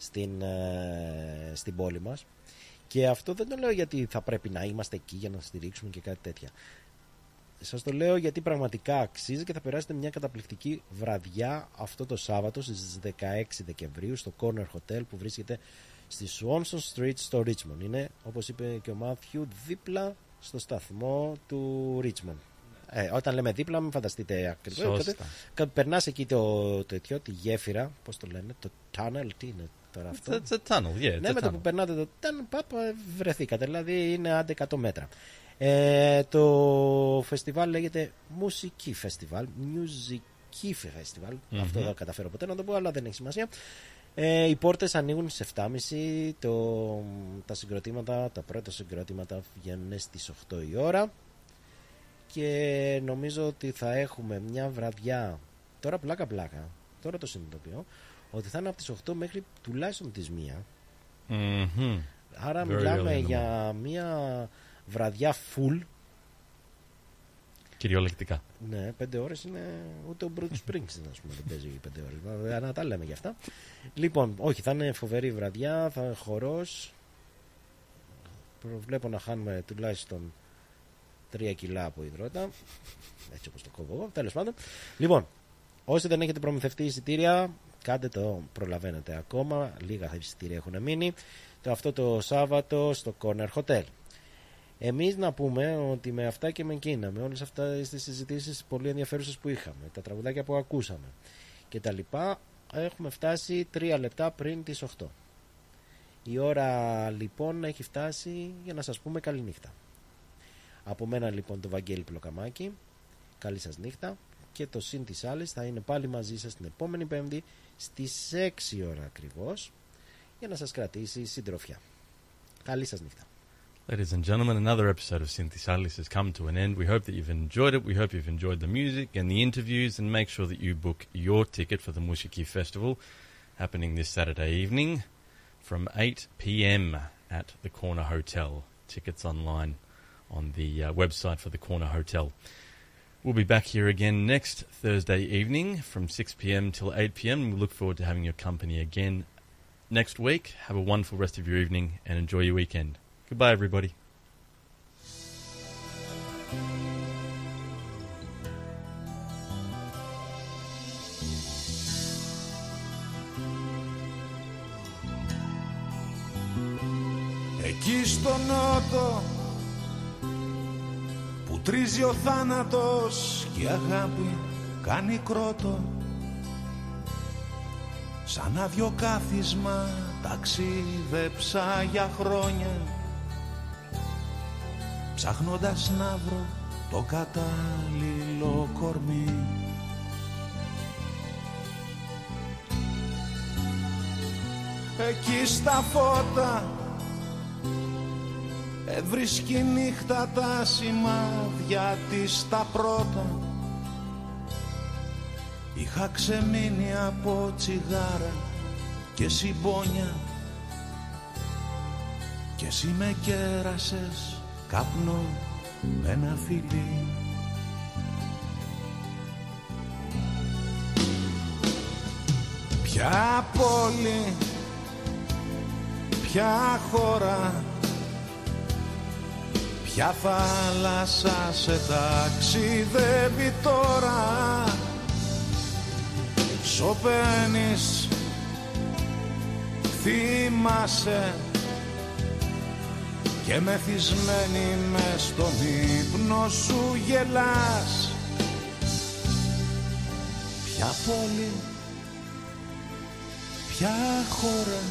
στην πόλη μας. Και αυτό δεν το λέω γιατί θα πρέπει να είμαστε εκεί για να στηρίξουμε και κάτι τέτοια. Σας το λέω γιατί πραγματικά αξίζει και θα περάσετε μια καταπληκτική βραδιά αυτό το Σάββατο στις 16 Δεκεμβρίου στο Corner Hotel που βρίσκεται στη Swanson Street στο Richmond. Είναι, όπως είπε και ο Μάθιου, δίπλα στο σταθμό του Richmond. Όταν λέμε δίπλα, μην φανταστείτε ακριβώς. Περνάς εκεί τη γέφυρα, πώς το λένε, το tunnel, τι είναι τώρα αυτό? It's a tunnel, yeah. Ναι, με το που περνάτε το tunnel, βρεθήκατε, δηλαδή είναι άντε 100 μέτρα. Το φεστιβάλ λέγεται Μουσική Φεστιβάλ, Μουσική Φεστιβάλ. Αυτό δεν καταφέρω ποτέ να το πω, αλλά δεν έχει σημασία. Οι πόρτες ανοίγουν στις 7.30. Τα πρώτα συγκροτήματα βγαίνουν στις 8 η ώρα. Και νομίζω ότι θα έχουμε μια βραδιά, τώρα πλάκα, τώρα το συνειδητοποιώ, ότι θα είναι από τις 8 μέχρι τουλάχιστον τις 1. Άρα μιλάμε για μια βραδιά full Κυριολεκτικά. Ναι, 5 ώρες είναι. Ούτε ο Bruce Springsteen, ας πούμε, δεν παίζει 5 ώρες. Να τα λέμε γι' αυτά. Λοιπόν, όχι, θα είναι φοβερή βραδιά, θα είναι χορός. Προβλέπω να χάνουμε τουλάχιστον 3 κιλά από υδρότα. Έτσι όπως το κόβω εγώ. Τέλος πάντων. Λοιπόν, όσοι δεν έχετε προμηθευτεί εισιτήρια, κάντε το, προλαβαίνετε ακόμα. Λίγα εισιτήρια έχουν μείνει. Αυτό το Σάββατο στο Corner Hotel. Εμείς να πούμε ότι με αυτά και με εκείνα, με όλες αυτές τις συζητήσεις πολύ ενδιαφέρουσες που είχαμε, τα τραγουδάκια που ακούσαμε και τα λοιπά, έχουμε φτάσει 3 λεπτά πριν τις 8. Η ώρα λοιπόν έχει φτάσει για να σας πούμε καληνύχτα. Από μένα λοιπόν το Βαγγέλη Πλοκαμάκη, καλή σας νύχτα, και το Συν της Άλλης θα είναι πάλι μαζί σας την επόμενη Πέμπτη στις 6 ώρα ακριβώς για να σας κρατήσει συντροφιά. Καλή σας νύχτα. Ladies and gentlemen, another episode of Synthis Alice has come to an end. We hope that you've enjoyed it. We hope you've enjoyed the music and the interviews, and make sure that you book your ticket for the Musiki Festival happening this Saturday evening from 8 p.m. at the Corner Hotel. Tickets online on the website for the Corner Hotel. We'll be back here again next Thursday evening from 6 p.m. till 8 p.m. We look forward to having your company again next week. Have a wonderful rest of your evening and enjoy your weekend. Goodbye, everybody. Εκεί στο νότο που τρίζει ο θάνατος και η αγάπη κάνει κρότο, σαν άδειο κάθισμα ταξίδεψα για χρόνια, ψάχνοντας να βρω το κατάλληλο κορμί. Εκεί στα φώτα έβρισκει νύχτα τα σημάδια της τα πρώτα. Είχα ξεμείνει από τσιγάρα και συμπόνια και εσύ με κέρασες καπνό με ένα φιλί. Ποια πόλη, ποια χώρα, ποια θάλασσα σε ταξιδεύει τώρα. Σωπαίνεις, θυμάσαι και μεθυσμένη μες στον ύπνο σου γελάς. Ποια πόλη, ποια χώρα,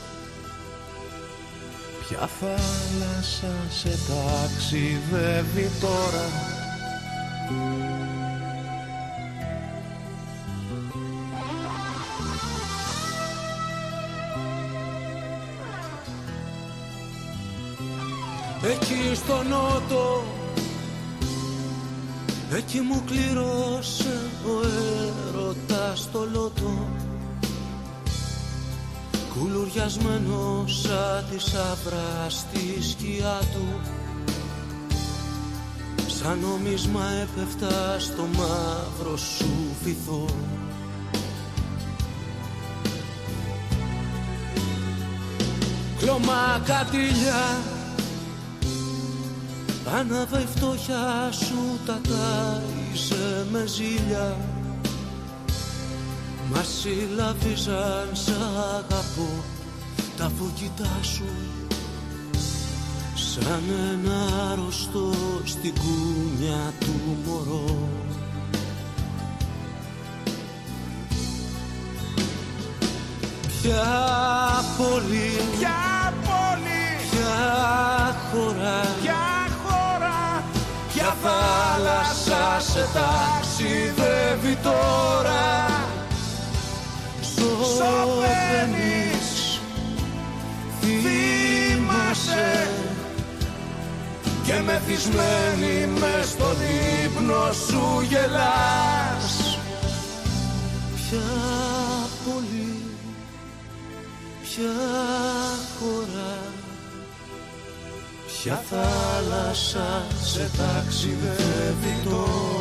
ποια θάλασσα σε ταξιδεύει τώρα. Εκεί στο νότο, εκεί μου κλήρωσε ο έρωτας το λότο, κουλουριασμένος σαν τη σαύρα στη σκιά του, σαν νομίσμα έπεφτα στο μαύρο σου βυθό. Κλωμά κατήλια, άναβε η φτώχεια σου, τα τάιζε με ζήλια. Μας συλλαβίζαν σ' αγαπώ τα φωκητά σου, σαν ένα αρρωστό στην κούνια του μωρό. Ποια πόλη, ποια πόλη, ποια χώρα, ποια θάλασσα σε ταξιδεύει τώρα. Σωπαίνεις, θυμάσαι και μεθυσμένη μες στον ύπνο σου γελάς. Ποια πόλη, ποια χώρα, Ποια θάλασσα σε ταξιδεύει τώρα.